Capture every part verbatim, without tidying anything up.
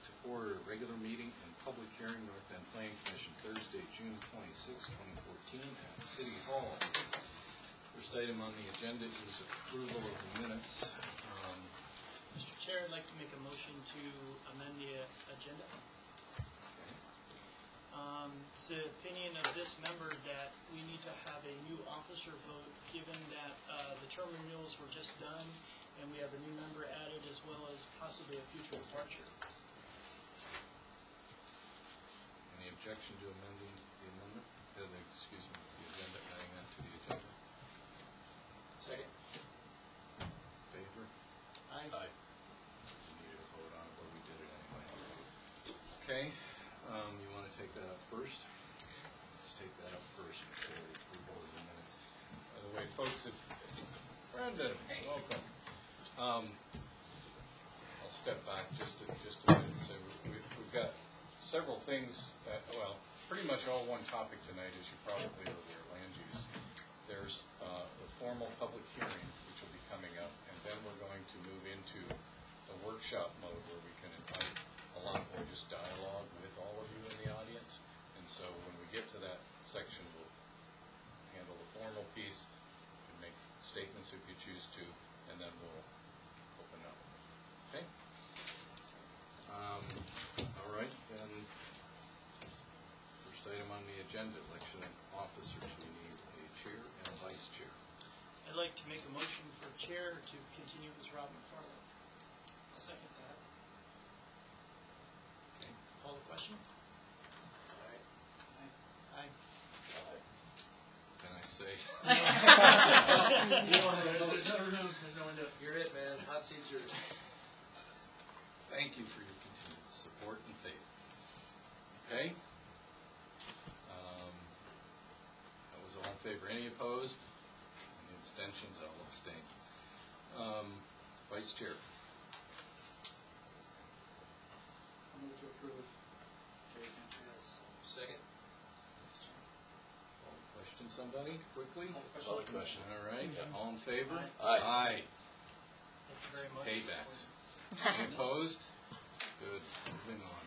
to order a regular meeting and public hearing, North Bend Planning Commission, Thursday, June twenty-sixth, twenty fourteen, at City Hall. First item on the agenda is approval of the minutes. Um, Mister Chair, I'd like to make a motion to amend the uh, agenda. okay. Um, it's the opinion of this member that we need to have a new officer vote, given that uh, the term renewals were just done, and we have a new member added, as well as possibly a future departure. Any objection to amending the amendment? Uh, the, excuse me, the agenda, adding that to the agenda? Second. Favor? Aye. Aye. We needed a vote on it, but we did it anyway. Okay, um, you want to take that up first? Let's take that up first before we approve all of the minutes. By the way, folks, if Brandon, welcome. Um, I'll step back just a, just a minute. So we, we've got several things that, well, pretty much all one topic tonight, as you probably are aware, land use. There's uh, the formal public hearing, which will be coming up, and then we're going to move into the workshop mode where we can invite a lot more just dialogue with all of you in the audience. And so when we get to that section, we'll handle the formal piece and make statements if you choose to, and then we'll open up. Okay? Um, all right, then first item on the agenda, election of officers. We need a chair and a vice chair. I'd like to make a motion for chair to continue as Rob McFarland. I'll second that. Okay. Call the question? Aye. Aye. Aye. Can I say? You don't have to- There's no room, there's no window. You're it, man. Hot seats are. Thank you for your continued support and faith. Okay? Um, that was all in favor. Any opposed? Any abstentions? I'll abstain. Um, Vice Chair. I'll move to approve. Jerry Sanchez. Second. Call the question, somebody, quickly? Call the question. All right. All in favor? Aye. Aye. Thank you very much. Paybacks. Any opposed? Good. Moving on.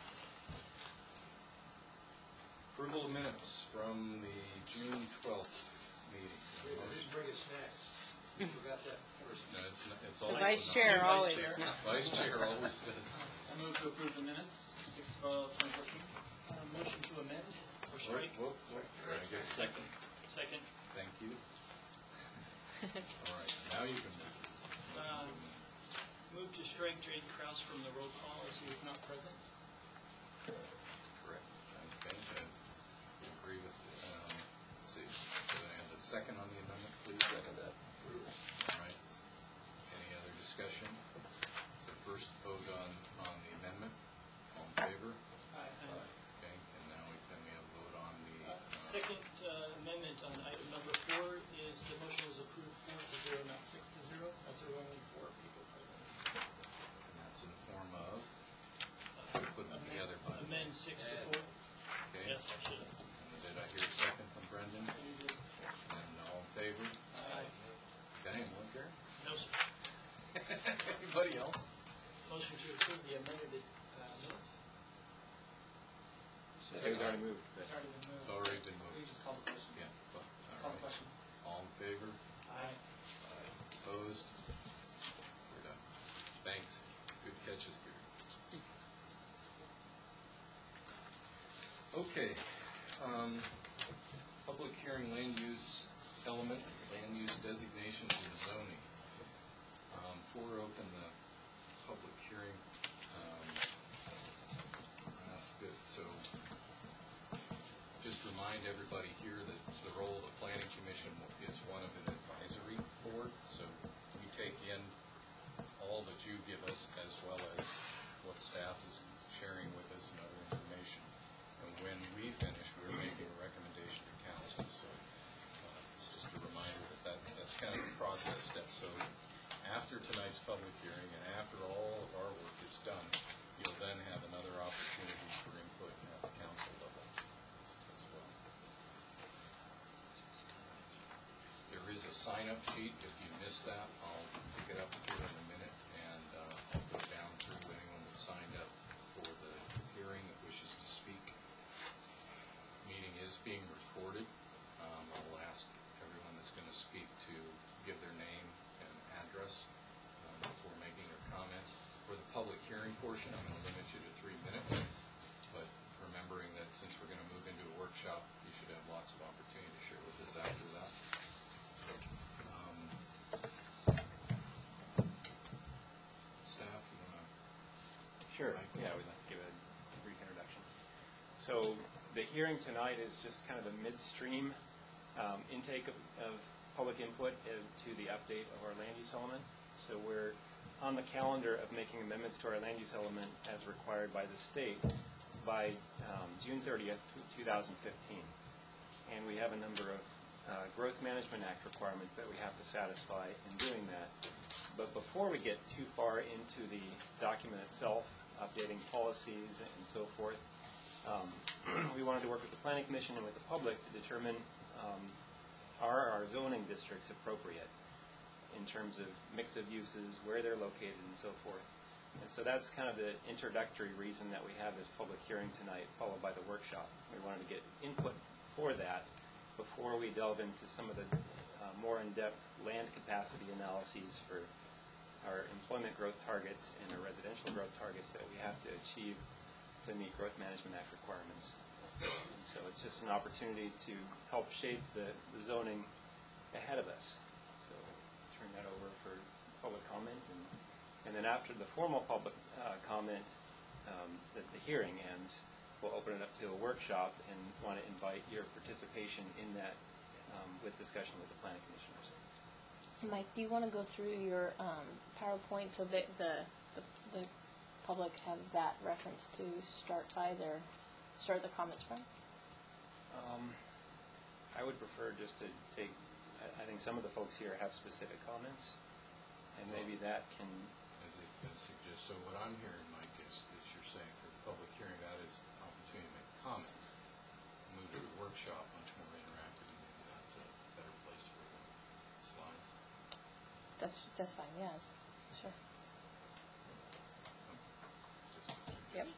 Approval of minutes from the June twelfth meeting. Wait, I didn't bring us snacks. You forgot that first. No, it's not, it's The also vice not- chair Vice always. chair. Vice Chair always does. I move to approve the minutes, six twelve twenty fourteen. Uh, motion to amend or strike? Whoop, whoop, whoop. Can I get a second? Second. Thank you. All right, now you can move. Um, Move to strike Jade Kraus from the roll call as he is not present. That's correct. Okay, I agree with, um, let's see, so I have the second on the amendment, please. Second that. All right. Any other discussion? So first vote on, on the amendment. All in favor? Aye. Okay, and now we, then we have a vote on the. Uh, Second uh, amendment on item number four is the motion was approved four to zero, not six to zero, as there were only four people present. And that's in the form of, Uh, we put them amend- together, but, Amend six to Add. four. okay. Yes, I should have. And did I hear a second from Brendan? And all in favor? Aye. Okay, one there? No, sir. Anybody else? Motion to approve the amended uh, minutes. It was already moved. It's already been moved. It's already been We moved. just call the question. Yeah, but, Call all the right. question. All in favor? Aye. Opposed? We're done. Thanks. Good catches, Gary. Okay. Um, public hearing land use element, land use designations and zoning. Um, before we open the public hearing, um, ask that, so just remind everybody here that the role of the Planning Commission is one of an advisory board, so we take in all that you give us as well as what staff is sharing with us and other information. And when we finish, we're making a recommendation to council, so uh, it's just a reminder that, that that's kind of the process step. So after tonight's public hearing and after all of our work is done, you'll then have another opportunity for input at the council level as, as well. There is a sign-up sheet. If you missed that, I'll pick it up here in a minute, and uh, I'll go down through anyone that signed up portion, I'm going to limit you to three minutes. But remembering that since we're going to move into a workshop, you should have lots of opportunity to share with us after that. Um, staff, you want to? Sure. Mike? Yeah, I would like to give a brief introduction. So the hearing tonight is just kind of a midstream um, intake of, of public input to the update of our land use element. So we're on the calendar of making amendments to our land use element as required by the state by um, June thirtieth, two thousand fifteen. And we have a number of uh, Growth Management Act requirements that we have to satisfy in doing that. But before we get too far into the document itself, updating policies and so forth, um, we wanted to work with the Planning Commission and with the public to determine um, are our zoning districts appropriate in terms of mix of uses, where they're located, and so forth. And so that's kind of the introductory reason that we have this public hearing tonight, followed by the workshop. We wanted to get input for that before we delve into some of the uh, more in-depth land capacity analyses for our employment growth targets and our residential growth targets that we have to achieve to meet Growth Management Act requirements. And so it's just an opportunity to help shape the, the zoning ahead of us. So turn that over for public comment, and, and then after the formal public uh, comment, um, the, the hearing ends, we'll open it up to a workshop and want to invite your participation in that um, with discussion with the planning commissioners. So Mike, do you want to go through your um, PowerPoint so that the, the the public have that reference to start by their start the comments from? Um, I would prefer just to take, I, I think some of the folks here have specific comments, and maybe that can... As a, as a suggest, so what I'm hearing, Mike, is, is you're saying for the public hearing, that is an opportunity to make comments. Move to the workshop, much more interactive, and maybe that's a better place for the slides. That's that's fine. Yes, sure. Just a suggestion. Yep.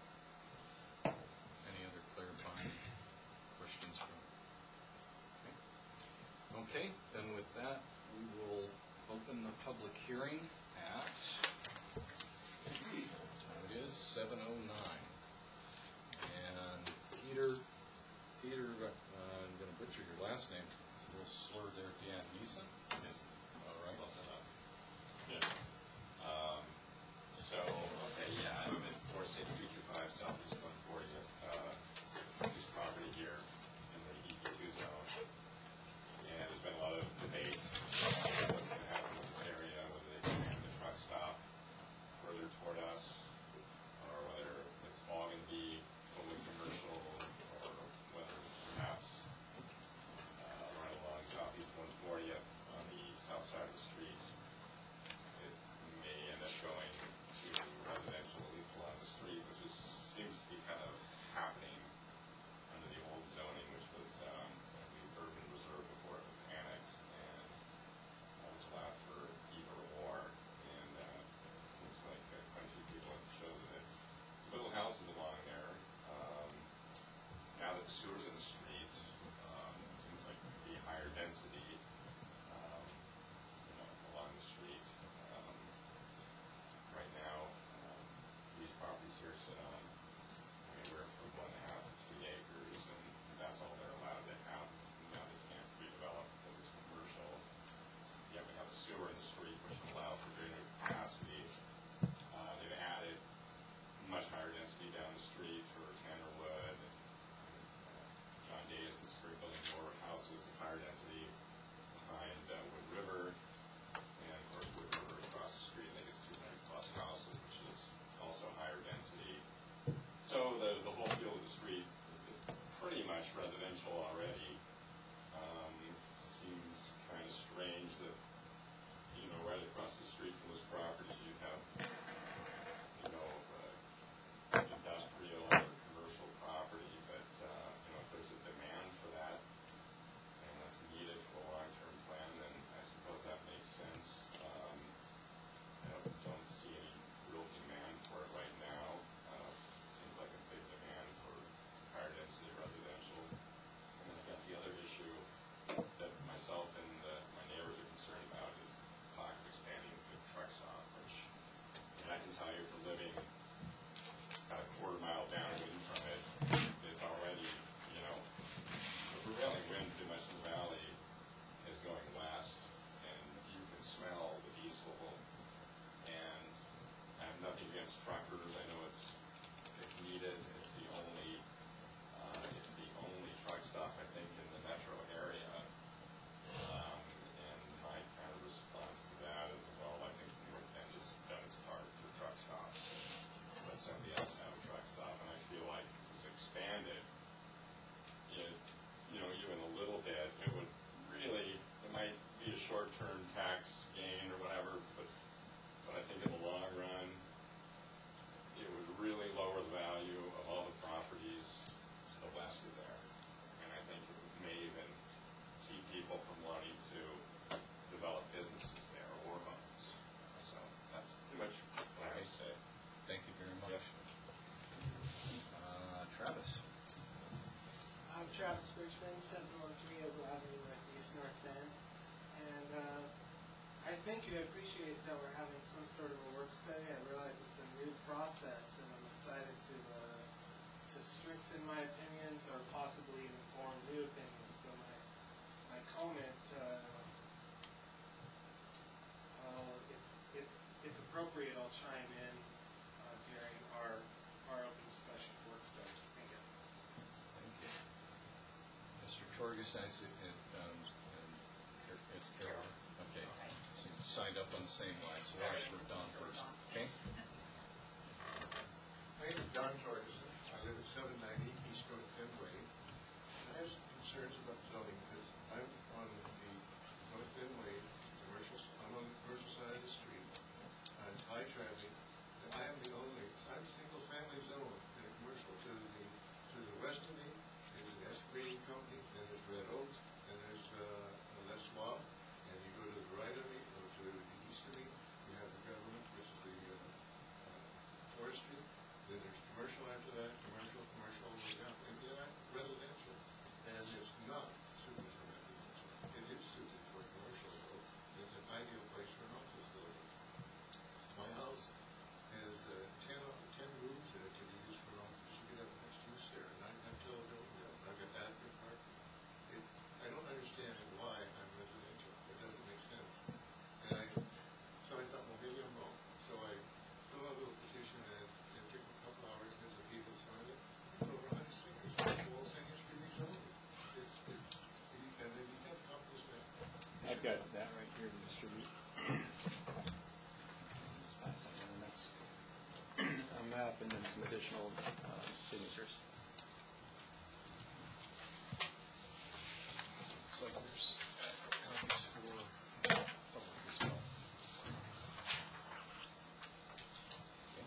Any other clarifying questions from? Okay. Okay, then with that, we will open the public hearing at, what time it is, seven oh nine. And Peter, Peter, uh, I'm going to butcher your last name. It's a little slurred there at the end. Neeson? Yes. All right. Close enough. Yeah. Um, so, okay, yeah, I'm at four six three two five Southeast one fortieth, uh, this property here in the E P two zone. And there's been a lot of debate about what's going to happen with this area, whether they expand the truck stop further toward us, or whether it's all going to be totally commercial, or whether perhaps uh, right along Southeast one fortieth on the south side of the street, it may end up going to residential, at least along the street, which is, seems to be kind of happening under the old zoning, which was um, the urban reserve before it was annexed, and uh, which allowed for either or. And uh, it seems like uh, quite a few people have chosen it. There's little houses along there. Um, now that the sewer's in the street, um, it seems like it could be higher density um, you know, along the street. Um, right now, um, these properties here sit on anywhere from one and a half to three acres, and that's all they're allowed to have. Now they can't redevelop because it's commercial. Yet we have a sewer in the street, which will allow for greater capacity. Uh, they've added much higher density down the street for Tannerwood. Uh, John Day is considering building more houses of higher density behind uh, Wood River, and of course Wood River across the street, I think it's two hundred plus houses, which is also higher density. So the, the whole field of the street is pretty much residential already. Um, it seems kind of strange that, you know, right across the street from those properties you have, you know, uh, industrial or commercial property, but, uh, you know, if there's a demand for that, and that's needed for a long-term plan, then I suppose that makes sense. Um, I don't, don't see any real demand for it right now. Uh, seems like a big demand for higher density residential. And then I guess the other issue that myself and uh, my neighbors are concerned about is talk of expanding the truck stop, or Russ Bridgman, seven one three Ogle Avenue Northeast, North Bend. And uh, I think you appreciate that we're having some sort of a work study. I realize it's a new process, and I'm excited to uh, to strengthen my opinions or possibly even form new opinions. So my my comment, uh, uh, if, if if appropriate, I'll chime in uh, during our our open discussion work study. Thank you. Thank you. Mister Torges, I see it, um, and Car- it's Carol. Okay. So you signed up on the same line, so I'll ask for Don first. Okay? My name is Don Torgerson. I live at seven ninety East North Bend Way. I have some concerns about zoning because I'm on the North Bend Way, it's commercial, I'm on the commercial side of the street. Uh, it's high traffic. And I am the only, I'm single family zone in a commercial. To the, to the west of me is an excavating company, then there's Red Oaks, and there's uh, Les Schwab. And you go to the right of me, or to the east of me, you have the government, which is the uh, uh, forestry. Then there's commercial after that, commercial, commercial, yeah, and then residential. And it's not suited for residential. It is suited for commercial, though. It's an ideal place for an office building. My house has uh, ten, ten rooms that it can be used for an office. You could have a mixed use there, and I have television, I've got adequate parking. It, I don't understand why I'm residential. It doesn't make sense. And I, so I thought, well, maybe I'm wrong. So I filled out a little petition, and it took a couple hours, had some people sign it. Over a hundred signatures, people all saying it should be rezoned. It's, it's, and then you can't accomplish that. I've got that right here to distribute. Just pass that one, and that's a map and then some additional uh, signatures. Looks like there's uh, copies for public as well. Okay.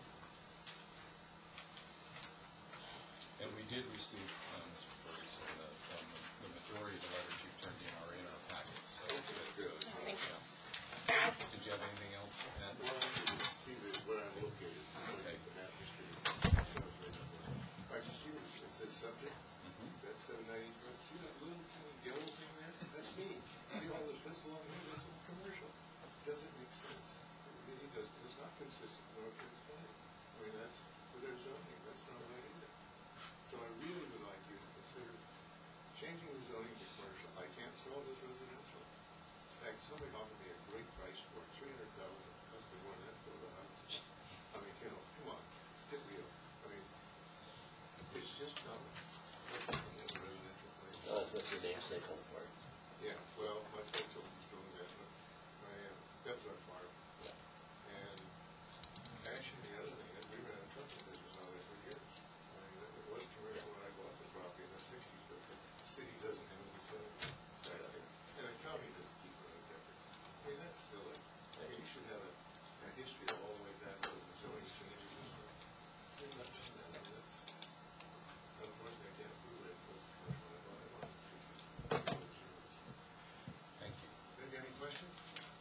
And we did receive, um, Mister Ferguson, the, um, the majority of the letters you turned in are in our packet, so. Good. Thank you. Yeah. Did you have anything else to add? Well, I need to see the, where I'm located. Okay. The map is pretty good. All right, you see what it says subject? Mhm. That's seven ninety, see that little kind of yellow thing there? That's me. See all this, this along here, that's a commercial. Doesn't make sense. It really doesn't. It's not consistent with what it's planning. I mean, that's, with their zoning, that's not right either. So I really would like you to consider changing the zoning to commercial. I can't sell it as residential. In fact, somebody offered me a great price for it, three hundred thousand. Must be more than that to build a house. I mean, you know, come on, get real. I mean, it's just not working in a residential place. No, that's not your namesake on the park. Yeah, well, my folks are doing that, but my, uh, that's our farm. Yeah. And actually, the other thing is, we ran a trucking business out there for years. I mean, it it was commercial when I bought the property in the sixties, but the city doesn't have any zoning. And the county doesn't keep it in deference. I mean, that's silly. I mean, you should have a, a history of all the way back to the zoning changes and stuff. They're not doing that. I mean, that's, unfortunately, I can't prove it, but it's commercial, I bought it in the sixties. Thank you. Maybe any questions?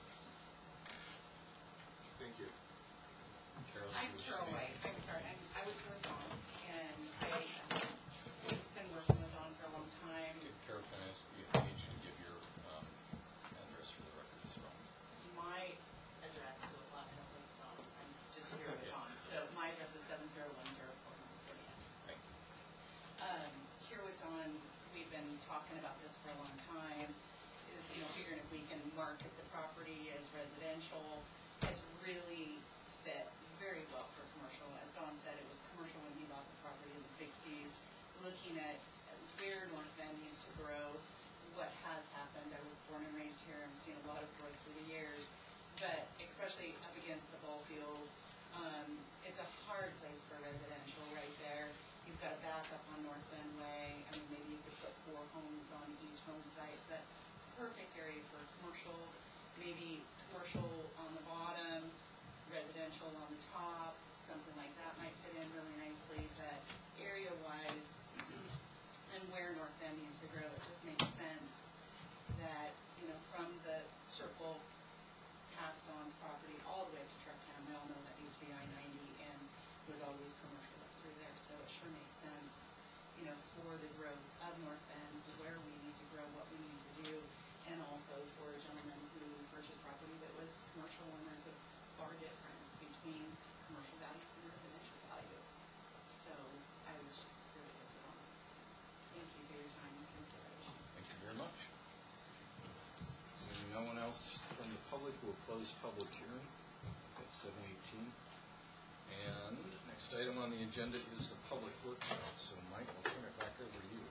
Thank you. Carol, I'm you were Carol saying- White. I'm sorry. I'm, I was with Dawn, and I've been working with Dawn for a long time. Okay, Carol, can I ask you, I need you to give your um, address for the record as well. My address, well, I don't live with Dawn. I'm just here with Dawn. So my address is seven zero one zero four one forty. Thank you. Um, here with Dawn, we've been talking about this for a long time. You know, figuring if we can market the property as residential, it's really fit very well for commercial. As Don said, it was commercial when he bought the property in the sixties. Looking at where North Bend used to grow, what has happened. I was born and raised here. I've seen a lot of growth through the years, but especially up against the ball field, um, it's a hard place for residential right there. You've got to back up on North Bend Way. I mean, maybe you could put four homes on each home site, but perfect area for commercial, maybe commercial on the bottom, residential on the top, something like that might fit in really nicely, but area-wise, and where North Bend needs to grow, it just makes sense that, you know, from the circle past Don's property all the way up to Trucktown, we all know that used to be I ninety and was always commercial up through there, so it sure makes sense, you you know, for the growth of North Bend, where we need to grow, what we need to do, and also for a gentleman who purchased property that was commercial, and there's a far difference between commercial values and residential values. So I was just really good on this. Thank you for your time and consideration. Thank you very much. Seeing no one else from the public, we'll close public hearing at seven eighteen. And next item on the agenda is the public workshop. So Mike, I'll turn it back over to you.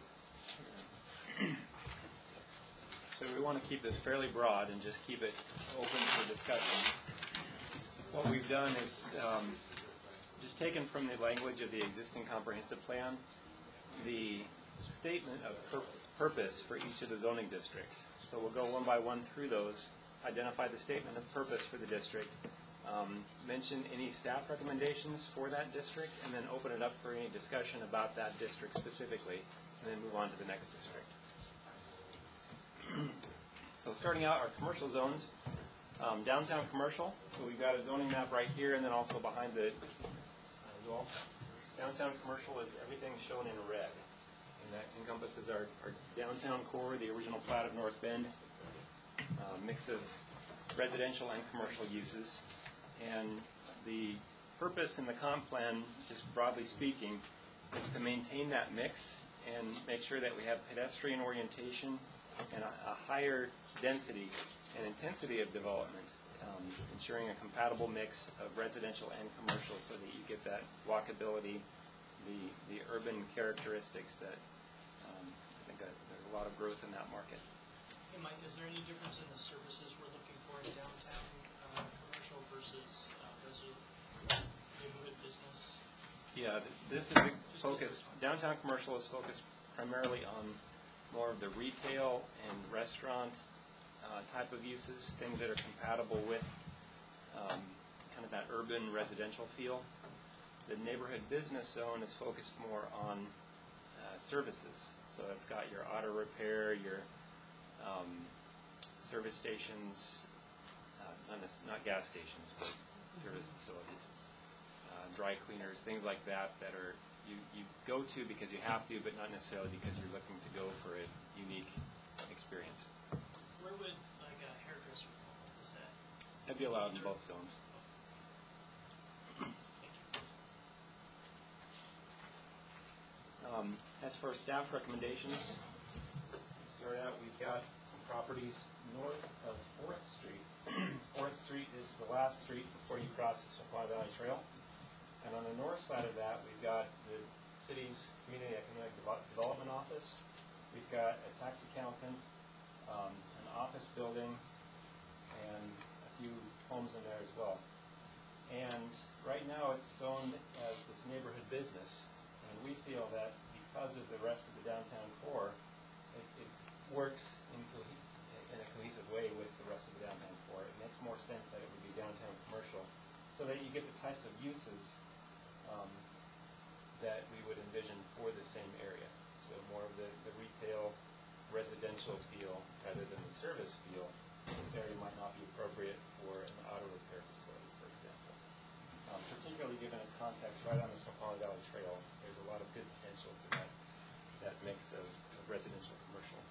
So we want to keep this fairly broad and just keep it open for discussion. What we've done is um, just taken from the language of the existing comprehensive plan, the statement of pur- purpose for each of the zoning districts. So we'll go one by one through those, identify the statement of purpose for the district, um, mention any staff recommendations for that district, and then open it up for any discussion about that district specifically, and then move on to the next district. So starting out, our commercial zones, um, downtown commercial. So we've got a zoning map right here, and then also behind the uh, wall. Downtown commercial is everything shown in red, and that encompasses our, our downtown core, the original plat of North Bend, uh, mix of residential and commercial uses. And the purpose in the comp plan, just broadly speaking, is to maintain that mix and make sure that we have pedestrian orientation and a, a higher density and intensity of development, um, ensuring a compatible mix of residential and commercial so that you get that walkability, the, the urban characteristics that um, I think that there's a lot of growth in that market. Hey, Mike, is there any difference in the services we're looking for in downtown uh, commercial versus uh, residential neighborhood business? Yeah, th- this is a focus. Downtown commercial is focused primarily on more of the retail and restaurant uh, type of uses, things that are compatible with um, kind of that urban residential feel. The neighborhood business zone is focused more on uh, services. So it's got your auto repair, your um, service stations, uh, not, necess- not gas stations, but service facilities, uh, dry cleaners, things like that that are you, you go to because you have to, but not necessarily because you're looking to go for a unique experience. Where would like a hairdresser fall? Is that? That'd be allowed in both zones. Thank you. Um, as for staff recommendations, start out, we've got some properties north of fourth Street. fourth Street is the last street before you cross the Supply Valley Trail. And on the north side of that, we've got the city's Community Economic Devo- Development Office. We've got a tax accountant, um, an office building, and a few homes in there as well. And right now it's zoned as this neighborhood business. And we feel that because of the rest of the downtown core, it, it works in, co- in a cohesive way with the rest of the downtown core. It makes more sense that it would be downtown commercial so that you get the types of uses um, that we would envision for the same area. So more of the, the retail, residential feel rather than the service feel. This area might not be appropriate for an auto repair facility, for example. Um, particularly given its context right on the Snoqualmie Valley Trail, there's a lot of good potential for that, that mix of, of residential commercial.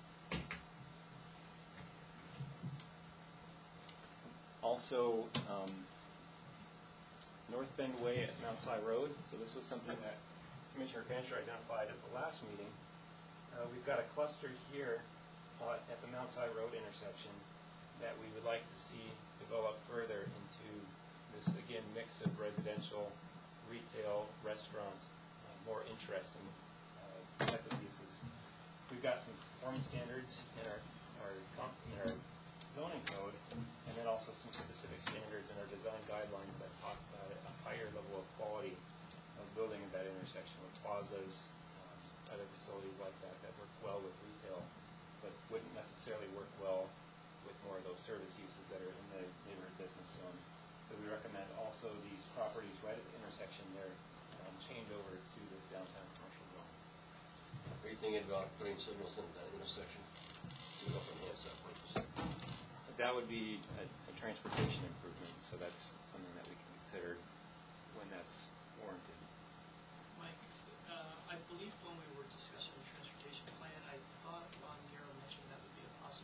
Also, um, North Bend Way at Mount Si Road. So this was something that Commissioner Fancher identified at the last meeting. Uh, we've got a cluster here uh, at the Mount Si Road intersection that we would like to see develop further into this, again, mix of residential, retail, restaurant, uh, more interesting uh, type of uses. We've got some performance standards in our, our, comp- in our zoning code, and then also some specific standards in our design guidelines that talk about a higher level of quality of building at that intersection with plazas, um, other facilities like that that work well with retail, but wouldn't necessarily work well with more of those service uses that are in the neighborhood business zone. So we recommend also these properties right at the intersection there um, change over to this downtown commercial zone. Are you thinking about putting signals in that intersection to help enhance that purpose? That would be a, a transportation improvement, so that's something that we can consider when that's warranted. Mike, uh, I believe when we were discussing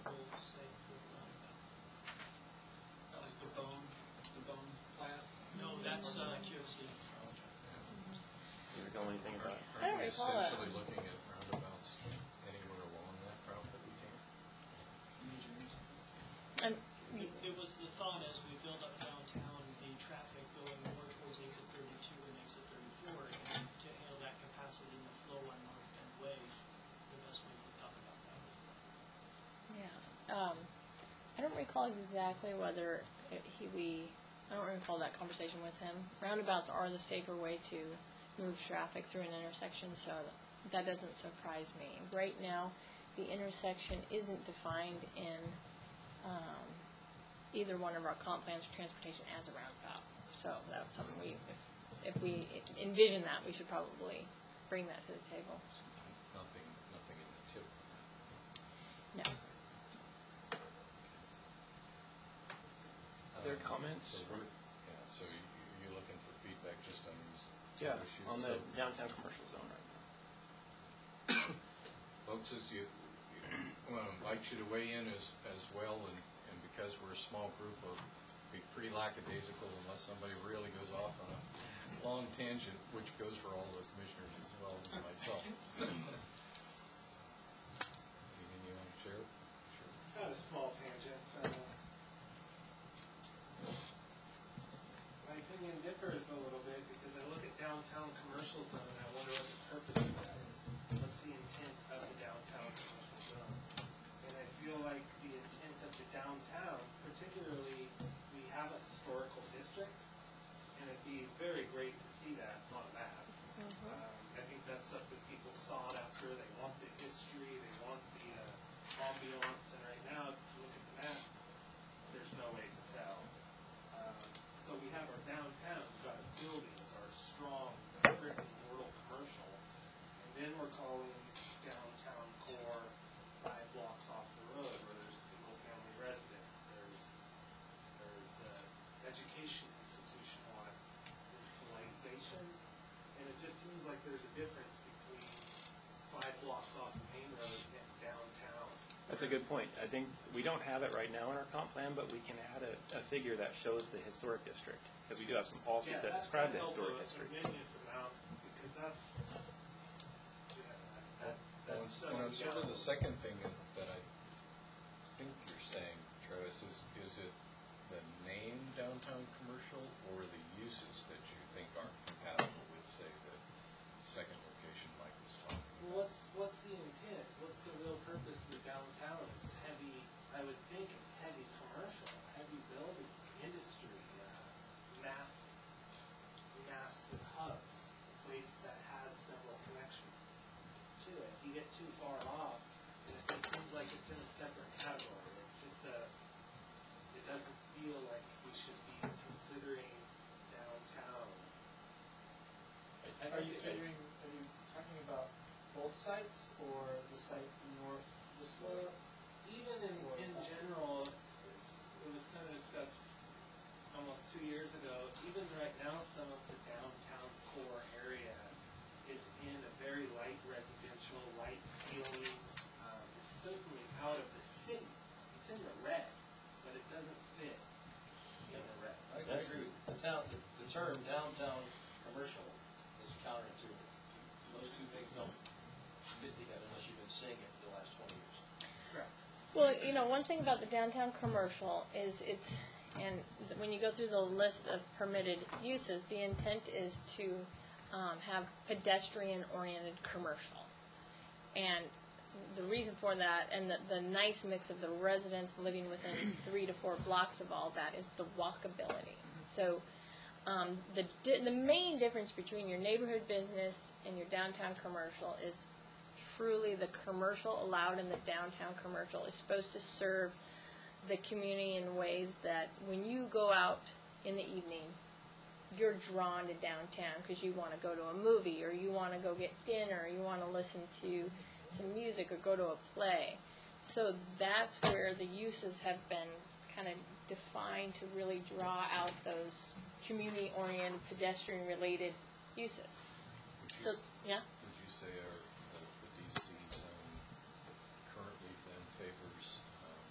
will say for the roundabout. That was the bone, the bone plant? No, that's, uh, Kiyoshi. Do you recall anything about it? I don't Are we recall that. essentially looking at roundabouts anywhere along that route that we can? And It, it was the thought as we build up downtown, the traffic going more towards exit thirty-two and exit thirty-four, and to handle that capacity and the flow on North Bend Way, the best way we thought about that was. yeah, um, I don't recall exactly whether it, he we. I don't recall that conversation with him. Roundabouts are the safer way to move traffic through an intersection, so that doesn't surprise me. Right now, the intersection isn't defined in um, either one of our comp plans for transportation as a roundabout. So that's something we, if, if we envision that, we should probably bring that to the table. Nothing, nothing in the tip. No. Other Um, comments? So, we're- yeah, so you, you're looking for feedback just on these two Yeah, issues? on the So, downtown commercial zone right now. folks, as you, I want to invite you to weigh in as, as well, and, and because we're a small group, we'll be pretty lackadaisical unless somebody really goes off on a long tangent, which goes for all the commissioners as well as myself. Anything you want to share? Sure. Got a small tangent. Uh, my opinion differs a little bit because I look at downtown commercial zone and I wonder what the purpose of that is. What's the intent of the downtown commercial zone? And I feel like the intent of the downtown, particularly, we have a historical district, and it'd be very great to see that on a map. Um, I think that's something people sought after. They want the history, they want the uh, ambiance, and right now, to look at the map, there's no way to tell. Um, so we have our downtown, we've got our buildings, our strong brick and mortar commercial, and then we're calling downtown core five blocks off the road where there's single family residence, there's there's uh, education institutional installations, and it just seems like there's a difference between five blocks off the main road and downtown. That's a good point. I think we don't have it right now in our comp plan, but we can add a, a figure that shows the historic district, because we do have some policies that describe the historic district. Yeah, tremendous amount, because that's, yeah, that, Well, that's. it's, well, it's sort of the second thing that, that I think you're saying, Travis, is, is it the name downtown commercial or the uses that you think aren't compatible with, say, the second location Mike was talking about? What's, what's the intent? What's the real purpose of the downtown? It's heavy, I would think it's heavy commercial, heavy buildings, industry, uh, mass, mass hubs, a place that has several connections to it. If you get too far off, it just seems like it's in a separate category. It's just a, it doesn't feel like we should be considering downtown. Are you figuring, are you talking about both sites or the site north this way? Even in, in general, it's, it was kind of discussed almost two years ago, even right now, some of the downtown core area is in a very light residential, light feeling. Um, it's certainly out of the city. It's in the red, but it doesn't fit in the red. I I agree. The town, the, the term downtown commercial is counterintuitive. Those two things don't fit together unless you've been saying it for the last twenty years. Correct. Well, you know, one thing about the downtown commercial is it's, and th- when you go through the list of permitted uses, the intent is to um, have pedestrian-oriented commercial. And the reason for that, and the, the nice mix of the residents living within three to four blocks of all that, is the walkability. So um, the di- the main difference between your neighborhood business and your downtown commercial is truly the commercial allowed in the downtown commercial is supposed to serve the community in ways that when you go out in the evening, you're drawn to downtown because you want to go to a movie or you want to go get dinner or you want to listen to some music or go to a play. So that's where the uses have been kind of defined to really draw out those community-oriented, pedestrian-related uses. So, yeah? Would you say our, the, the D C zone currently then favors um,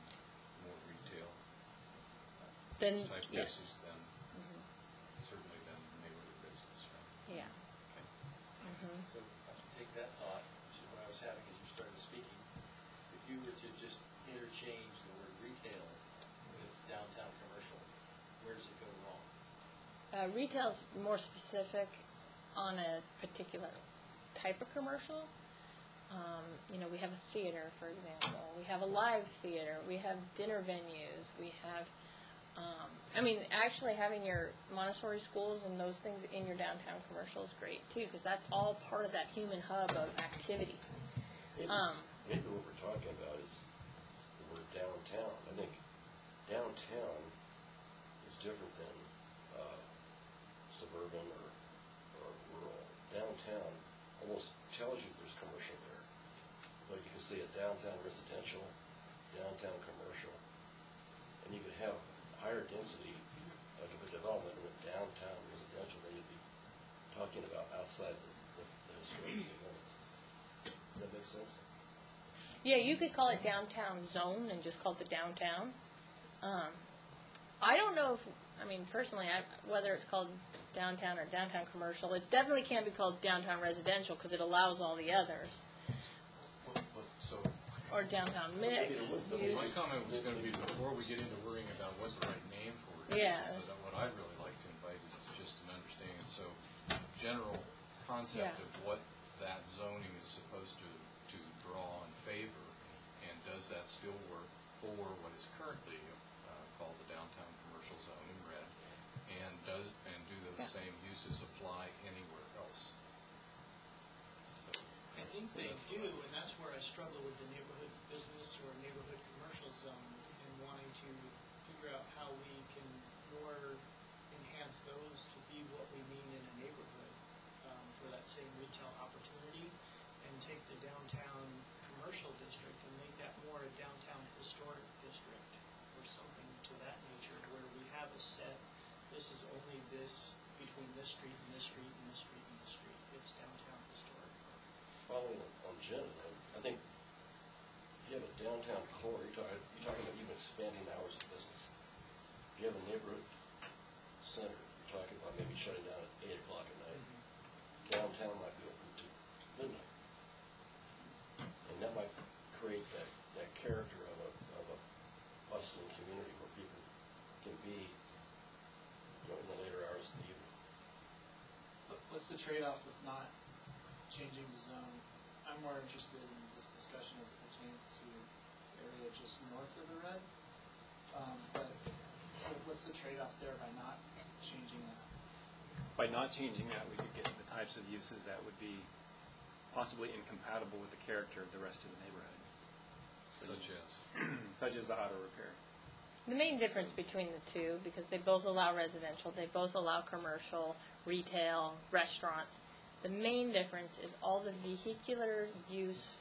Then, type yes. uses, then Mhm. certainly then neighborhood business, right? Yeah. Mhm. So take that thought, which is what I was having as you started speaking. If you were to just interchange the word retail with downtown commercial, where does it go wrong? Uh, retail's more specific on a particular type of commercial. Um, you know, we have a theater, for example. We have a live theater. We have dinner venues. We have, um, I mean, actually having your Montessori schools and those things in your downtown commercial is great too, because that's all part of that human hub of activity. Maybe, Um, maybe what we're talking about is the word downtown. I think downtown is different than uh, suburban or, or rural. Downtown almost tells you there's commercial there. But you can see a downtown residential, downtown commercial, and you could have higher density of a development in the downtown residential than you'd be talking about outside the, the, the historic city limits. Does that make sense? Yeah, you could call it downtown zone and just call it the downtown. Um, I don't know if, I mean, personally, I, whether it's called downtown or downtown commercial, it definitely can't be called downtown residential because it allows all the others. Well, well, So, Or downtown mix. But use. my comment was gonna be, before we get into worrying about what the right name for it is, Yeah. is that what I'd really like to invite is just an understanding, so general concept Yeah. of what that zoning is supposed to, to draw in favor, and does that still work for what is currently uh, called the downtown commercial zone in red, and does, and do those Yeah. same uses apply anywhere else? So, I think they do, and that's where I struggle with the neighborhood business or neighborhood commercial zone and wanting to figure out how we can more enhance those to be what we mean in a neighborhood um, for that same retail opportunity, and take the downtown commercial district and make that more a downtown historic district or something to that nature, where we have a set, this is only this between this street and this street and this street and this street. It's downtown historic. Following on Jenna, though, I think if you have a downtown core, you're talking, you're talking about even expanding hours of business. If you have a neighborhood center, you're talking about maybe shutting down at eight o'clock at night. Downtown might be open to midnight. And that might create that, that character of a, of a bustling community where people can be, you know, in the later hours of the evening. What- What's the trade-off with not changing the zone? I'm more interested in this discussion as it pertains to the area just north of the red. Um, but, so what's the trade-off there by not changing that? By not changing that, we could get the types of uses that would be possibly incompatible with the character of the rest of the neighborhood. So such as? Such as the auto repair. The main difference between the two, because they both allow residential, they both allow commercial, retail, restaurants. The main difference is all the vehicular use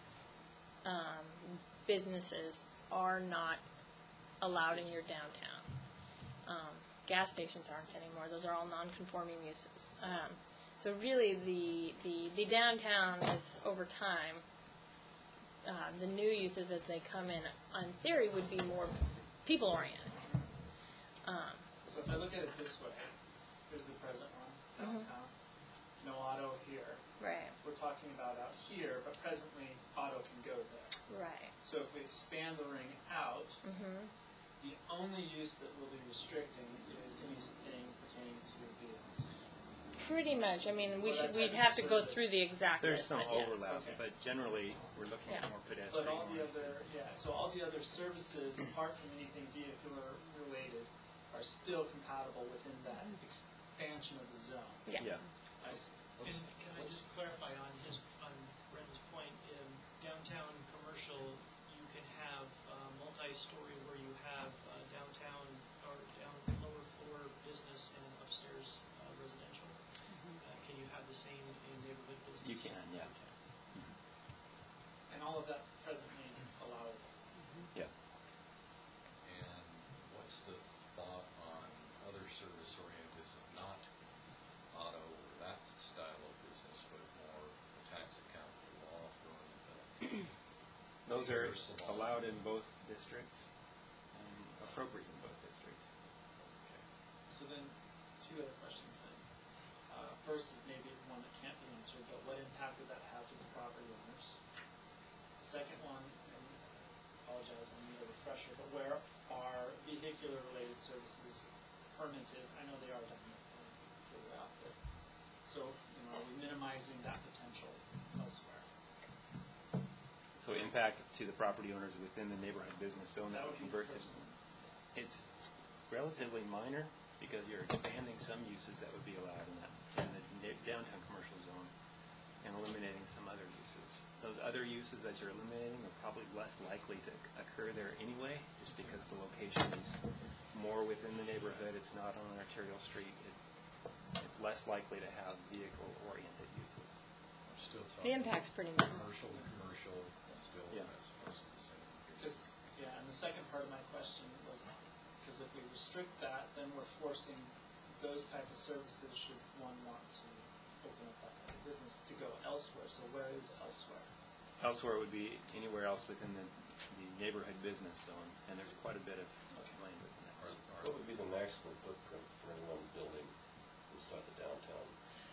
um, businesses are not allowed in your downtown. Um, gas stations aren't anymore. Those are all non-conforming uses. Um, so really, the, the the downtown is over time. Uh, the new uses as they come in, on theory, would be more people-oriented. Um, So if I look at it this way, here's the present one, Mhm. downtown, no auto here. right, We're talking about out here, but presently auto can go there. right. So if we expand the ring out, hmm the only use that we'll be restricting is anything pertaining to vehicles. Pretty much. I mean, we Well, should. that We'd type of have to go service. through the exact There's list, some but yes. overlap, Okay. but generally, we're looking at Yeah. more But pedestrian. all the other, yeah, so all the other services, apart from anything vehicular related, are still compatible within that expansion of the zone. Yeah. Yeah. I see. And can I just clarify on his, on Brendan's point, in downtown commercial, you can have uh, multi-story where you have uh, downtown or down lower floor business and upstairs uh, residential. Uh, Can you have the same in neighborhood business? You can, yeah. And all of that's presently allowable. Yeah. And what's the thought on other service-oriented, this is not auto or that style of business, but more tax accountant, law firm, the Those are hair salon. allowed in both districts and appropriate in both districts. So then, two other questions then. Uh, first is maybe one that can't be answered, but what impact would that have to the property owners? The second one, and I apologize, I need a refresher, but where are vehicular-related services permitted? I know they are done further out, but, so, you know, are we minimizing that potential elsewhere? So impact to the property owners within the neighborhood business zone that would be convert the to, first one. it's relatively minor because you're expanding some uses that would be allowed in that, in the na- downtown commercial zone and eliminating some other uses. Those other uses that you're eliminating are probably less likely to occur there anyway, just because the location is more within the neighborhood. It's not on an arterial street. It, it's less likely to have vehicle-oriented uses. We're still The talking impact's pretty minimal. commercial to commercial, still Yeah. as opposed to the same. Because, yeah, and the second part of my question was, because if we restrict that, then we're forcing those type of services, should one want to open up that type of business, to go elsewhere. So where is elsewhere? Elsewhere would be anywhere else within the, the neighborhood business zone, and there's quite a bit of land within that. Are- are- What would be the maximum footprint for any one building inside the downtown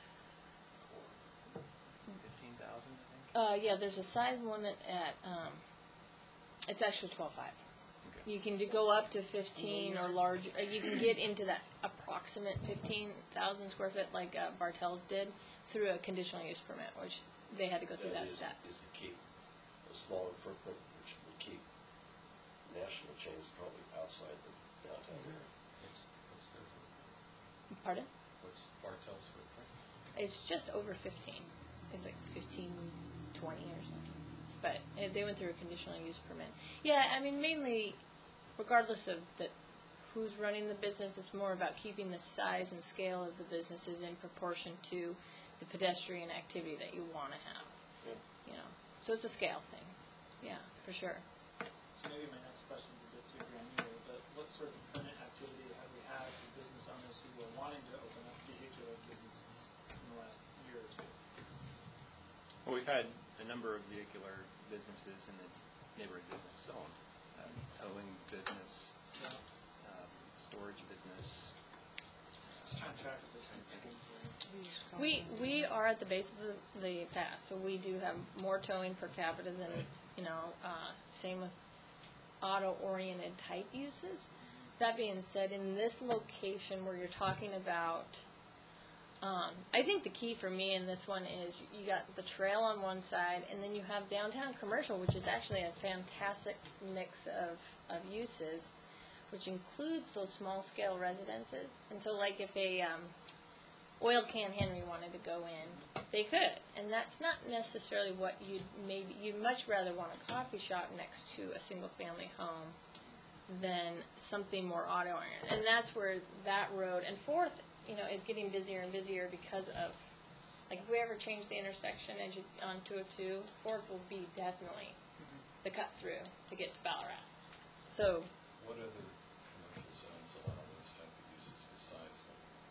core? Fifteen thousand, I think? Uh, yeah, there's a size limit at, um, it's actually twelve-five. Okay. You can do- go up to fifteen or large, uh, you can get into that approximate fifteen thousand square foot like uh, Bartels did through a conditional use permit, which they had to go through that is, step. is to keep a smaller footprint, which would keep national chains probably outside the downtown area. What's, what's their footprint? Pardon? What's Bartel's footprint? It's just over fifteen. It's like fifteen, twenty or something. But uh, they went through a conditional use permit. Yeah, I mean, mainly, regardless of the, who's running the business, it's more about keeping the size and scale of the businesses in proportion to the pedestrian activity that you want to have. Yeah. You know, so it's a scale thing. Yeah, for sure. So maybe my next question is a bit too granular, but what sort of permit activity have we had for business owners who were wanting to open up vehicular businesses in the last year or two? Well, we've had a number of vehicular businesses in the neighborhood business zone. Uh, towing business, Yeah. um, storage business. Just trying to track if there's anything. We we are at the base of the, the pass, so we do have more towing per capita than, you know, uh, same with auto-oriented type uses. That being said, in this location where you're talking about, um, I think the key for me in this one is you got the trail on one side, and then you have downtown commercial, which is actually a fantastic mix of, of uses, which includes those small-scale residences. And so, like, if a um, oil can Henry wanted to go in, they could. And that's not necessarily what you'd maybe, you'd much rather want a coffee shop next to a single-family home than something more auto-oriented. And that's where that road, and Fourth, you know, is getting busier and busier because of, like, if we ever change the intersection as you, on two oh two, Fourth will be definitely the cut-through to get to Ballarat. So, What other commercial zones allow those type of uses besides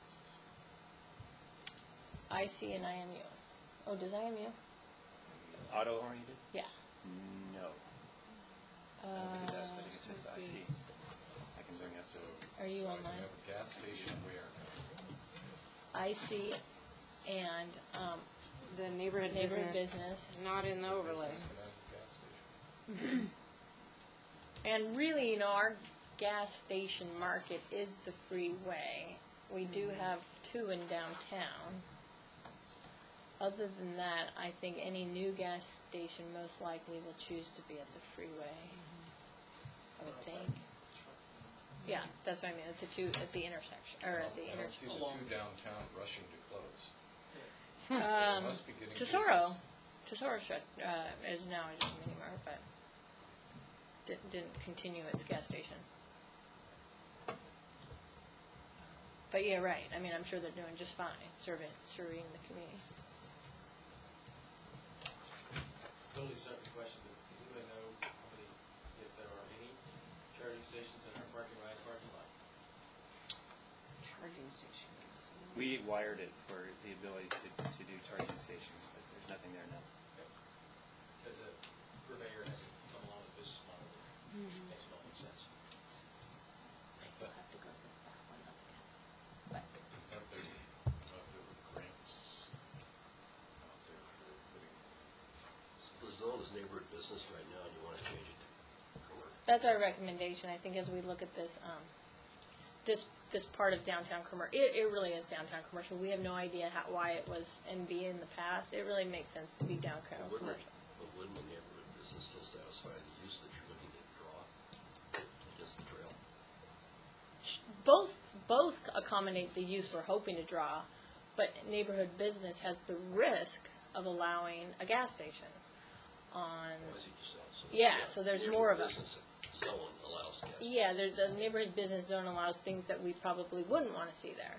home uses? I C and I M U. Oh, does I M U? Auto-oriented? Yeah. No. Uh, I don't think it does. I think it's let's just I C. see. I can bring up So, Are you so I online? can have a gas station where? I C and um, The neighborhood neighborhood business, business. not in the overlay. Business can have a gas station. And really, you know, our gas station market is the freeway. We do have two in downtown. Other than that, I think any new gas station most likely will choose to be at the freeway. I would think. Yeah, that's what I mean, at the two, at the intersection, or at the I don't see the intersection. two downtown rushing to close. Um, So it must be getting Tesoro, business. Tesoro shut, uh, is now just a mini mart, but di- didn't continue its gas station. But yeah, right, I mean, I'm sure they're doing just fine, serving, serving the community. Totally separate question, but does anybody know how many, if there are any charging stations in our parking ride parking lot? Charging station. We wired it for the ability to, to do charging stations, but there's nothing there now. Because the purveyor hasn't come along with this model. Makes no sense. We'll have to go with that one up against. zone as neighborhood business right now, and you want to change it to commercial. That's our recommendation, I think, as we look at this, um, s- this, this part of downtown commer, it, it really is downtown commercial. We have no idea how, why it was N B in the past. It really makes sense to be downtown But wouldn't it- commercial. But wouldn't the neighborhood business still satisfy the use that you're looking to draw against the trail? Both, both accommodate the use we're hoping to draw, but neighborhood business has the risk of allowing a gas station on, Why is it just out? So, Yeah, so there's more of a- Neighborhood business zone allows gas. yeah, there, the neighborhood business zone allows things that we probably wouldn't want to see there.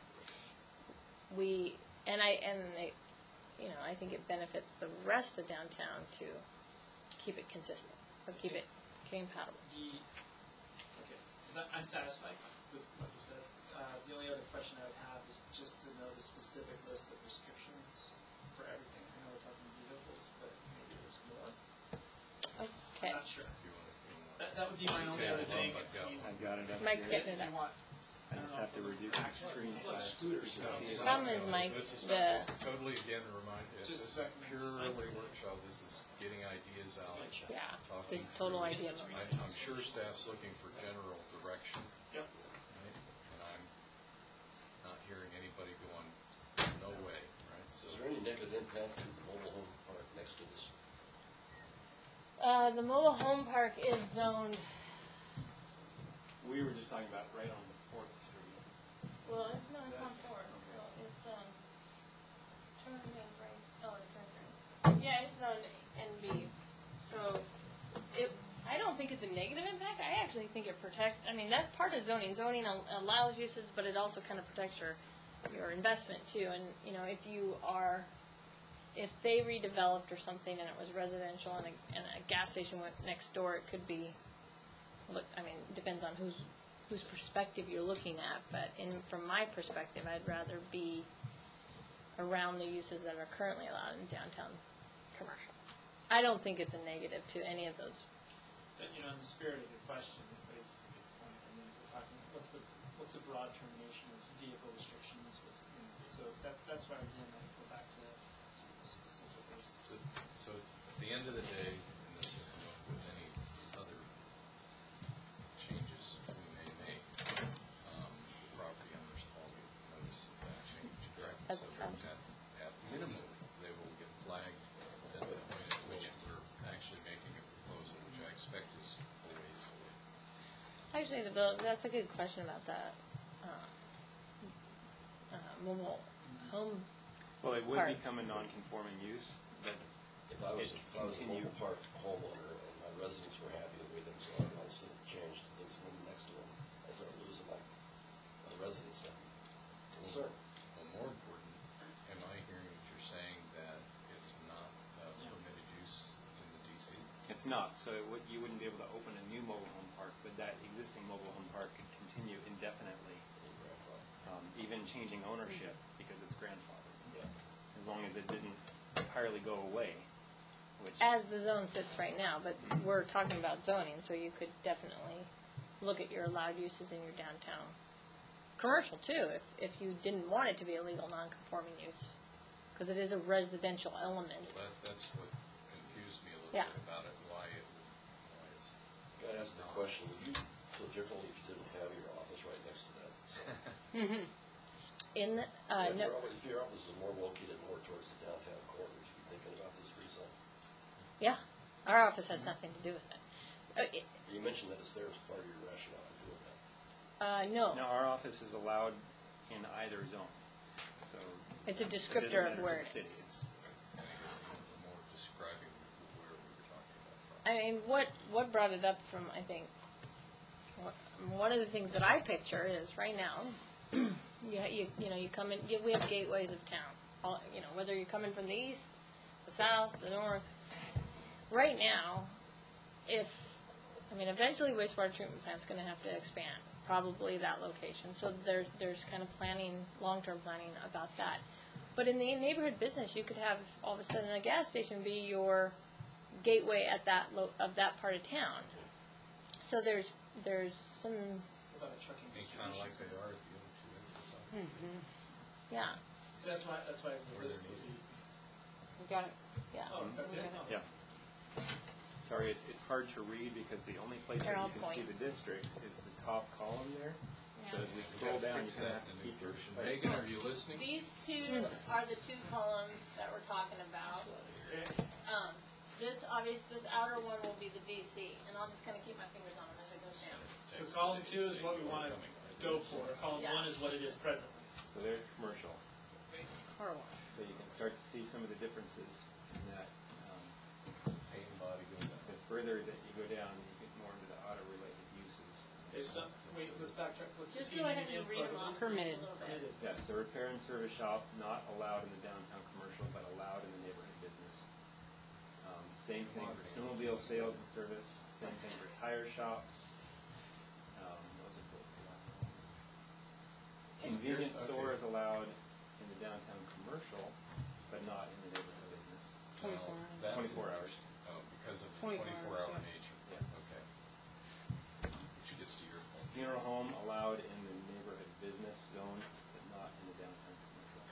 We, and I, and they, you know, I think it benefits the rest of downtown to keep it consistent, or keep it compatible. The, okay, because I'm satisfied with what you said. Uh, the only other question I would have is just to know the specific list of restrictions for everything. I know we're talking vehicles, but maybe there's more. Okay, I'm not sure. If you wanna- if you wanna- That, that would be my only Okay, other hold on, thing. I've got If you- I've got it up Mike's here. getting it If you up. want, I just have to reduce the screen size. Scooters. to see it. Problem is, Mike, This is, the- this is totally, again, remind, it's Just this is recommends- pure early workshop, this is getting ideas out. yeah, talking this total through. idea. I- I'm sure staff's looking for general direction. Yep. Right? And I'm not hearing anybody going, no way, right? So Is there any negative impact to the mobile home park next to this? Uh, the mobile home park is zoned, We were just talking about right on Fourth Street. well, it's, no, it's on Fourth, so it's, um, turn in right, oh, it turns right. Yeah, it's zoned N B, so it, I don't think it's a negative impact, I actually think it protects, I mean, that's part of zoning. Zoning al- allows uses, but it also kind of protects your, your investment too, and, you know, if you are, if they redeveloped or something and it was residential and a, and a gas station went next door, it could be, look, I mean, it depends on whose, whose perspective you're looking at, but in, from my perspective, I'd rather be around the uses that are currently allowed in downtown commercial. I don't think it's a negative to any of those. But, you know, in the spirit of your question, it raises a good point. I mean, if we're talking, what's the, what's the broad termination of vehicle restrictions? Was, you know, so that, that's why, again, I go back to that, let's see the specific list. So, so at the end of the day, and this, you know, with any other changes we may make, um, property owners all get notice of that change, correct? That's So correct. at, at minimum, they will get flagged at the point at which we're actually making a proposal, which I expect is always. Actually, the bill, that's a good question about that, uh, uh, mobile home, Well, it would Park. become a non-conforming use, but If I was, It if I was a continue. mobile park homeowner and my residents were happy the way things are, and all of a sudden it changed, and things moving next to them, I start losing my, my residents, I'm concerned. Well, more important, am I hearing that you're saying that it's not a permitted use in the D C? it's not. So it would, you wouldn't be able to open a new mobile home park, but that existing mobile home park could continue indefinitely, in grandfather. um, even changing ownership because it's grandfathered. Yeah. As long as it didn't entirely go away, which as the zone sits right now, but we're talking about zoning, so you could definitely look at your allowed uses in your downtown commercial too, if, if you didn't want it to be a legal non-conforming use, because it is a residential element. Well, that, that's what confused me a little Yeah. bit about it, why it, would- why it's. Gotta ask the question, would you feel differently if you didn't have your office right next to that? So, Mhm. In, uh, if no, your office- if your office was more located more towards the downtown core, would you be thinking about this rezone? yeah, our office has nothing to do with it. Uh, it- You mentioned that it's there as part of your rationale for doing that. Uh, no, now our office is allowed in either zone. So it's a it doesn't descriptor matter of to where the it city. is. It's More describing where we were talking about. I mean, what, what brought it up from, I think, what- one of the things that I picture is, right now, you, you, you know, you come in, you- we have gateways of town, all, you know, whether you're coming from the east, the south, the north. Right now, if, I mean, eventually wastewater treatment plant's gonna have to expand, probably that location, so there's, there's kind of planning, long-term planning about that. But in the neighborhood business, you could have, all of a sudden, a gas station be your gateway at that lo, of that part of town. So there's, there's some, What about a trucking It's kind of like distribution they center? are at the other two exits. hmm, yeah, So that's why, that's why Where this they're would be, We got it. yeah. oh, that's it? Oh. yeah. sorry, it's, it's hard to read because the only place They're that all you can see point. the districts is the top column there. So Yeah. as we We scroll gotta down, you fix kind of that have in to the new keep your version. place. Megan, are you listening? These two are the two columns that we're talking about. Um, this obvious, this outer one will be the D C, and I'll just kind of keep my fingers on it as it goes down. So column two is what we want to go for. Column Yeah. one is what it is presently. So there's commercial. Car wash. So you can start to see some of the differences in that. Um, Paint and body goes up. the further that you go down, you get more into the auto-related uses. It's not, wait, let's backtrack. Let's Just repeat go ahead and again read for- them off a Permitted. little bit. Permitted. Yeah, so repair and service shop, not allowed in the downtown commercial, but allowed in the neighborhood business. Um, Same thing for snowmobile sales and service, same thing for tire shops. Um, Those are both allowed. Convenience Okay. store is allowed in the downtown commercial, but not in the neighborhood business. Twenty-four Well, hours. that's Twenty-four an- hours. Oh, because of the Twenty-four twenty-four hours, hour yeah. nature. Yeah. Okay. Which gets to your point. Funeral home allowed in the neighborhood business zone, but not in the downtown commercial.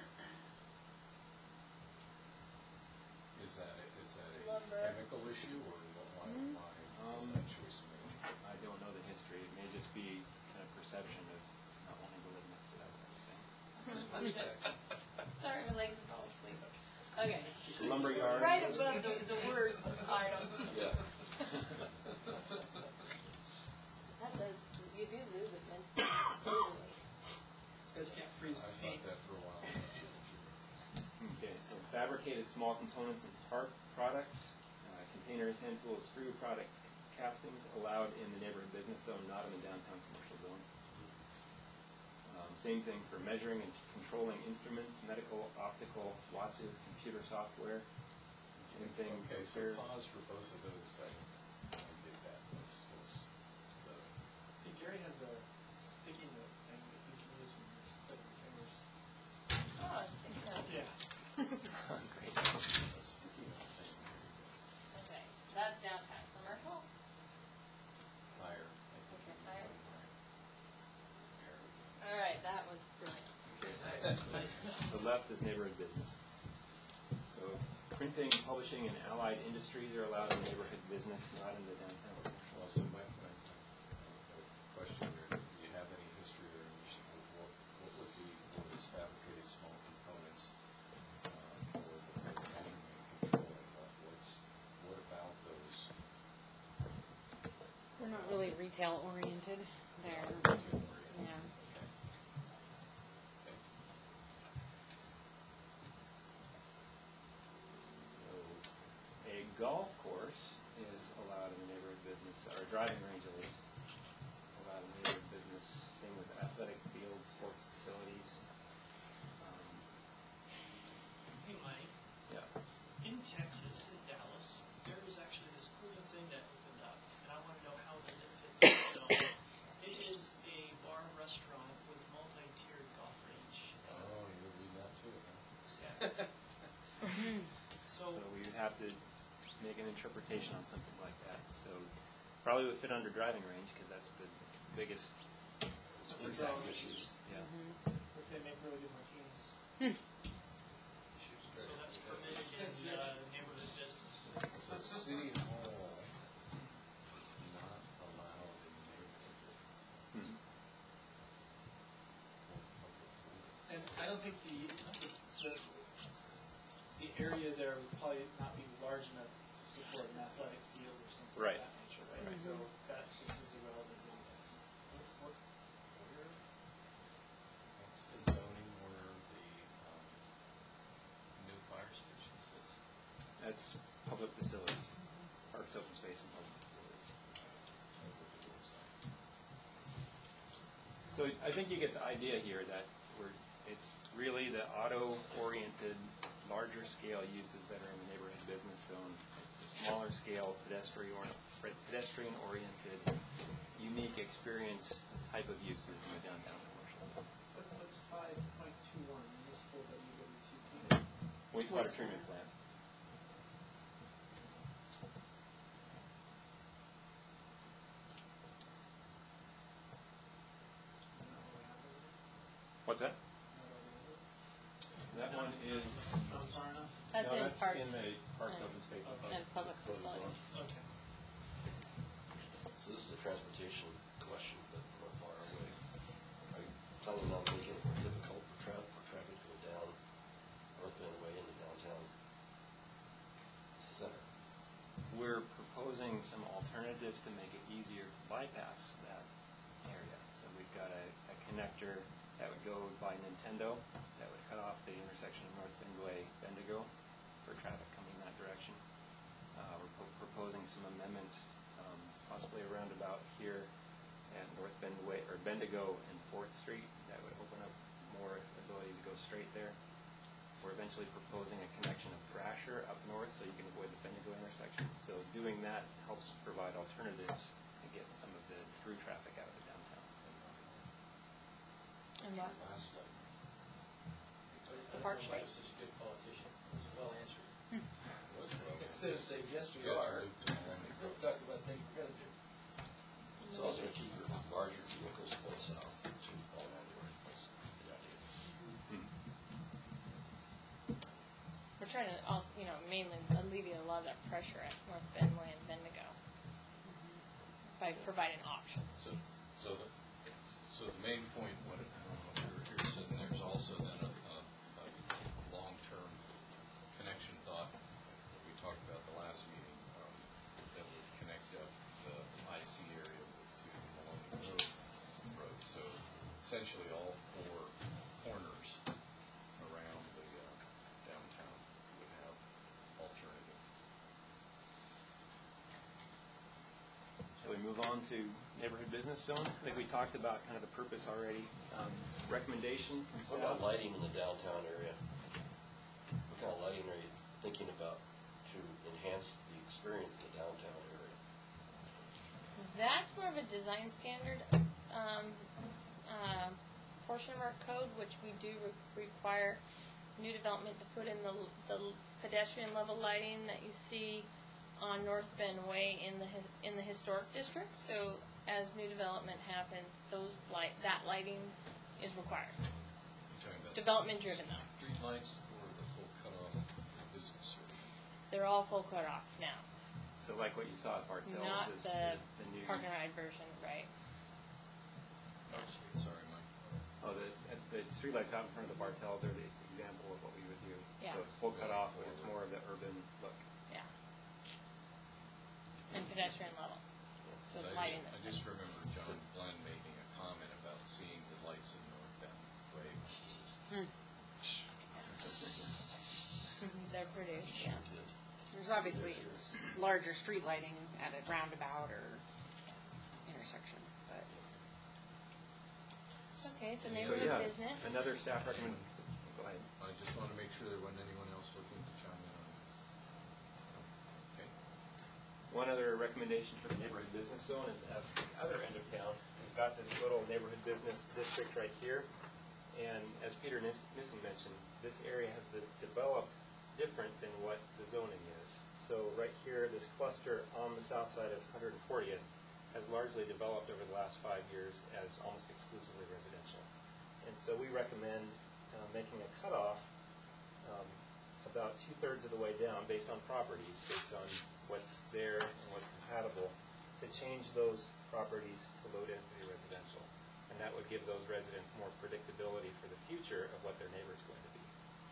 Is that, a- is that a Lumber. chemical issue, or what- why, why is Um, that choice made? I don't know the history. It may just be kind of perception of not wanting to live next to that kind of thing. Sorry, my legs fall asleep. Okay. Lumberyard. Right above the, the word item. Yeah. That does, you do lose it, man. Easily. Because you can't freeze I paint. thought that for a while. Okay, so fabricated small components and tarp products, uh, containers, hand tools, screw product castings allowed in the neighborhood business zone, not in the downtown commercial zone. Um, Same thing for measuring and controlling instruments, medical, optical, watches, computer software. Same thing. Okay, so for- pause for both of those. I I get that. What's, what's the, Hey, Gary has a sticky note thing that you can use instead of your fingers. Oh, it's sticky note. Yeah. Great. a sticky note thing? Okay, that's downtown commercial. Fire. I think Okay, you fire. mean fire. There we go. All right, that was brilliant. The left is neighborhood business. So printing, publishing, and allied industries are allowed in neighborhood business, not in the downtown commercial. Well, so my, my, my question there, do you have any history or understanding of what, what would be, what is fabricated small components, uh, for the measurement and controlling, what, what's, what about those? They're not really retail oriented. They're, retail oriented? yeah. Okay. Okay. So a golf course is allowed in the neighborhood business, or a driving range at least, allowed in the neighborhood business. Same with athletic fields, sports facilities. Um, Hey, Mike, Yeah. in Texas, in Dallas, there is actually this cool new thing that opened up, and I want to know how does it fit in the zone. It is a bar restaurant with multi-tiered golf range. Oh, you're reading that too, huh? So, So we would have to make an interpretation on something like that. So probably would fit under driving range because that's the biggest That's a swing draw. factor issues. Yeah. Because they make really good martinis. so that's permitted in uh, neighborhood business. So City Hall is not allowed in neighborhood business. Mhm. And I don't think the, the, the area there would probably not be large enough to support an athletic field or something Right. of that nature, right? Right. So that just is irrelevant to this. What, where, that's the zoning where the, um, new fire station sits. That's public facilities, parks, open space, and public facilities. So I think you get the idea here that we're, it's really the auto-oriented, larger scale uses that are in the neighborhood business zone. It's the smaller scale pedestrian pedestrian-oriented, unique experience type of uses in the downtown commercial. What, what's five point two one municipal W W two P? Wastewater Wastewater. treatment plant. What's that? That one is, It's not far enough. That's no, in that's parks. in the Parks, And- open space. and public Facilities zone. facilities. Okay. So this is a transportation question, but from far away. Are you planning on making it more difficult for traffic, for traffic to go down North Bend Way into downtown center? We're proposing some alternatives to make it easier to bypass that area. So we've got a, a connector that would go by Nintendo, that would cut off the intersection of North Bend Way, Bendigo, for traffic coming that direction. Uh, we're pro- proposing some amendments, um, possibly a roundabout here at North Bend Way, or Bendigo and Fourth Street, that would open up more ability to go straight there. We're eventually proposing a connection of Thrasher up north so you can avoid the Bendigo intersection. So doing that helps provide alternatives to get some of the through traffic out of the downtown. And what? Last time. The Park I don't know why Street. you're such a good politician. It was well answered. What's wrong? Instead of saying, yes, we Yeah, it's are, looped in one. we're talking about things we're gonna do. It's also going to keep your larger vehicles going south to all around the area. That's the idea. We're trying to also, you know, mainly alleviate a lot of that pressure at North Bend Way and Bendigo by providing options. So, so the, so the main point, what, I don't know if you were here sitting, there's also then a, a, a long-term connection thought that we talked about the last meeting, um, that would connect up the I C area to the Maloney Road, road. So essentially all four corners around the uh, downtown would have alternative. Shall we move on to neighborhood business zone? I think we talked about kind of the purpose already. Um, recommendation from What about staff? lighting in the downtown area? What kind of lighting are you thinking about to enhance the experience in the downtown area? That's more of a design standard um, uh, portion of our code, which we do re- require new development to put in the, the pedestrian level lighting that you see on North Bend Way in the hi- in the historic district. So as new development happens, those light that lighting is required. You're talking about Development driven though. street lights or the full cutoff business or They're all full cut off now, So like what you saw at Bartell's not is the the new... park and ride version, right? Oh, sweet, sorry, Mike. Oh, the, the streetlights out in front of the Bartels are the example of what we would do. Yeah. So it's full cutoff, but it's more of the urban look. Yeah. And pedestrian level. So I lighting just, I this. just remember John Glenn making a comment about seeing the lights in North Bend Way. It was- They're produced, yeah. There's obviously larger street lighting at a roundabout or intersection, but Okay, so So neighborhood yeah, business. another staff recommend, go ahead. I just want to make sure there wasn't anyone else looking to chime in on this. Okay. One other recommendation for the neighborhood business zone is at the other end of town. We've got this little neighborhood business district right here. And as Peter Nis- Nissen mentioned, this area has de- developed different than what the zoning is. So right here, this cluster on the south side of one hundred fortieth has largely developed over the last five years as almost exclusively residential. And so we recommend uh, making a cutoff um, about two-thirds of the way down based on properties, based on what's there and what's compatible, to change those properties to low-density residential. And that would give those residents more predictability for the future of what their neighbor's going to be.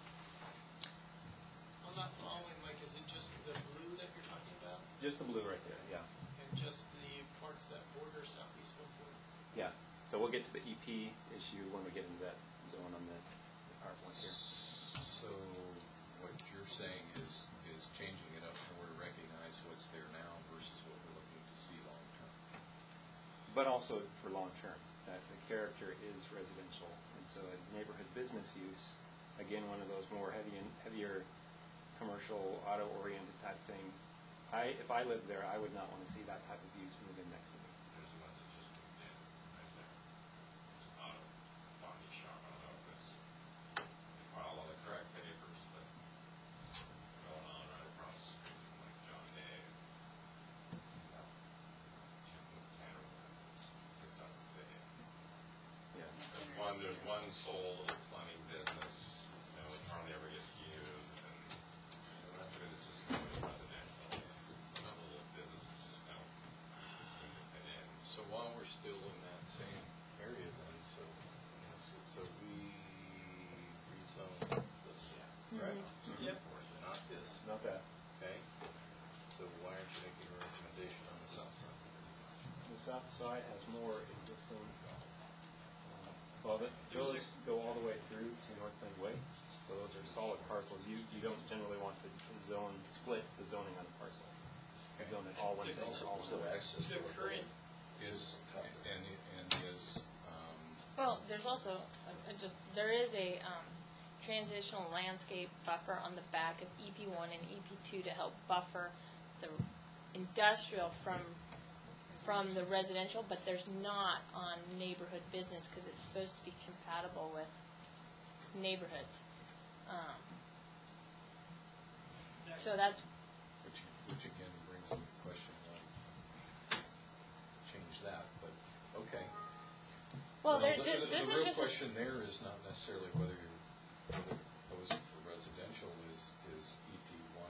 I'm not following, Mike, is it just the blue that you're talking about? Just the blue right there, yeah. And just the parts that border southeast one forty? Yeah, so we'll get to the E P issue when we get into that zone on the R one here. So what you're saying is, is changing it up more to recognize what's there now versus what we're looking to see long term. But also for long-term, that the character is residential. And so a neighborhood business use, again, one of those more heavy and heavier commercial, auto-oriented type thing. I, if I lived there, I would not want to see that type of use move in next to me. There's one that just moved in right there. It's an auto body shop. I don't know if it's, they filed all the correct papers, but it's going on right across the street from like John Day. You know, Tim Tanner, this doesn't fit in. Yeah. There's one, there's one sole little plumbing business, you know, it hardly ever gets used, and the rest of it is just kind of still in that same area then, so, you know, so, so we rezone this, right? Yep. Not this, Not that. okay? So why aren't you making a recommendation on the south side? The south side has more existing, uh, well, the- There's those go all the way through to Northland Way. So those are solid parcels. You, you don't generally want to zone, split the zoning on a parcel. You zone it all one There's thing, also- all There's no one. access to The it. current, Is, and, and is, um, Well, there's also, uh, uh, just, there is a um, transitional landscape buffer on the back of E P one and E P two to help buffer the industrial from, from the residential, but there's not on neighborhood business because it's supposed to be compatible with neighborhoods. Um, So that's, which, which again brings up the question, um, change that, but, okay. well, No, there, the- thi- the- this The is real just, a- question there is not necessarily whether you're, whether you're proposing for residential, is, is E P one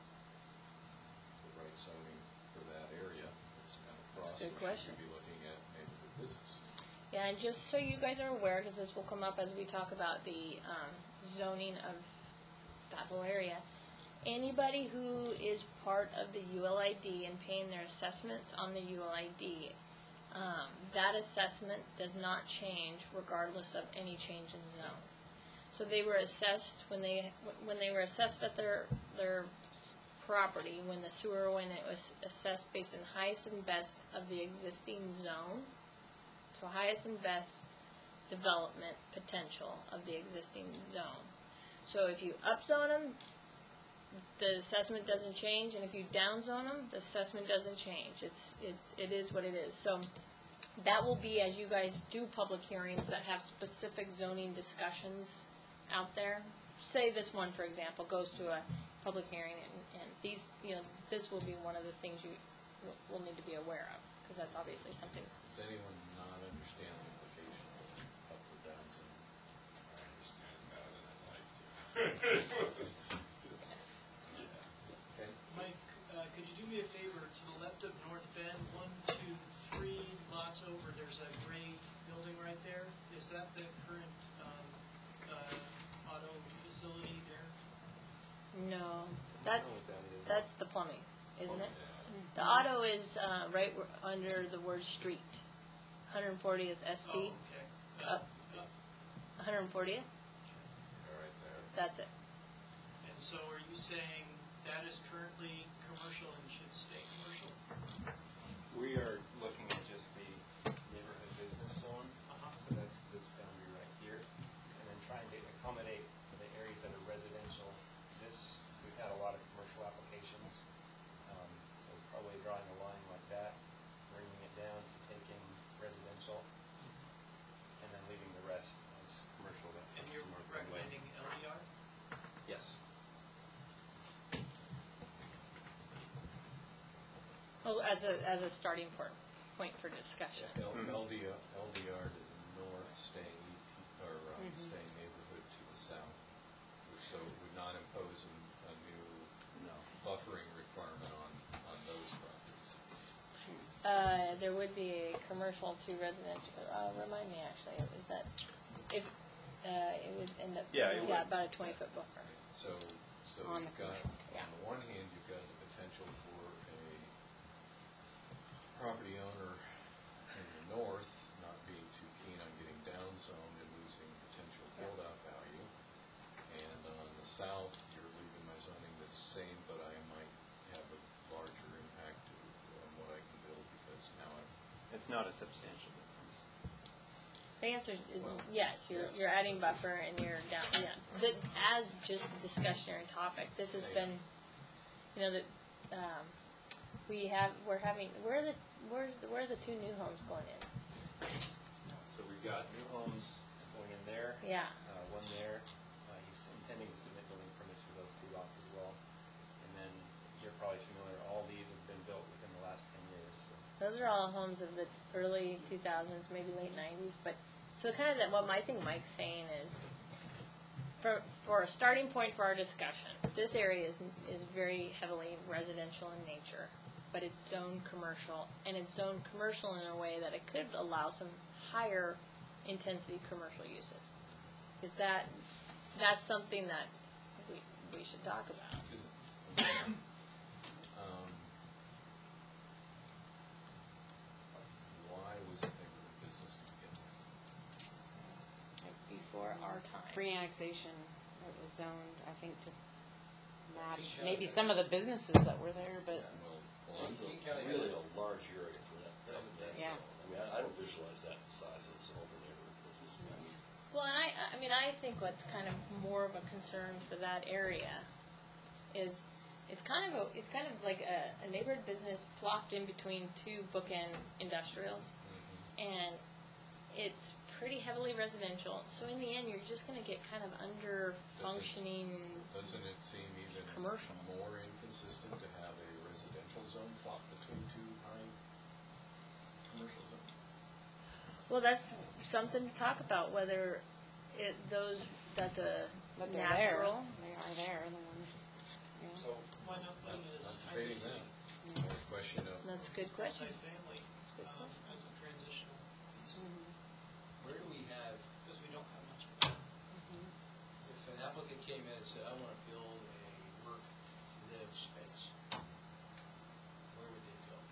the right zoning for that area? It's kind of cross, That's a good or question. should we be looking at neighborhood business? yeah, and just so you guys are aware, because this will come up as we talk about the um, zoning of that whole area, anybody who is part of the U L I D and paying their assessments on the U L I D, um, that assessment does not change regardless of any change in zone. So they were assessed when they when they were assessed at their their property, when the sewer when it was assessed based on highest and best of the existing zone. So highest and best development potential of the existing zone. So if you upzone them, the assessment doesn't change, and if you downzone them, the assessment doesn't change. It's it's it is what it is. So that will be as you guys do public hearings that have specific zoning discussions out there. Say this one, for example, goes to a public hearing, and, and these, you know, this will be one of the things you will, will need to be aware of, because that's obviously something. Does anyone not understand the implications of up or down zoning? I understand it better than I'd like to. It's- it's- yeah. Okay. Mike, uh, could you do me a favor, to the left of North Bend, one, two, three lots over, there's a gray building right there. Is that the current, um, uh, auto facility there? No, I that's don't know what that is. that's the plumbing, isn't it? Yeah. The auto is uh, right where- under the word street, one fortieth S Oh, T, okay. Up. Up. one fortieth. They're right there. That's it. And so are you saying that is currently commercial and should stay commercial? We are looking at just the neighborhood business zone. Uh-huh. So that's this boundary right here, and then trying to accommodate the areas that are residential. This, we've had a lot of commercial applications, um, so probably drawing a line like that, bringing it down to taking residential, and then leaving the rest as commercial that And comes you're from Northland Way. recommending L D R? Yes. Well, as a as a starting point point for discussion. L- Mhm. LDR, L D R to the north, staying E P, or um, Mhm. staying neighborhood to the south, which so would not impose a, a new No. buffering requirement on, on those properties. Uh, there would be a commercial to residential. Uh, remind me, actually, is that if uh, it would end up Yeah, it yeah would. about a twenty foot buffer. So, so On you've the got, commercial, yeah. on the one hand, you've got the potential for a property owner in the north not being too keen on getting downzoned and losing potential build-out value. And on the south, you're leaving my zoning the same, but I might have a larger impact on what I can build because now I'm, It's not a substantial difference. The answer is Well, yes. You're yes. you're adding buffer and you're down. Yeah. But as just a discussionary topic, this has Yeah. been, you know, that um, we have we're having where are the where's the, where are the two new homes going in? So we've got new homes going in there. Yeah. Uh, one there, uh, he's intending to submit building permits for those two lots as well. And then, you're probably familiar, all these have been built within the last ten years, so. Those are all homes of the early two thousands, maybe late nineties. But so kind of that what my thing Mike's saying is, for for a starting point for our discussion, this area is is very heavily residential in nature. but it's zoned commercial, and it's zoned commercial in a way that it could allow some higher intensity commercial uses. Is that, that's something that we, we should talk about. Is, um, why was it neighborhood business to begin with? Before our time. Pre-annexation, it was zoned, I think, to match King maybe County. some of the businesses that were there, but Well, well, It's I'm- a- King County had really a- a large area for that, that, that Yeah. zone. I mean, I, I don't visualize that size of some over neighborhood business. Well, and I, I mean, I think what's kind of more of a concern for that area is it's kind of a, it's kind of like a, a neighborhood business plopped in between two bookend industrials, and it's pretty heavily residential. So in the end, you're just going to get kind of under functioning. Doesn't it seem even Commercial. more inconsistent to have a residential zone plopped between two high commercial zones? Well, that's something to talk about, whether it, those, that's a but they're there. natural. They are there, the ones. Yeah. So, Why not put I'm it as not debating hybrid that. city, More a question of, That's a good question. multifamily, That's a good um, question. as a transitional piece, Mhm. where do we have, because we don't have much of that. if an applicant came in and said, I want to build a work, live space, where would they go?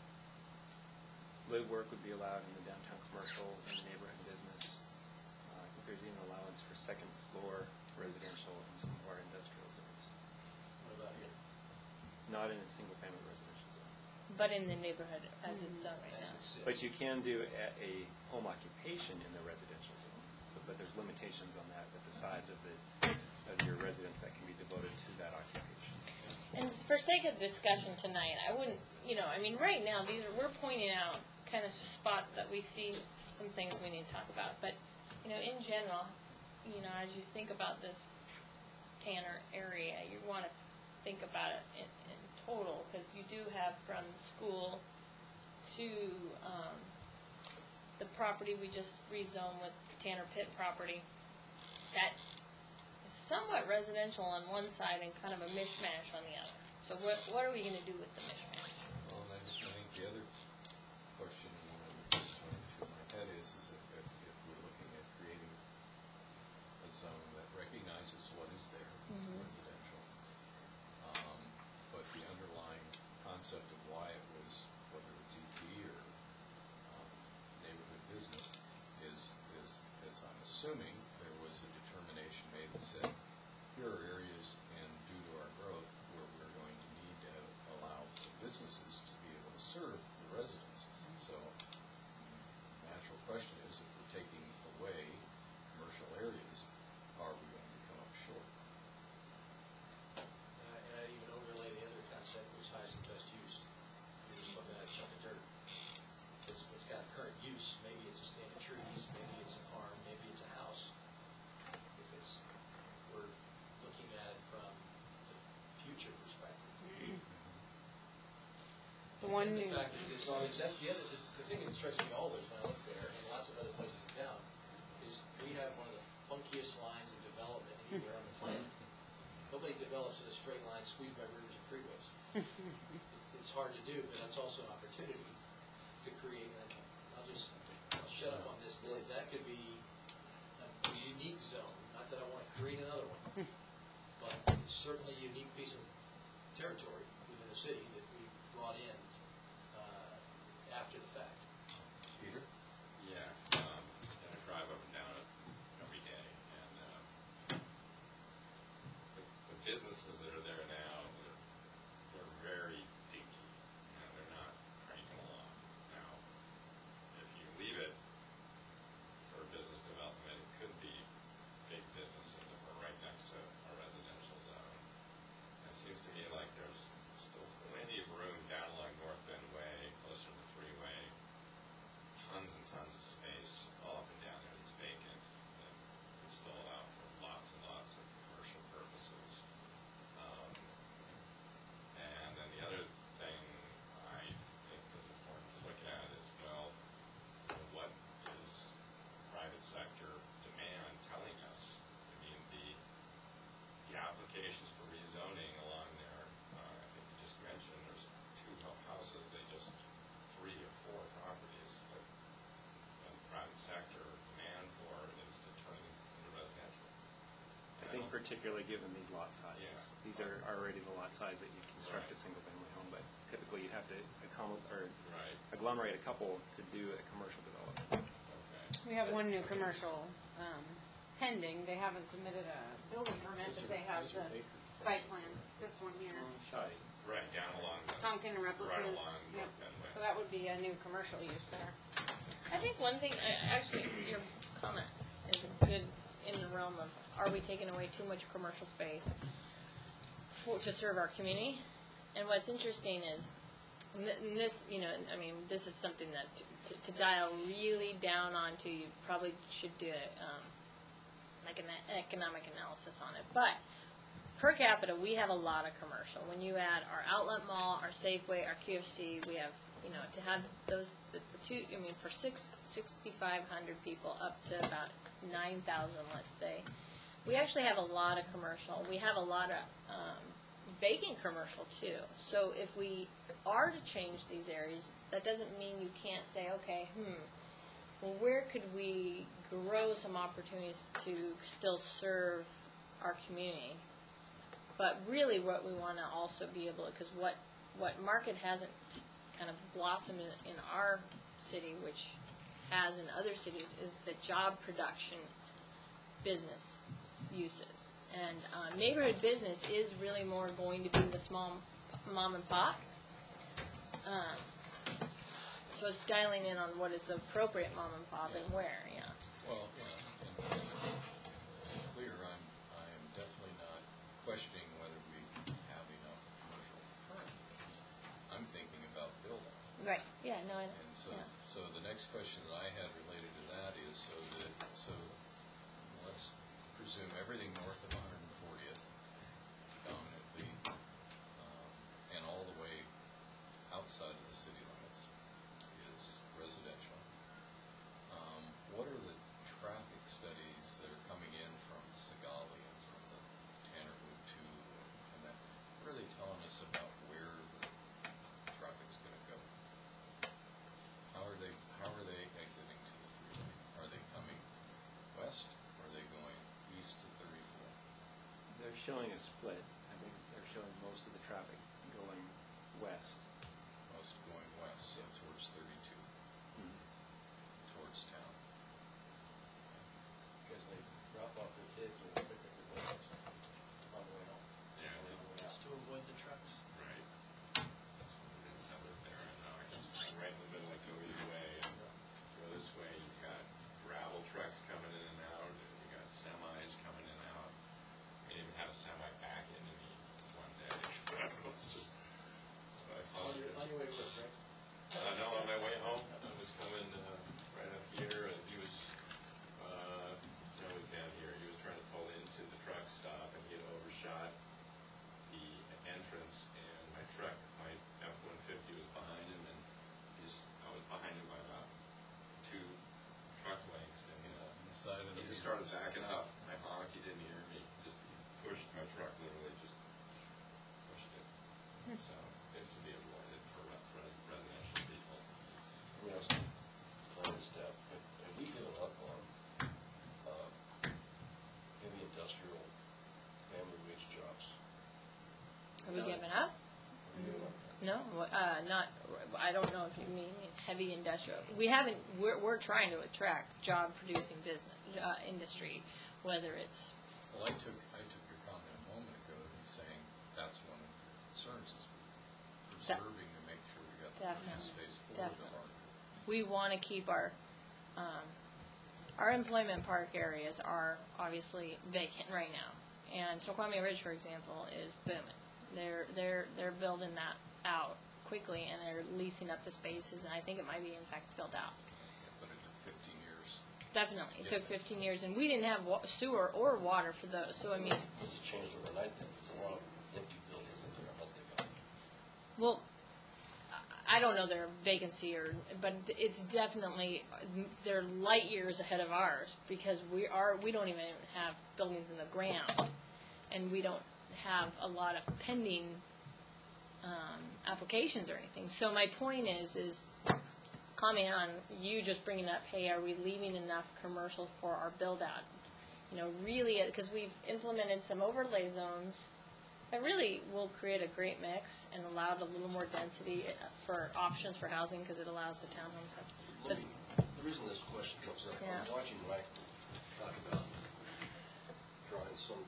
Live work would be allowed in the downtown commercial and the neighborhood business. Uh, I think there's even allowance for second floor residential in some of our industrial zones. What about here? Not in a single family residential zone. But in the neighborhood as it's done right As now. it sits? But you can do a, a home occupation in the residential zone. So, but there's limitations on that with the size of the, of your residence that can be devoted to that occupation. And for sake of discussion tonight, I wouldn't, you know, I mean, right now, these are, we're pointing out kind of spots that we see some things we need to talk about. But, you know, in general, you know, as you think about this Tanner area, you want to think about it in, in total, because you do have from school to um, the property we just rezoned with Tanner Pit property. That is somewhat residential on one side and kind of a mishmash on the other. So what what are we going to do with the mishmash? well, and I just- I think the other question that was going through my head is, is if, if if we're looking at creating a zone that recognizes what is there, Mhm. residential, um, but the underlying concept of why it was, whether it's E P or um, neighborhood business, is, is, is I'm assuming there was a determination made that said, here are areas, and due to our growth, where we're going to need to allow some businesses to be able to serve the residents. So, the natural question is, if we're taking away commercial areas, are we going to come up short? And I, and I even overlay the other concept, which is highest and best use. You're just looking at a chunk of dirt. It's, it's got current use, maybe it's a stand of trees, maybe it's a farm, maybe it's a house. If it's, if we're looking at it from the future perspective. The one And new, the fact that this, all these- that's the other, the, the thing that strikes me always when I look there, and lots of other places in town, is we have one of the funkiest lines of development anywhere on the planet. Nobody develops in a straight line squeezed by rivers and freeways. It's hard to do, but that's also an opportunity to create, and I'll just, I'll shut up on this and say that could be a a unique zone, not that I want to create another one, but it's certainly a unique piece of territory within the city that we brought in uh, after the fact. Peter? Yeah, um, and I drive up and down it every day, and, um, the, the businesses that are there now, they're, they're very dinky, and they're not cranking along. Now, if you leave it for business development, it could be big businesses that were right next to a residential zone. It seems to me like there's still plenty of room down along North Bend Way, closer to the freeway, particularly given these lot sizes. Yeah. These are already the lot size that you construct Right. a single-family home, but typically you have to accommodate, or Right, agglomerate a couple to do a commercial development. okay. We have one new commercial um, pending. They haven't submitted a building permit, but they have the site plan. This one here. Shy. Right, down along the, Tonkin right replicas. along Yep. North Fenway. So that would be a new commercial use there. I think one thing, I- actually, your comment is good in the realm of, are we taking away too much commercial space for, to serve our community? And what's interesting is, and th- and this, you know, I mean, this is something that to, to dial really down onto, you probably should do a, um, like an economic analysis on it. But per capita, we have a lot of commercial. When you add our outlet mall, our Safeway, our Q F C, we have, you know, to have those, the, the two, I mean, for six, sixty-five hundred people up to about nine thousand, let's say, we actually have a lot of commercial. We have a lot of um, vacant commercial too. So if we are to change these areas, that doesn't mean you can't say, okay, hmm, well, where could we grow some opportunities to still serve our community? But really what we want to also be able to, because what, what market hasn't kind of blossomed in, in our city, which has in other cities, is the job production business uses. And uh, neighborhood business is really more going to be the small mom and pop. Um, so it's dialing in on what is the appropriate mom and pop and where, yeah. Well, yeah, and to be clear, I'm, I am definitely not questioning whether we have enough commercial currently. I'm thinking about build-out. Right, yeah, no, I know. And so, Yeah. so the next question that I had related to that is, so that, so let's presume everything north of one hundred fortieth dominantly, um, and all the way outside of the city limits is residential. Um, what are the traffic studies that are coming in from Sigali and from the Tanner Loop two and that? What are they telling us about where the traffic's going to go? How are they, how are they exiting to the freeway? Are they coming west or are they going east to thirty-four? They're showing a split. I think they're showing most of the traffic going west. Most going west, so towards thirty-two, towards town. Because they drop off their kids or pick up their boys on the way home. Yeah, On the way out. Just to avoid the trucks. right. That's what it is out there, and uh, I guess it's right in the middle, like go either way, and go this way, you've got gravel trucks coming in and out, and you got semis coming in and out. I even had a semi back into me one day. It's just, so I On your, on apologize. your way to work, right? Uh, no, on my way home, I was coming uh, right up here, and he was, uh, no, he was down here. He was trying to pull into the truck stop, and he had overshot the entrance, and my truck, my F one fifty was behind him, and he just, I was behind him by about two truck lengths, and uh, The side of the. he just started backing up. I honked, he didn't hear me, just he pushed my truck, literally just pushed it. So it's to be avoided for re- for residential people. It's, Let me ask you, planning staff, have have we given up on, uh, heavy industrial, family wage jobs? Have we given up? Have we given up? No, uh, not, I don't know if you mean heavy industrial. We haven't, we're, we're trying to attract job-producing business, uh, industry, whether it's, Well, I took, I took your comment a moment ago to be saying that's one of the concerns is preserving to make sure we got the Definitely, commercial space for the definitely. market. we want to keep our, um, our employment park areas are obviously vacant right now. And Snoqualmie Ridge, for example, is booming. They're, they're, they're building that out quickly and they're leasing up the spaces, and I think it might be in fact built out. But it took fifteen years. Definitely, it Yeah. took fifteen years, and we didn't have wa- sewer or water for those, so I mean, This has changed overnight then, there's a lot of empty buildings that they're not taking up. well, I I don't know their vacancy or, but it's definitely, they're light years ahead of ours, because we are, we don't even have buildings in the ground, and we don't have a lot of pending, um, applications or anything. So my point is, is comment on you just bringing up, hey, are we leaving enough commercial for our build out? you know, really, because we've implemented some overlay zones that really will create a great mix and allow a little more density uh, for options for housing, because it allows the townhomes. to- Let me, the reason this question comes up, Yeah. I'm watching Mike talk about drawing some,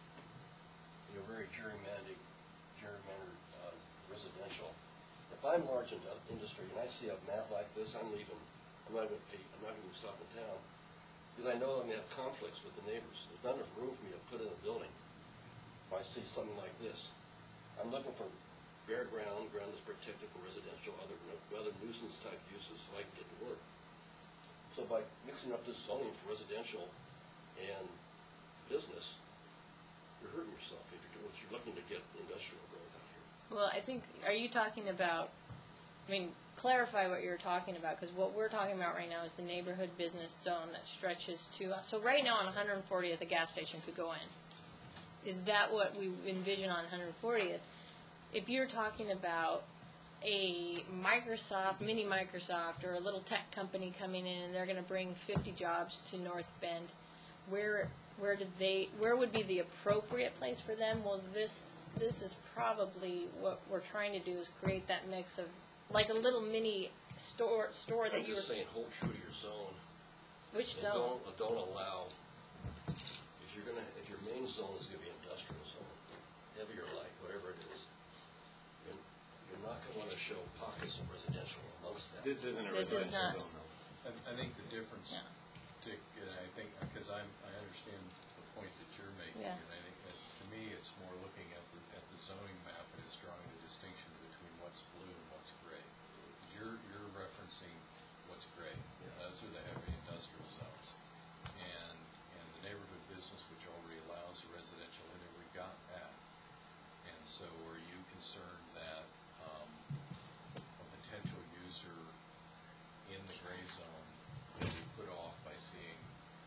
you know, very gerrymandered, gerrymandered uh, residential. If I'm large in industry and I see a map like this, I'm leaving. I'm not going to pay. I'm not going to stop in town because I know I'm going to have conflicts with the neighbors. There's not enough room for me to put in a building. If I see something like this, I'm looking for bare ground, ground that's protected from residential, other other nuisance type uses, so I can get to work. So by mixing up this zoning for residential and business, you're hurting yourself if you're, if you're looking to get industrial growth out here. Well, I think, are you talking about, I mean, clarify what you're talking about, because what we're talking about right now is the neighborhood business zone that stretches to, so right now on one hundred fortieth, a gas station could go in. Is that what we envision on one hundred fortieth? If you're talking about a Microsoft, mini Microsoft, or a little tech company coming in and they're going to bring fifty jobs to North Bend, where where did they where would be the appropriate place for them? Well, this this is probably what we're trying to do, is create that mix of like a little mini store store that I'm you just were. saying, hold true to your zone. Which and zone? Don't, don't allow, if you're gonna, if your main zone is gonna be industrial zone, heavy or light, whatever it is, you're, you're not gonna wanna show pockets of residential amongst that. This isn't a This is residential not. zone, though. I, I think the difference, Yeah. Dick, and I think, because I'm, I understand the point that you're making, Yeah. and I think that, to me, it's more looking at the, at the zoning map and it's drawing the distinction between what's blue and what's gray. 'Cause You're, you're referencing what's gray. Those are the heavy industrial zones. And, and the neighborhood business, which already allows the residential in there, we got that. And so are you concerned that, um, a potential user in the gray zone will be put off by seeing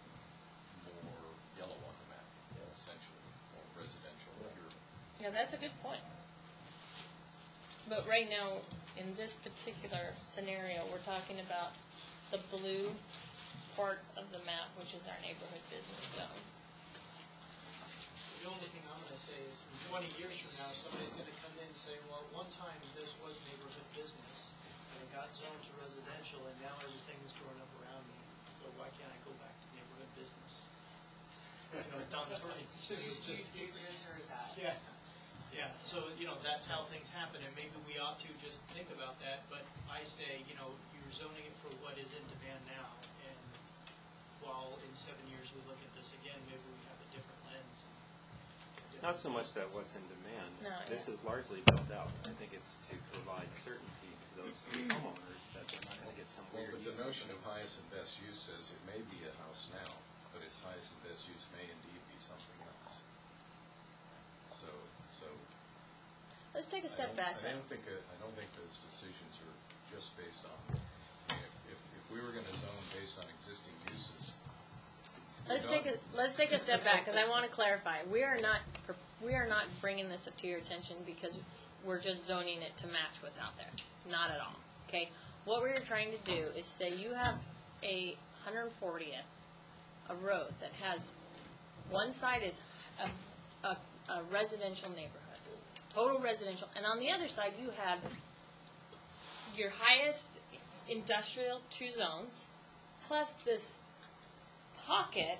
more yellow on the map, essentially, more residential here? Yeah, that's a good point. But right now, in this particular scenario, we're talking about the blue part of the map, which is our neighborhood business zone. The only thing I'm gonna say is, in twenty years from now, somebody's gonna come in and say, well, at one time, this was neighborhood business, and it got zoned to residential, and now everything's growing up around me, so why can't I go back to neighborhood business? You know, down the road, it's just, You just heard that. yeah, yeah, so, you know, that's how things happen, and maybe we ought to just think about that, but I say, you know, you're zoning it for what is in demand now, and while in seven years we look at this again, maybe we have a different lens. Not so much that what's in demand. No, This yeah. is largely built out. I think it's to provide certainty to those homeowners that they're not going to get some Well, weird but the use notion it. of highest and best use says it may be a house now, but its highest and best use may indeed be something else. So, so. Let's take a I step don't- back I then. don't think, uh, I don't think those decisions are just based on, I mean, if, if, if we were gonna zone based on existing uses. we're Let's take a, done. let's take a step back, because I want to clarify. We are not, we are not bringing this up to your attention because we're just zoning it to match what's out there. Not at all, okay? What we're trying to do is say you have a one hundred fortieth, a road that has, one side is a, a, a residential neighborhood, total residential, and on the other side you have your highest industrial two zones, plus this pocket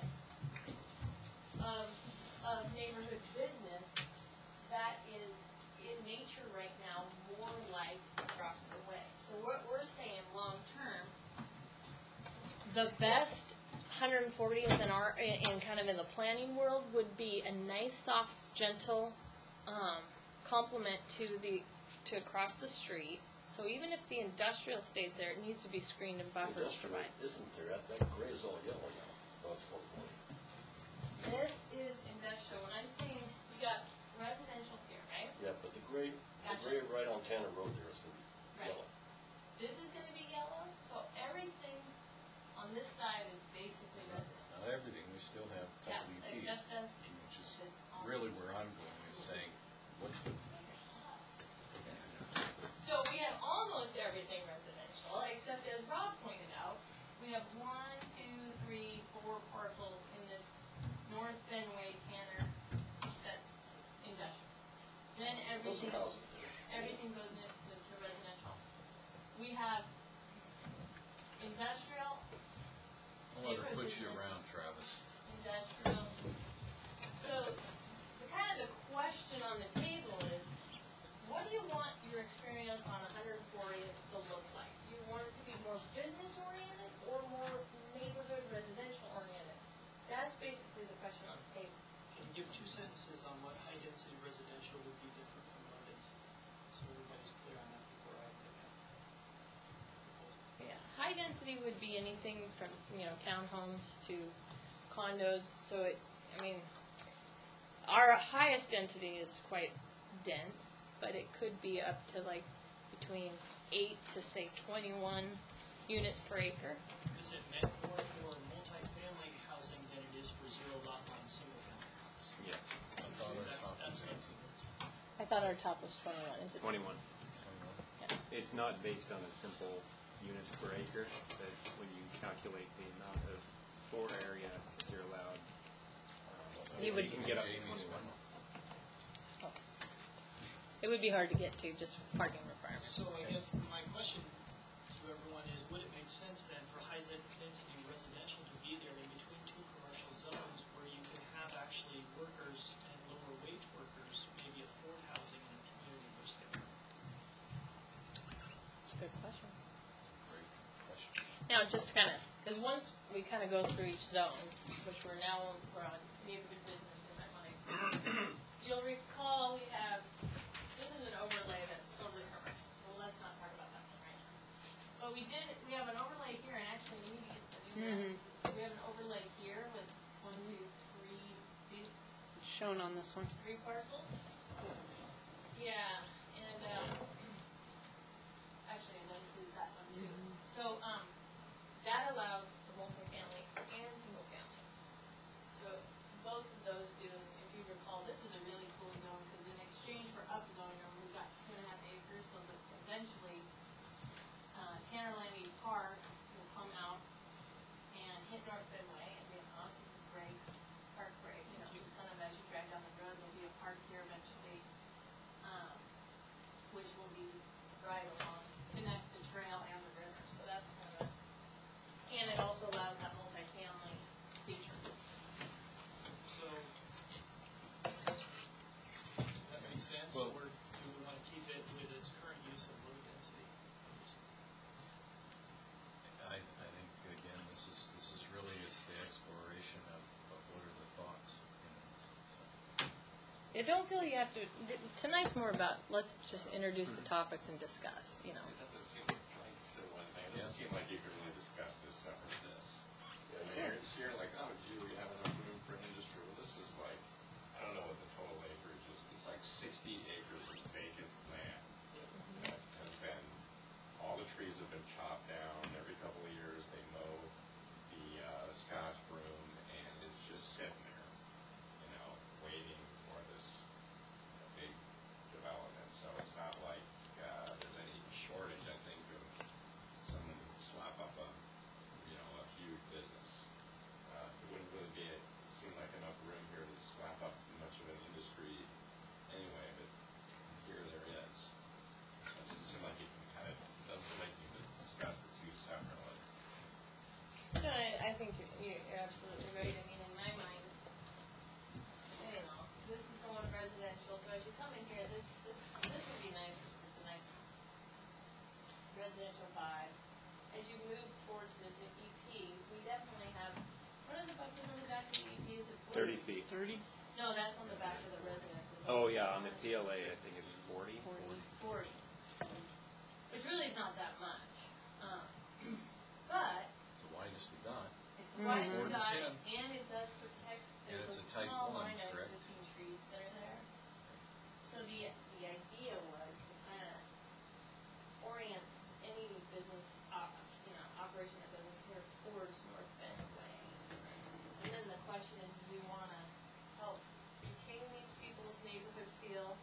of, of neighborhood business that is in nature right now more like across the way. So what we're saying long term, the best one hundred fortieth in our in, in kind of in the planning world would be a nice, soft, gentle um, complement to the to across the street. So even if the industrial stays there, it needs to be screened and buffered to Industrial provide. isn't there, that, that gray is all yellow now, above four forty. This is industrial. When I'm saying you got residential here, right? Yeah, but the gray, the Gotcha. gray right on Tanner Road there is gonna be Right. yellow. This is going to be yellow, so everything on this side is basically residential. Not everything, we still have Yeah, W except Ps, as which is the- really where I'm going, is saying, what's the, So we have almost everything residential, except as Rob pointed out, we have one, two, three, four parcels in this everything, houses there. everything goes into to residential. We have industrial, I'll let her put you around, Travis. industrial. So, the kind of the question on the table is, what do you want your experience on one hundred fortieth to look like? Do you want it to be more business oriented or more neighborhood residential oriented? That's basically the question on the table. Can you give two sentences on what high density residential would be different from low density? So everybody's clear on that before I make that proposal. Yeah, high density would be anything from, you know, townhomes to condos, so it, I mean, our highest density is quite dense, but it could be up to like between eight to say twenty-one units per acre. Is it meant more for multifamily housing than it is for zero lot line single family homes? Yes, I thought our That's, top that's was it. I thought our top was twenty-one, is it? twenty-one. twenty-one. Yeah. It's not based on a simple units per acre, but when you calculate the amount of floor area that you're allowed, uh, You would- can get up to Jamie's twenty-one. It would be hard to get to, just parking requirements. So I guess my question to everyone is, would it make sense then for high density residential to be there in between two commercial zones where you can have actually workers and lower wage workers maybe afford housing in a community where they're. That's a good question. Great question. Now, just kind of, because once we kind of go through each zone, which we're now, we're on neighborhood business, different money. You'll recall we have, this is an overlay that's totally commercial, so let's not talk about that one right now. But we did, we have an overlay here, and actually we need to get the new Mhm. maps. We have an overlay here with one, two, three, these Shown on this one. three parcels. Yeah, and, um, actually, that includes that one too. So, um, that allows the multifamily and single family. So, both of those do, and if you recall, this is a really cool zone, because in exchange for upzoning them, we got two and a half acres, so that eventually, uh, Tanner Lamy Park will come out and hit North Fenway and be an awesome break, park break, you know, just kind of as you drive down the road, there'll be a park here eventually, um, which will be right along, connect the trail and the river, so that's kind of a, and it also allows that multifamily feature. So, does that make sense, Well- or do we want to keep it with its current use of low density? I, I think, again, this is, this is really is the exploration of, of what are the thoughts, you know, so, so. I don't feel you have to, th- tonight's more about, let's just introduce the topics and discuss, you know. It doesn't seem like, can I say one thing? It doesn't seem like you could really discuss this separate from this. I mean, you're, so you're like, oh gee, we have enough room for industry. Well, this is like, I don't know what the total acreage is. It's like sixty acres of vacant land that have been, all the trees have been chopped down. Every couple of years, they mow the uh, Scotch broom, and it's just sitting there, you know, waiting for this big development. So it's not like uh, there's any shortage, I think, of someone who would slap up a, you know, a huge business. Uh, It wouldn't really be, it seemed like enough room here to slap up much of an industry anyway, but here there is. So it doesn't seem like you can kind of, doesn't seem like you can discuss the two separately. No, I, I think you're, you're absolutely right. I mean, in my mind, you know, this is going residential, so as you come in here, this, this, this would be nice, it's a nice residential vibe. As you move towards this E P, we definitely have, what are the buffers on the back of the E P? Is it forty? Thirty feet. Thirty? No, that's on the back of the residences. Oh, yeah, on the P L A, I think it's forty. Forty. Which really is not that much. Um, but It's the widest we got. it's the widest More we than got, ten. and it does protect, And there's it's a a type small one, line of correct? existing trees that are there. So the, the idea was to kind of orient any business, op, you know, operation that goes in here towards North Bend Way. And then the question is, do you want to help retain these people's neighborhood feel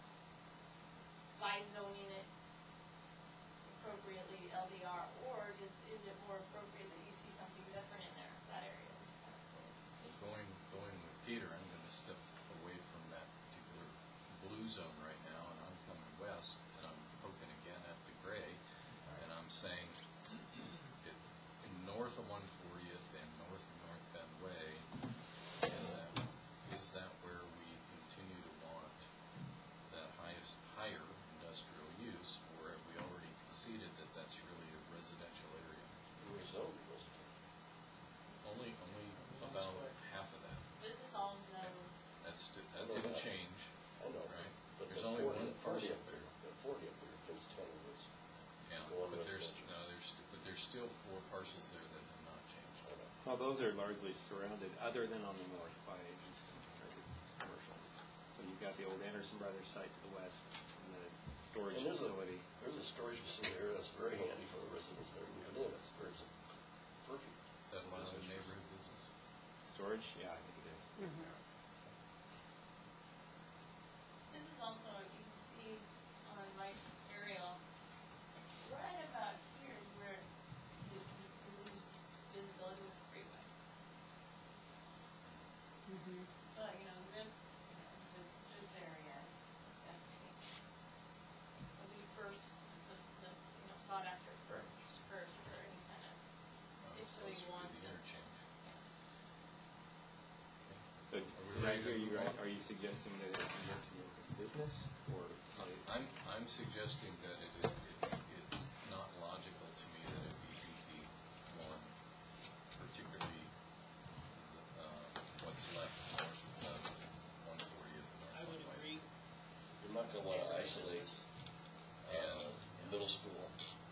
by zoning it appropriately L D R, or is, is it more appropriate that you see something different in there? That area is kind of cool. Going, going with Peter, I'm gonna step away from that particular blue zone right now, and I'm coming west, and I'm poking again at the gray, and I'm saying, it, in north of one fortieth and north of North Bend Way, is that, is that where we continue to want that highest, higher industrial use, or have we already conceded that that's really a residential area? We're zoned residential. Only, only about half of that. This is all zone. That's, sti- that I know didn't that. change, I know, right? but There's the only forty, one forty parcel up there, there. the forty up there, against ten was, Yeah, Going but there's, residential. no, there's, st- but there's still four parcels there that have not changed. I know. Well, those are largely surrounded, other than on the north by Easton, right, the commercial. So you've got the old Anderson Brothers site to the west, and the storage And there's a- facility. There's a storage facility there that's very handy for the residents that are moving in, it's very, it's perfect. Is that allowed in neighborhood business? Storage, yeah, I think it is. This is also, you can see on Mike's aerial, right about here is where you, you lose visibility with the freeway. So, you know, this, you know, the, this area is definitely, will be first, the, the, you know, sought after first, first for any kind of, Uh, If so somebody this would wants be the this. interchange. So, we Frank, ready to are you, move right- on? are you suggesting that it convert to a business, or how do you? I'm, I'm suggesting that it is, it, it's not logical to me that it be B P one, particularly, uh, what's left north of one fortieth and I North would Bend Way. agree. You're not gonna wanna isolate, uh, the middle school,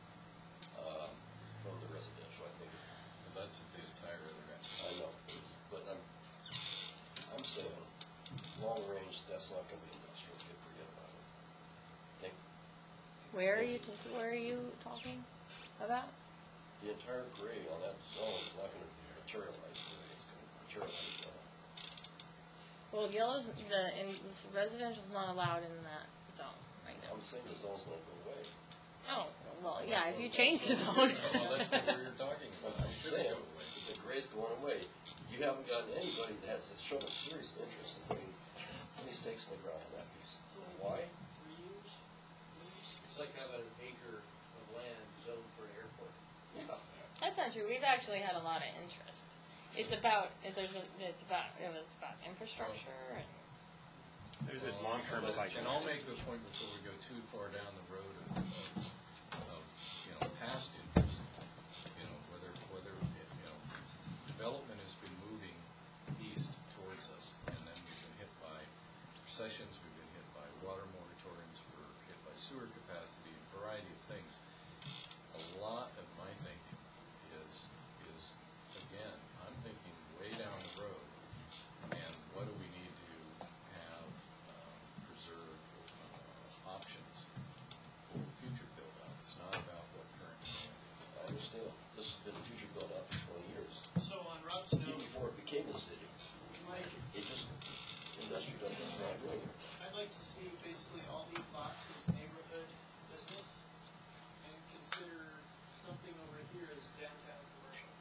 uh, from the residential, I think. But that's the entire other end. I know, but I'm, I'm saying, long range, that's not gonna be industrial, get, forget about it. Think, Where are you, t- where are you talking about? the entire gray on that zone is not gonna materialize the way it's gonna materialize now. Well, yellow's, the, in, residential's not allowed in that zone right now. I'm saying the zone's gonna go away. Oh, well, yeah, if you change the zone. Well, that's what we were talking I'm about. It should saying, go away. the gray's going away. You haven't gotten anybody that has shown a serious interest in putting any stakes in the ground on that piece. So why? Three years? It's like having an acre of land zoned for an airport. Yeah. That's not true. We've actually had a lot of interest. It's about, if there's a, it's about, it was about infrastructure and. There's a Well, long-term but- site. And I'll make the point before we go too far down the road of, of, of, you know, past interest. You know, whether, whether, it- you know, development has been moving east towards us, and then we've been hit by recessions, we've been hit by water moratoriums, we're hit by sewer capacity, a variety of things. A lot of my thinking is, is, again, I'm thinking way down the road, and what do we need to have um, preserve uh, options for future build-out? It's not about what current demand is. I understand. This has been a future built up for twenty years. So on Rob's Even note, before it became the city. Mike, It just, industry doesn't want to go here. I'd like to see basically all eight lots as neighborhood business and consider something over here as downtown commercial.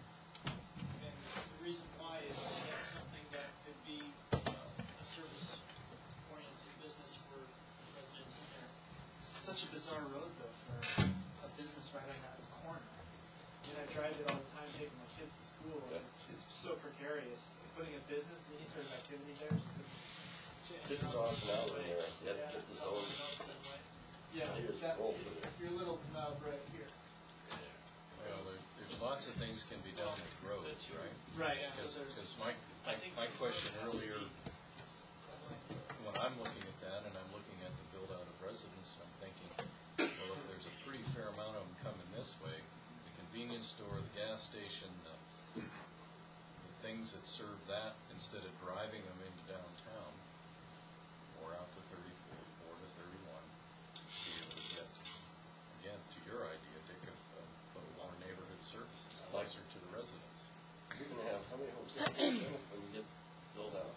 And the reason why is that that's something that could be uh, a service-oriented business for residents in there. It's such a bizarre road though for a business right on that corner. I mean, I drive it all the time taking my kids to school, and it's, it's so precarious. Putting a business, any sort of activity there just doesn't. Fifty miles an hour in there, you have to get the zone. Yeah, Here's that, gold for there. your little knob right here. Well, there, there's lots of things can be done with roads, right? Right, yeah, so Because, there's. my, my, I think my the question road has to earlier, be- when I'm looking at that, and I'm looking at the build-out of residents, and I'm thinking, well, if there's a pretty fair amount of them coming this way, the convenience store, the gas station, the, the things that serve that, instead of driving them into downtown, or out to thirty-four, or to thirty-one, be able to get, again, to your idea, Dick, of, of of more neighborhood services closer to the residents. You're gonna have, how many homes there when you get built out?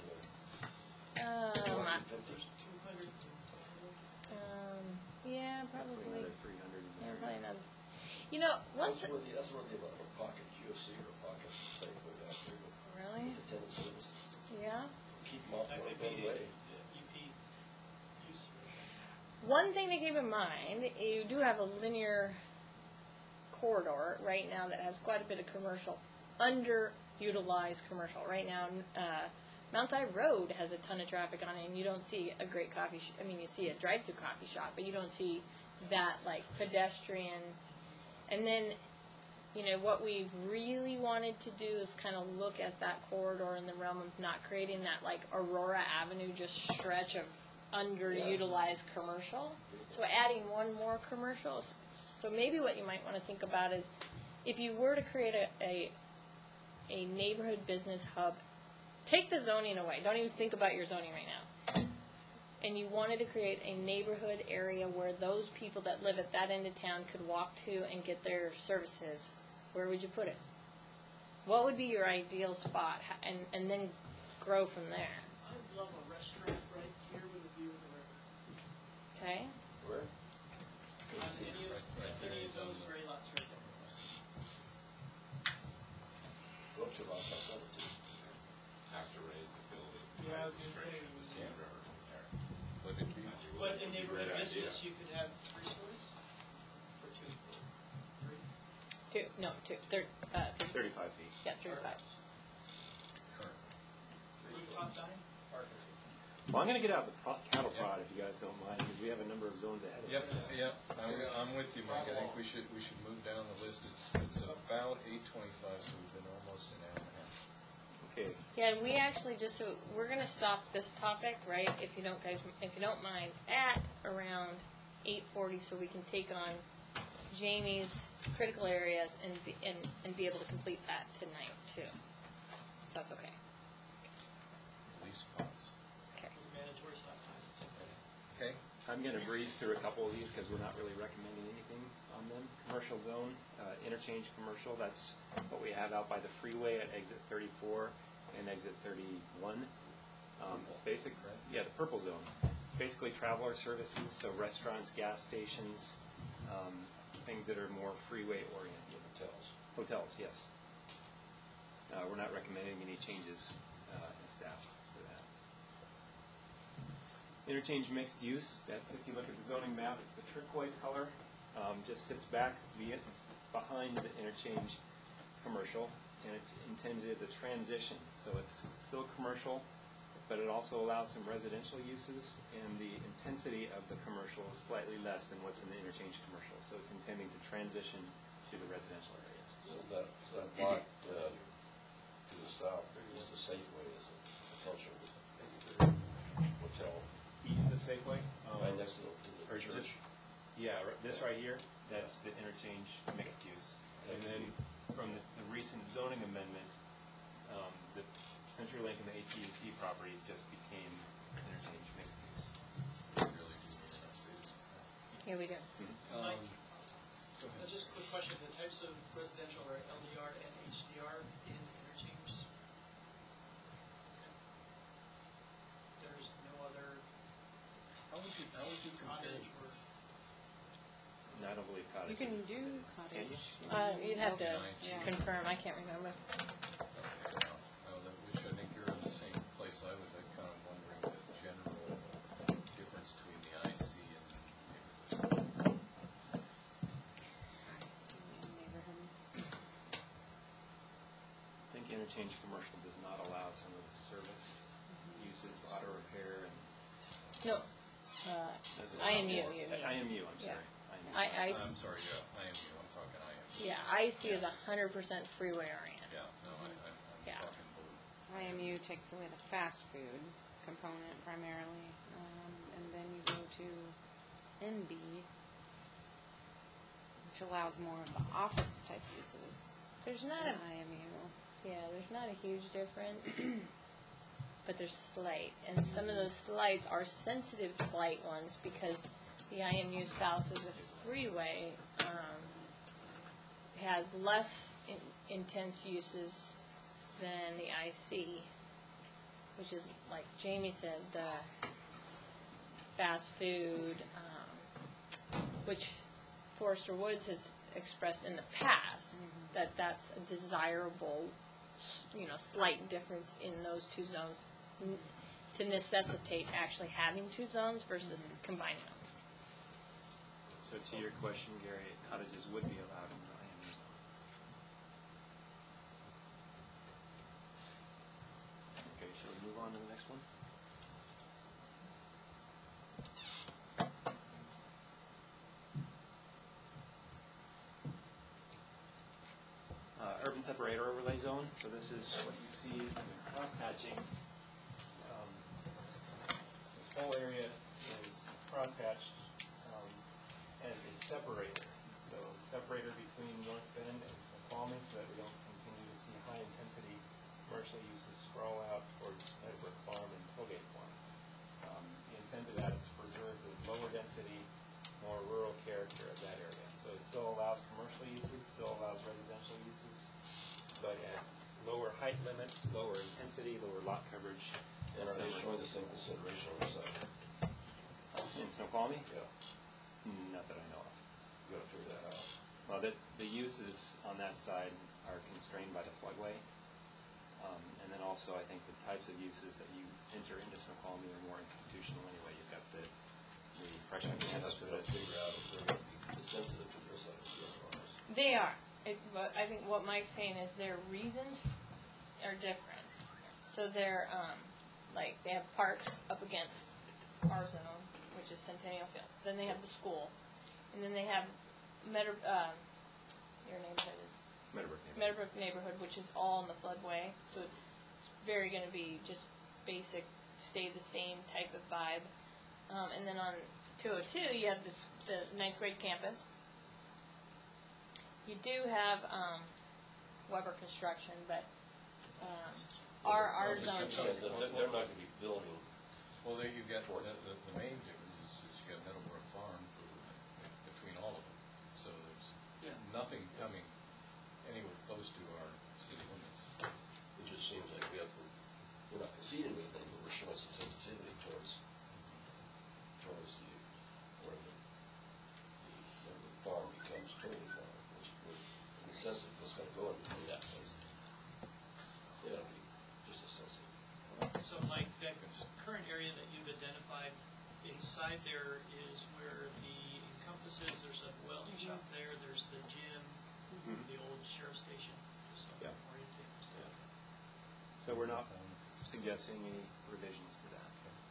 Um, I- fifty? Two hundred. um, yeah, probably, Another three hundred in yeah, there. probably another. You know, one That's thing, where the, that's where the, a pocket Q F C or a pocket Safeway back there really? with the tenant services. Yeah? Keep them off That one could be way. the U P use. One thing to keep in mind, you do have a linear corridor right now that has quite a bit of commercial, underutilized commercial. Right now, uh, Mount Side Road has a ton of traffic on it, and you don't see a great coffee. Sh- I mean, you see a drive-through coffee shop, but you don't see that like pedestrian. And then, you know, what we've really wanted to do is kind of look at that corridor in the realm of not creating that like Aurora Avenue just stretch of underutilized commercial. So adding one more commercial. So maybe what you might want to think about is if you were to create a, a, a neighborhood business hub, take the zoning away. Don't even think about your zoning right now. And you wanted to create a neighborhood area where those people that live at that end of town could walk to and get their services. Where would you put it? What would be your ideal spot? And, and then grow from there. I'd love a restaurant right here with a view of the river. Okay? Where? On any of, Right- right there any is of on those the- gray lots right there. Go up to Los Alamos too. Have to raise the building. Yeah, I was gonna Restriction say, of the Sea yeah. River from there. But it'd be, And you But would- in it'd be a neighborhood great idea. business, you could have three stories? Or two? Three? Two. No, two. Thir- uh, thirty. Thirty-five feet. Yeah, thirty-five. Rooftop dining? Well, I'm gonna get out the pro- cattle Yeah. prod if you guys don't mind, because we have a number of zones ahead of yep, us. yep, I'm, I'm with you, Mike. I think we should, we should move down the list. It's, it's about eight twenty-five, so we've been almost an hour and a half. Okay, Yeah, and we actually just so we're gonna stop this topic, right? If you don't, guys, if you don't mind, at around eight forty, so we can take on Jamie's critical areas and be, and and be able to complete that tonight too. If that's okay. Least spots. Okay. With mandatory stop time. Okay? I'm gonna breeze through a couple of these because we're not really recommending anything on them. Commercial zone, uh, interchange commercial, that's what we have out by the freeway at exit thirty-four and exit thirty-one. Um, it's basic, yeah, the purple zone. Basically traveler services, so restaurants, gas stations, um, things that are more freeway oriented. Hotels. Hotels, yes. Uh, we're not recommending any changes uh, in staff for that. Interchange mixed use, that's if you look at the zoning map, it's the turquoise color. Um, just sits back be- behind the interchange commercial, and it's intended as a transition. So it's still commercial, but it also allows some residential uses, and the intensity of the commercial is slightly less than what's in the interchange commercial. So it's intending to transition to the residential areas. So that, so that lot, uh, to the south, there is the Safeway as a potential hotel, East of Safeway? um, right next to the, to or the church. just- Yeah, ri- this right here, that's the interchange mixed use. And then from the, the recent zoning amendment, um, the CenturyLink and the A T and T properties just became interchange mixed use. Really do make sense, dude. Here we go. Um, Mike? go Uh, ahead. just a quick question, the types of residential are L D R and H D R in interchange? There's no other How would you, how would you compare? cottage or? And I don't believe cottage. You can is- do cottage. Uh, you'd have to Nice. Yeah. confirm. I can't remember. Okay, well, well, that- which I think you're in the same place I was. I kind of wondering the general difference between the I C and neighborhood. Neighborhood. I think interchange commercial does not allow some of the service uses, auto repair and. No. Uh, that's a I lot M U, more. you Uh, mean. I M U, I'm Yeah. sorry. I M U. I, I, I'm sorry, yeah, I am you, I'm talking I am. yeah, I C is a hundred percent freeway oriented. Yeah, no, I, I, I'm Yeah. talking blue. I M U takes away the fast food component primarily, um, and then you go to N B, which allows more of the office type uses. There's not in a, I M U. yeah, there's not a huge difference, but there's slight, and some of those slights are sensitive slight ones because the I M U south of the freeway um, has less in, intense uses than the I C, which is like Jamie said, the fast food, um, which Forester Woods has expressed in the past that that's a desirable, you know, slight difference in those two zones n- to necessitate actually having two zones versus combining them. So to your question, Gary, cottages would be allowed in the land use zone. Okay, shall we move on to the next one? Uh, urban separator overlay zone. So this is what you see in the crosshatching. Um, this whole area is crosshatched um, as a separator. So separator between North Bend and Snoqualmie, so that we don't continue to see high intensity commercial uses sprawl out towards Meadowbrook Farm and Tollgate Farm. Um, the intent of that is to preserve the lower density, more rural character of that area. So it still allows commercial uses, still allows residential uses, but at lower height limits, lower intensity, lower lot coverage. And are they showing the same consideration on the side? In Snoqualmie? Yeah, Not that I know of. you gotta figure that out. Well, the, the uses on that side are constrained by the floodway. Um, and then also, I think the types of uses that you enter into Snoqualmie are more institutional anyway. You've got the, the freshman campus. That's what I figure out if they're gonna be sensitive to their side as well as ours. They are. It, but I think what Mike's saying is their reasons are different. So they're, um, like, they have parks up against our zone, which is Centennial Fields. Then they have the school. And then they have Meadow, uh, your neighborhood is Meadowbrook neighborhood. Meadowbrook neighborhood, which is all in the floodway. So it's very going to be just basic, stay the same type of vibe. Um, and then on two oh two, you have this, the ninth grade campus. You do have um, Weber Construction, but um, our our Well, zone. because They're, they're not gonna be building, Well, there you've got, the, the, the main difference is, is you got Meadowbrook Farm between all of them. So there's Yeah. nothing coming anywhere close to our city limits. it just seems like we have to, we're not conceding anything, but we're showing some sensitivity towards, towards the, where the, the, the farm becomes Trinity Farm, which would necessity, what's gonna go in in that place. It'll be just a sensitive. So Mike, that current area that you've identified, inside there is where the encompasses, there's a welding shop there, there's the gym, the old sheriff's station, just so Yeah. orientate. So. So we're not suggesting any revisions to that.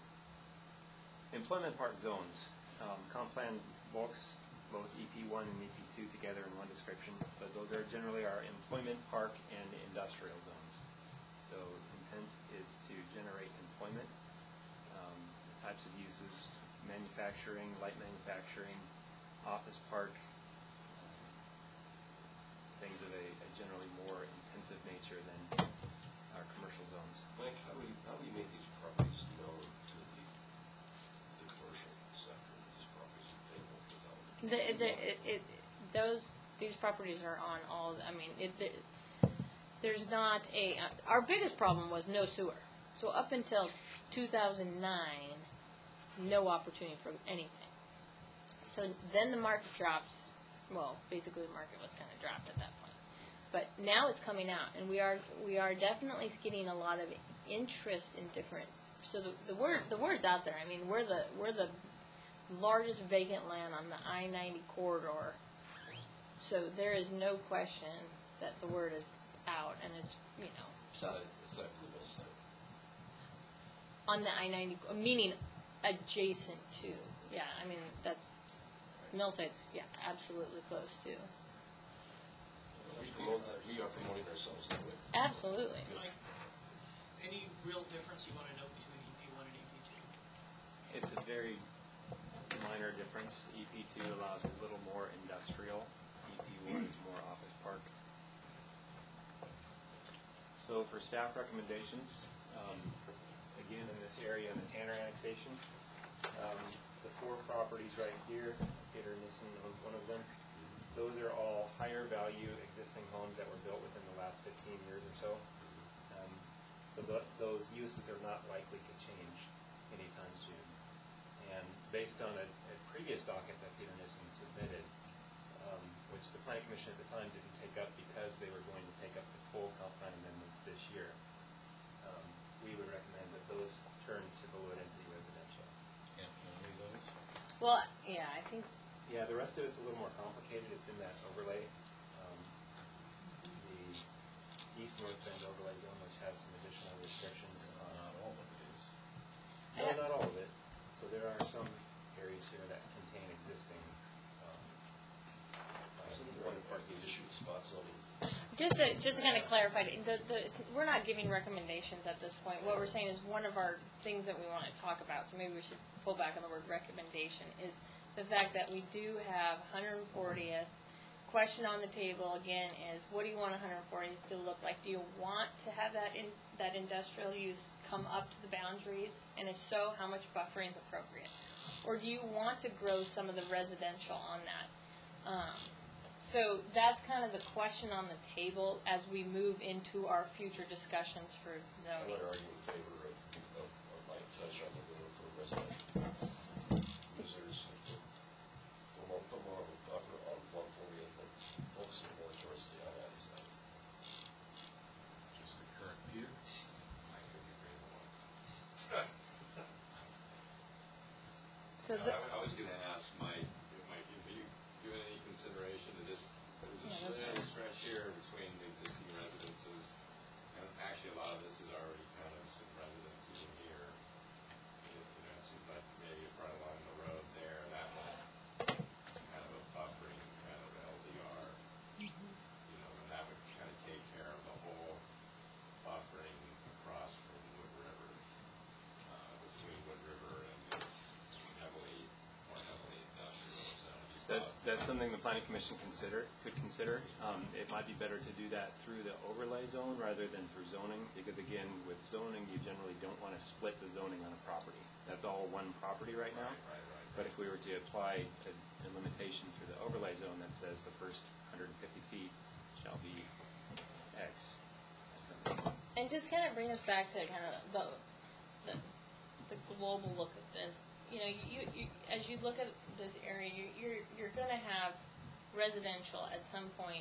Employment park zones. Um, comp plan books, both E P one and E P two together in one description, but those are generally our employment park and industrial zones. So intent is to generate employment, um, types of uses, manufacturing, light manufacturing, office park, um, things of a, a generally more intensive nature than our commercial zones. Mike, how do you, how do you make these properties known to the, the commercial sector, that these properties are available for them? The, the, it, it, those these properties are on all. I mean, it, the, there's not a. Uh, our biggest problem was no sewer. So up until two thousand nine, no opportunity for anything. So then the market drops. Well, basically the market was kind of dropped at that point. But now it's coming out, and we are we are definitely getting a lot of interest in different. So the, the word the word's out there. I mean, we're the we're the largest vacant land on the I ninety corridor. So there is no question that the word is out, and it's, you know, so Aside, aside from the mill site. on the I ninety, meaning adjacent to, yeah, I mean, that's, mill sites, yeah, absolutely close to. We promote that, we are promoting ourselves that way. Absolutely. Mike, any real difference you want to note between E P one and E P two? It's a very minor difference. E P two allows a little more industrial. E P one is more office park. So for staff recommendations, um, again in this area in the Tanner annexation, um, the four properties right here, Peter Nissen owns one of them. Those are all higher value existing homes that were built within the last fifteen years or so. Um, so th those uses are not likely to change anytime soon. And based on a, a previous docket that Peter Nissen submitted, um, which the Planning Commission at the time didn't take up because they were going to take up the full comp plan amendments this year, um, we would recommend that those turn to the low density residential. Can't only those. Well, yeah, I think Yeah, the rest of it's a little more complicated. It's in that overlay. Um, the east-north bend overlay zone, which has some additional restrictions on. Not all of it is. No, not all of it. So there are some areas here that contain existing. Um, uh, Isn't there any part of the issue with spot zoning? Just to, just to kind of clarify, the, the, it's, we're not giving recommendations at this point. What we're saying is one of our things that we want to talk about, so maybe we should pull back on the word recommendation, is the fact that we do have one hundred fortieth. Question on the table again is, what do you want one hundred fortieth to look like? Do you want to have that in, that industrial use come up to the boundaries? And if so, how much buffering is appropriate? Or do you want to grow some of the residential on that? Um, So that's kind of the question on the table as we move into our future discussions for I zoning. would argue in favor of, of, of light touch on the road for residential users. Put more, put more of a buffer on one fortieth and focusing more towards the I I side. Just the current view. I couldn't agree more. So Uh, the, I, I was going to ask Mike, Mike, have you given any consideration to this, there's this Yeah, that's little stretch here between the existing residences, and actually a lot of this is already kind of some residences in here. It, you know, it seems like maybe right along the road there, that one, kind of a buffering kind of L D R. You know, and that would kind of take care of the whole buffering across from Wood River, uh, between Wood River and the heavily, more heavily industrial zone. You That's thought- that's something the planning commission consider could consider. Um, it might be better to do that through the overlay zone rather than through zoning, because again, with zoning, you generally don't want to split the zoning on a property. That's all one property right now. Right, right, right. But if we were to apply a, a limitation through the overlay zone that says the first one hundred fifty feet shall be X, that's something. and just kind of bring us back to kind of the, the, the global look at this. You know, you, you as you look at this area, you, you're you're going to have residential at some point,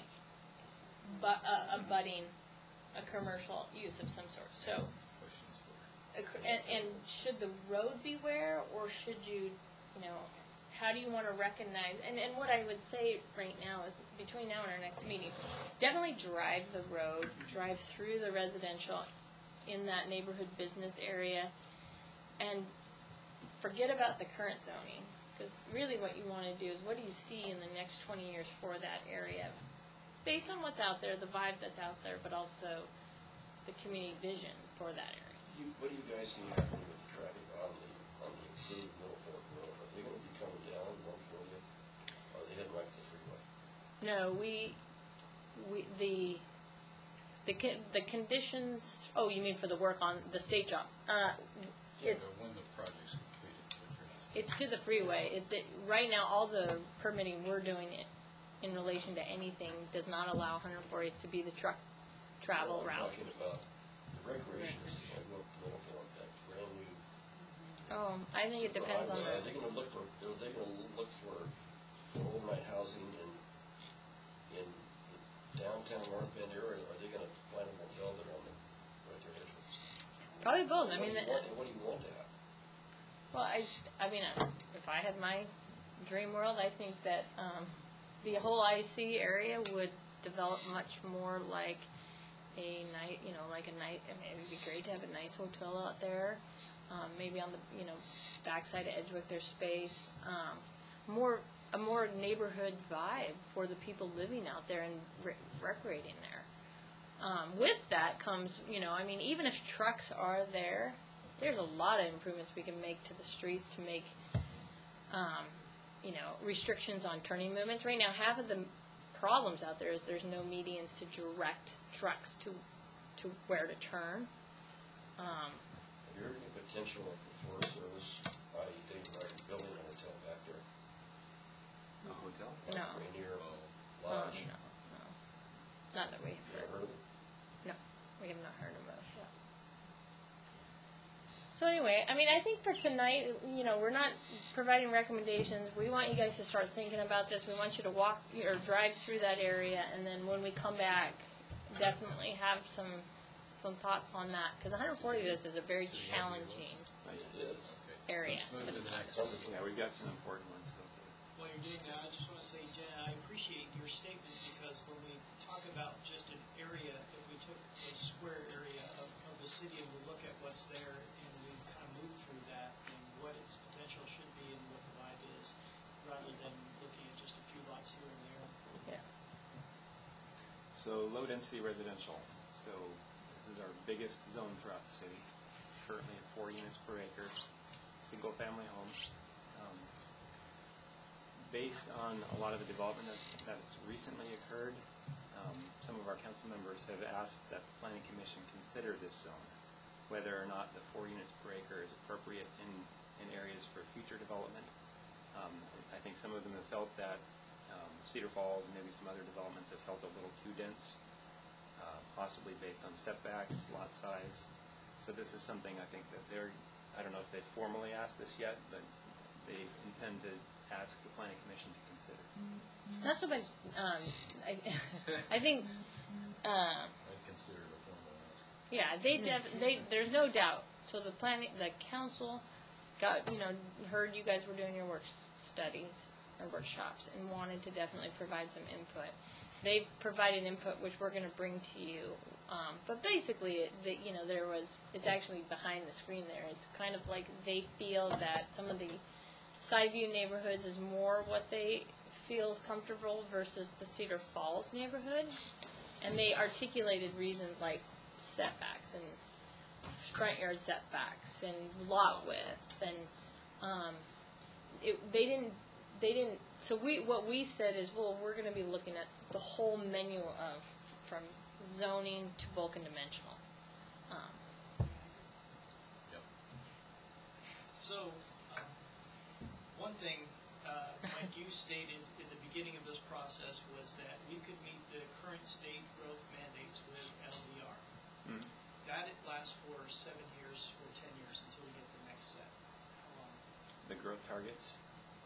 but uh, abutting a commercial use of some sort. So, Questions for. a cr- and, and should the road be where, or should you, you know, how do you want to recognize? And and what I would say right now is, between now and our next meeting, definitely drive the road, drive through the residential in that neighborhood business area, and forget about the current zoning, because really what you want to do is, what do you see in the next twenty years for that area, based on what's out there, the vibe that's out there, but also the community vision for that area. You, what do you guys see happening with the traffic on the, on the improved Middle Fork Road? Are they gonna be coming down one fortieth? Or are they heading right to the freeway? No, we, we, the, the, con- the conditions, oh, you mean for the work on the state job? Uh, it's, When the project's completed, what you're asking. it's to the freeway. It, the, right now, all the permitting we're doing it in relation to anything does not allow one fortieth to be the truck travel Well, I'm route. talking about the recreationists who go up to Middle Fork, that brand new. Oh, I think it depends on superhighway. Are the, they gonna look for, are they gonna look for, for overnight housing in, in the downtown North Bend area? Or are they gonna find a motel there on the, right there at entrance? probably both. I What do mean, you want, what do you want to have? well, I, I mean, uh, if I had my dream world, I think that um, the whole I C area would develop much more like a night, you know, like a night. I mean, it would be great to have a nice hotel out there. Um, maybe on the, you know, backside of Edgewick, there's space. Um, more, a more neighborhood vibe for the people living out there and re- recreating there. Um, with that comes, you know, I mean, even if trucks are there, there's a lot of improvements we can make to the streets to make, um, you know, restrictions on turning movements. Right now, half of the problems out there is there's no medians to direct trucks to to where to turn. Um, Have you heard any potential of the Forest Service, I E Dave Ryder, building a hotel back there? A hotel? No. Rainier um, Lodge? no, no, not that we have Never heard. heard of it? We have not heard about that. So anyway, I mean, I think for tonight, you know, we're not providing recommendations. We want you guys to start thinking about this. We want you to walk or drive through that area, and then when we come back, definitely have some some thoughts on that, because one forty this is a very challenging It is. area. Let's move to the next Something, Yeah, we've got some important ones still. What while you're doing that, I just want to say, Jenna, I appreciate your statement because when we talk about just an area, if we took a square area of, of the city and we look at what's there and we kind of move through that and what its potential should be and what the vibe is, rather than looking at just a few lots here and there. Yeah. So low-density residential. So this is our biggest zone throughout the city. Currently at four units per acre, single-family homes. Um, based on a lot of the development that's, that's recently occurred, um, some of our council members have asked that the Planning Commission consider this zone, whether or not the four units per acre is appropriate in, in areas for future development. Um, I think some of them have felt that um, Cedar Falls and maybe some other developments have felt a little too dense, uh, possibly based on setbacks, lot size. So this is something I think that they're, I don't know if they've formally asked this yet, but they intend to ask the Planning Commission to consider. Not so much, um, I, I think, uh, I'd consider it a formal ask. yeah, they def, they, there's no doubt. So the planning, the council got, you know, heard you guys were doing your work studies or workshops and wanted to definitely provide some input. They've provided input, which we're going to bring to you. Um, but basically, it, the, you know, there was, it's actually behind the screen there. It's kind of like they feel that some of the side view neighborhoods is more what they feel is comfortable versus the Cedar Falls neighborhood. And they articulated reasons like setbacks and front yard setbacks and lot width. And um, it, they didn't, they didn't, so we, what we said is, well, we're going to be looking at the whole menu of, from zoning to bulk and dimensional. Um, Yep. So, um, one thing, uh, like you stated in the beginning of this process, was that we could meet the current state growth mandates with L D R. Mm. That it lasts for seven years or ten years until we get the next set. How long? The growth targets,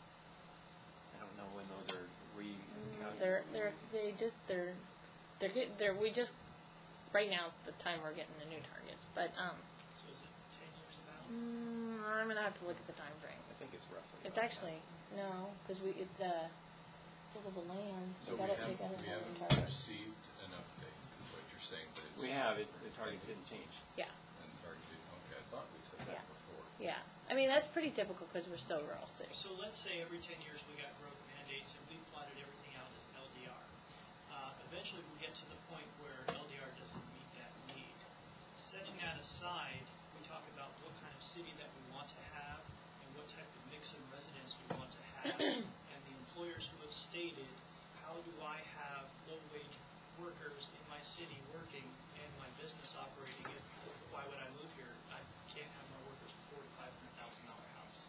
I don't know when those are re. they're, they're, they just, they're, they're, good- they're, we just, right now is the time we're getting the new targets. But, um, So is it ten years about? mm, I'm going to have to look at the time frame. I think it's roughly. It's about actually, no, because we, it's, uh, buildable lands. So We we gotta haven't, take out we a haven't target. received an update, is what you're saying, but that. it's. We have, it, the targets didn't change. Yeah, And targeted, okay, I thought we said Yeah. that before. yeah. I mean, that's pretty typical because we're still rural city. So let's say every ten years we got growth mandates and we plotted everything out as L D R. Uh, eventually we get to the point where L D R doesn't meet that need. Setting that aside, we talk about what kind of city that we want to have and what type of mix of residents we want to have. And the employers who have stated, how do I have low-wage workers in my city working and my business operating it? Why would I move here? I can't have my workers for forty-five hundred thousand dollar house.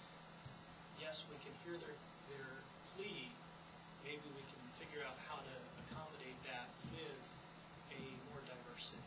Yes, we can hear their, their plea. Maybe we can figure out how to accommodate that with a more diverse city.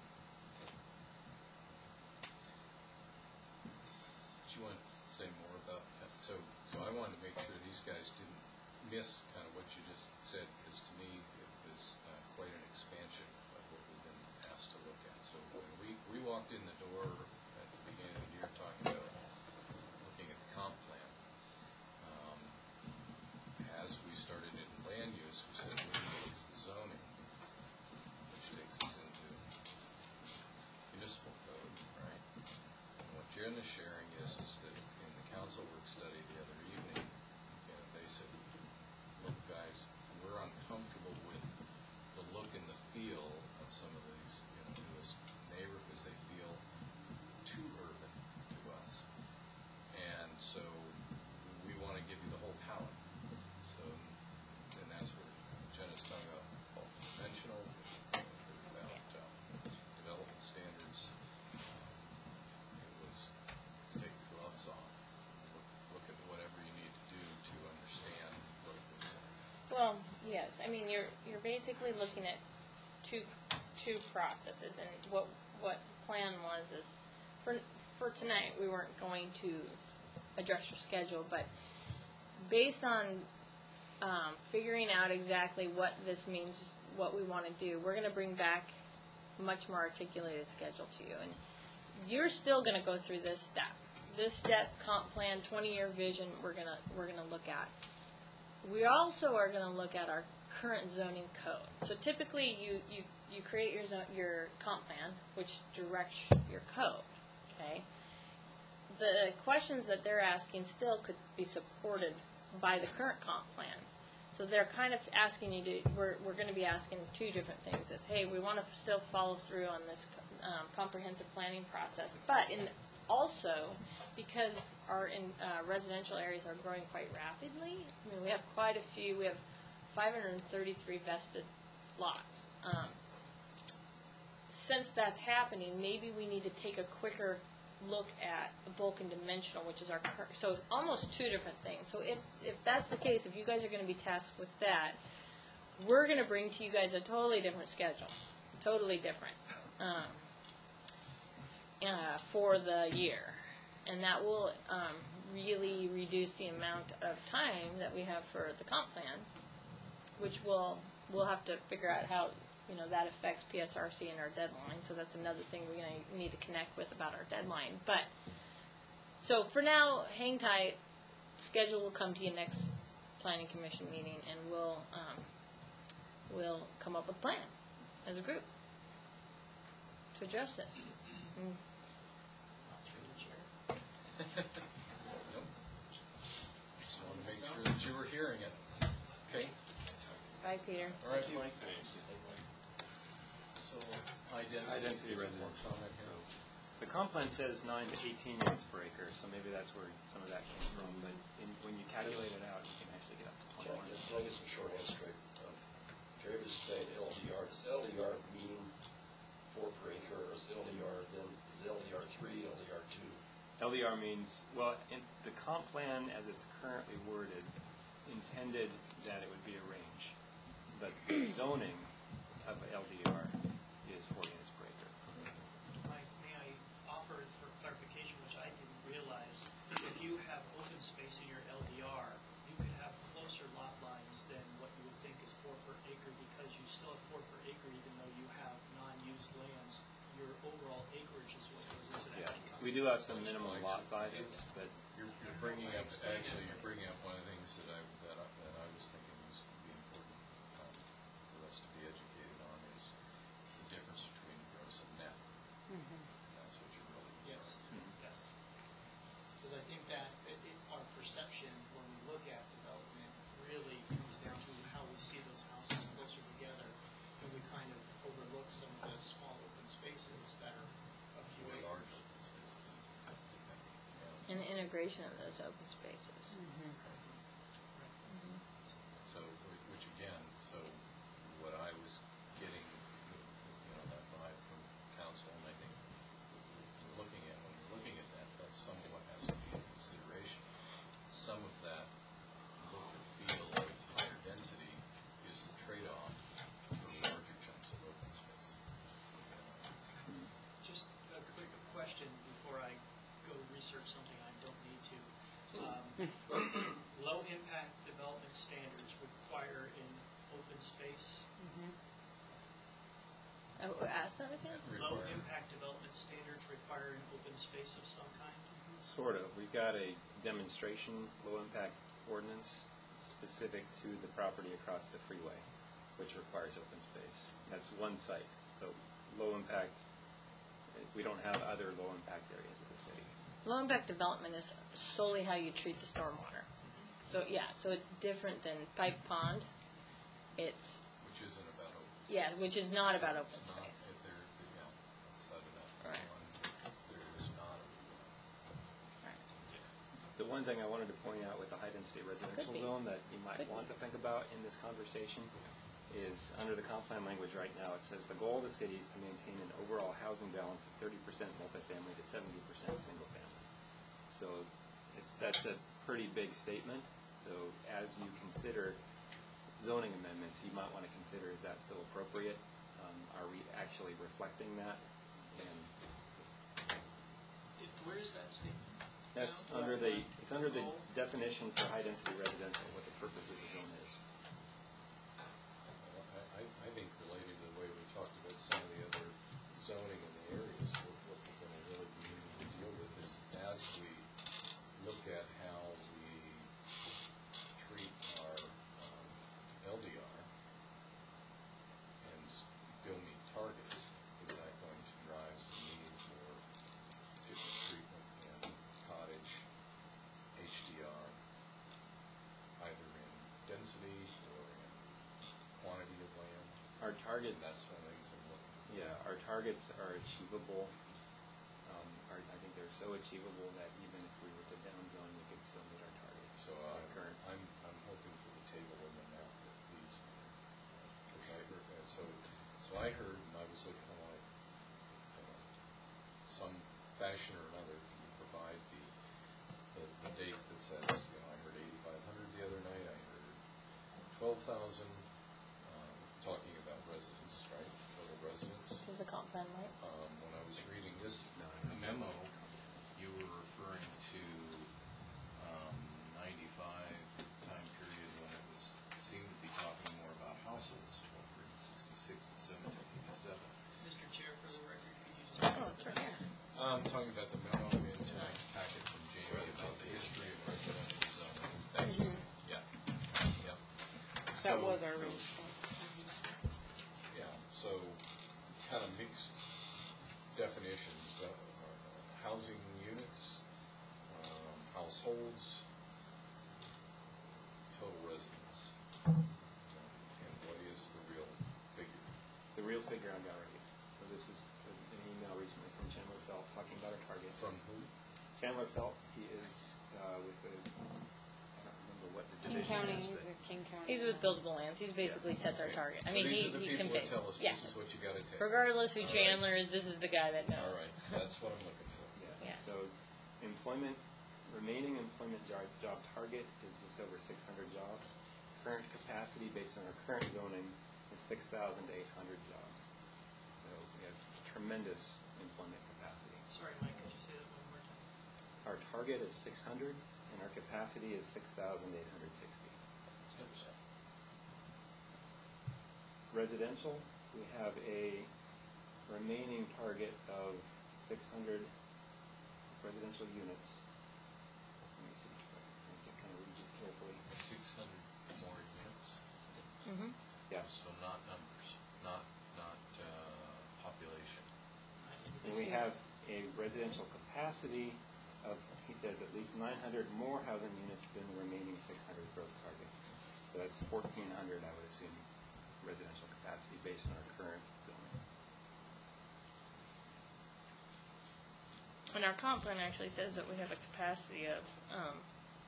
Do you want to say more about that? So, so I wanted to make sure these guys didn't miss kind of what you just said, because to me, it was uh, quite an expansion of what we've been asked to look at. So when we, we walked in the door at the beginning of the year talking about looking at the comp plan, um, as we started in land use, we said we need the zoning, which takes us into municipal code, right? And what Jen is sharing is, is that in the council work study the other evening, you know, they said, look guys, we're uncomfortable with the look and the feel of some of these, you know, newest neighborhoods. They feel too urban to us. And so we want to give you the whole palette. So, and that's where Jenna's talking about bulk conventional, about uh, development standards. It was take the gloves off, look, look at whatever you need to do to understand what it looks like. Well, yes. I mean, you're you're basically looking at two two processes, and what what the plan was is for for tonight we weren't going to address your schedule, but based on um, figuring out exactly what this means, what we want to do, we're going to bring back a much more articulated schedule to you, and you're still going to go through this step. This step, comp plan, twenty-year vision, we're gonna we're gonna look at. we also are going to look at our current zoning code. So typically, you, you, you create your zo- your comp plan, which directs your code, okay? The questions that they're asking still could be supported by the current comp plan. So they're kind of asking you to, we're, we're going to be asking two different things. Is, hey, we want to still follow through on this um, comprehensive planning process, but in also, because our in, uh, residential areas are growing quite rapidly, I mean, we have quite a few, we have five hundred thirty-three vested lots. Um, since that's happening, maybe we need to take a quicker look at the bulk and dimensional, which is our current, so it's almost two different things. So if, if that's the case, if you guys are going to be tasked with that, we're going to bring to you guys a totally different schedule, totally different. Um, Uh, for the year, and that will um, really reduce the amount of time that we have for the comp plan, which will we'll have to figure out how you know that affects P S R C and our deadline. So that's another thing we're going to need to connect with about our deadline. But so for now, hang tight. Schedule will come to you next planning commission meeting, and we'll um, we'll come up with a plan as a group to address this. Mm. Nope. Just wanted to make sure that you were hearing it. Okay. Bye, Peter. All right, Mike. So, high density. High density is a residential. comment here. The comp plan says nine to eighteen units per acre, so maybe that's where some of that came from, but in, when you calculate it out, you can actually get up to Can I twenty-one. get, can I get some shorthand straight? Um, Gary was saying L D R, does L D R mean four per acre, or is L D R then, is L D R three, L D R two? L D R means, well, in the comp plan as it's currently worded, intended that it would be a range, but the zoning of L D R is four units per acre. Mike, may I offer for clarification, which I didn't realize, if you have open space in your L D R, you could have closer lot lines than what you would think is four per acre, because you still have four per acre even though you have non-used lands. Your overall acreage is what goes into that. Yeah, we do have some minimum lot sizes, but You're, you're bringing up, actually, you're bringing up one of the things that I, that I, that I was thinking was would be important um, for us to be educated on is the difference between gross and net. And that's what you're really. Yes, Mhm. yes. Because I think that it, it, our perception when we look at development really comes down to how we see those houses closer together, and we kind of overlook some of the small open spaces that are a few Way acres. large open spaces. Yeah. And the integration of those open spaces. So, wh- which again, so what I was getting, you know, that vibe from council, and I think we're looking at, when we're looking at that, that's some of what has to be in consideration. Some of that look or feel of higher density is the trade-off for larger chunks of open space. Just a quick question before I go research something I don't need to. Um, low impact development standards require an open space. Oh, ask that again? Low Require- impact development standards require an open space of some kind. sort of. We've got a demonstration low impact ordinance specific to the property across the freeway, which requires open space. That's one site, but low impact, we don't have other low impact areas of the city. Low impact development is solely how you treat the stormwater. So, yeah, so it's different than Pike Pond. It's, Which isn't about open space. yeah, which is not about open It's not, space. if they're, yeah, outside of that Right. one, there is not a. The one thing I wanted to point out with the high-density residential be. zone that you might Could want to think about in this conversation is, under the comp plan language right now, it says the goal of the city is to maintain an overall housing balance of thirty percent multifamily to seventy percent single-family. So it's, that's a pretty big statement. So as you consider zoning amendments, you might want to consider, is that still appropriate? Um, Are we actually reflecting that? And It, where is that statement? that's No, under that's the, not it's under the goal. definition for high-density residential, what the purpose of the zone is. I, I- I think related to the way we talked about some of the other zoning in the areas, what, what we're gonna really be needing to deal with is as we look at how we treat our targets, And that's one of the things I'm looking for. yeah, our targets are achievable. Um, our, I think they're so achievable that even if we were to downzone, we could still meet our targets. So Our uh, current. I'm, I'm hoping for the table and the map that leads me there. Because I heard, uh, so, so I heard, and I was looking at like, uh, some fashion or another, can you provide the, the, the date that says, you know, I heard eighty-five hundred the other night, I heard twelve thousand, um, talking about residents, right, total residents. To the comp plan, right? Um, when I was reading this memo, you were referring to, um, ninety-five time period when it was, seemed to be talking more about households, twelve sixty-six to seventeen eighty-seven. Mister Chair, for the record, can you just? Oh, it's right here. I'm talking about the memo in tonight's packet from Jamie about the history of residential zoning. That is, yeah, yeah. That So- was our original. Yeah, so kind of mixed definitions, uh, housing units, um, households, total residents. And what is the real figure? The real figure I've got right here. So this is an email recently from Chandler Felt talking about our target. From who? Chandler Felt, he is uh, with the, I don't remember what the King division County, is. he's but- a King County. He's with Buildable Lands. He's basically sets our target. I So mean, these he, are the he people conveys. that tell us Yeah. this is what you gotta take. Regardless who All right. Chandler is, this is the guy that knows. All right, that's what I'm looking for. Yeah. Yeah. So employment, remaining employment job, job target is just over six hundred jobs. Current capacity based on our current zoning is six thousand eight hundred jobs. So we have tremendous employment capacity. Sorry, Mike, could you say that one more time? Our target is six hundred and our capacity is six thousand eight hundred sixty. Ten percent. Residential, we have a remaining target of six hundred residential units. Let me see, I have to kind of read these carefully. Six hundred more units, Mm-hmm. Yeah, so not numbers, not, not, uh, population. and we have a residential capacity of, he says, at least nine hundred more housing units than the remaining six hundred growth target. So that's fourteen hundred, I would assume, residential capacity based on our current zoning. And our comp plan actually says that we have a capacity of, um,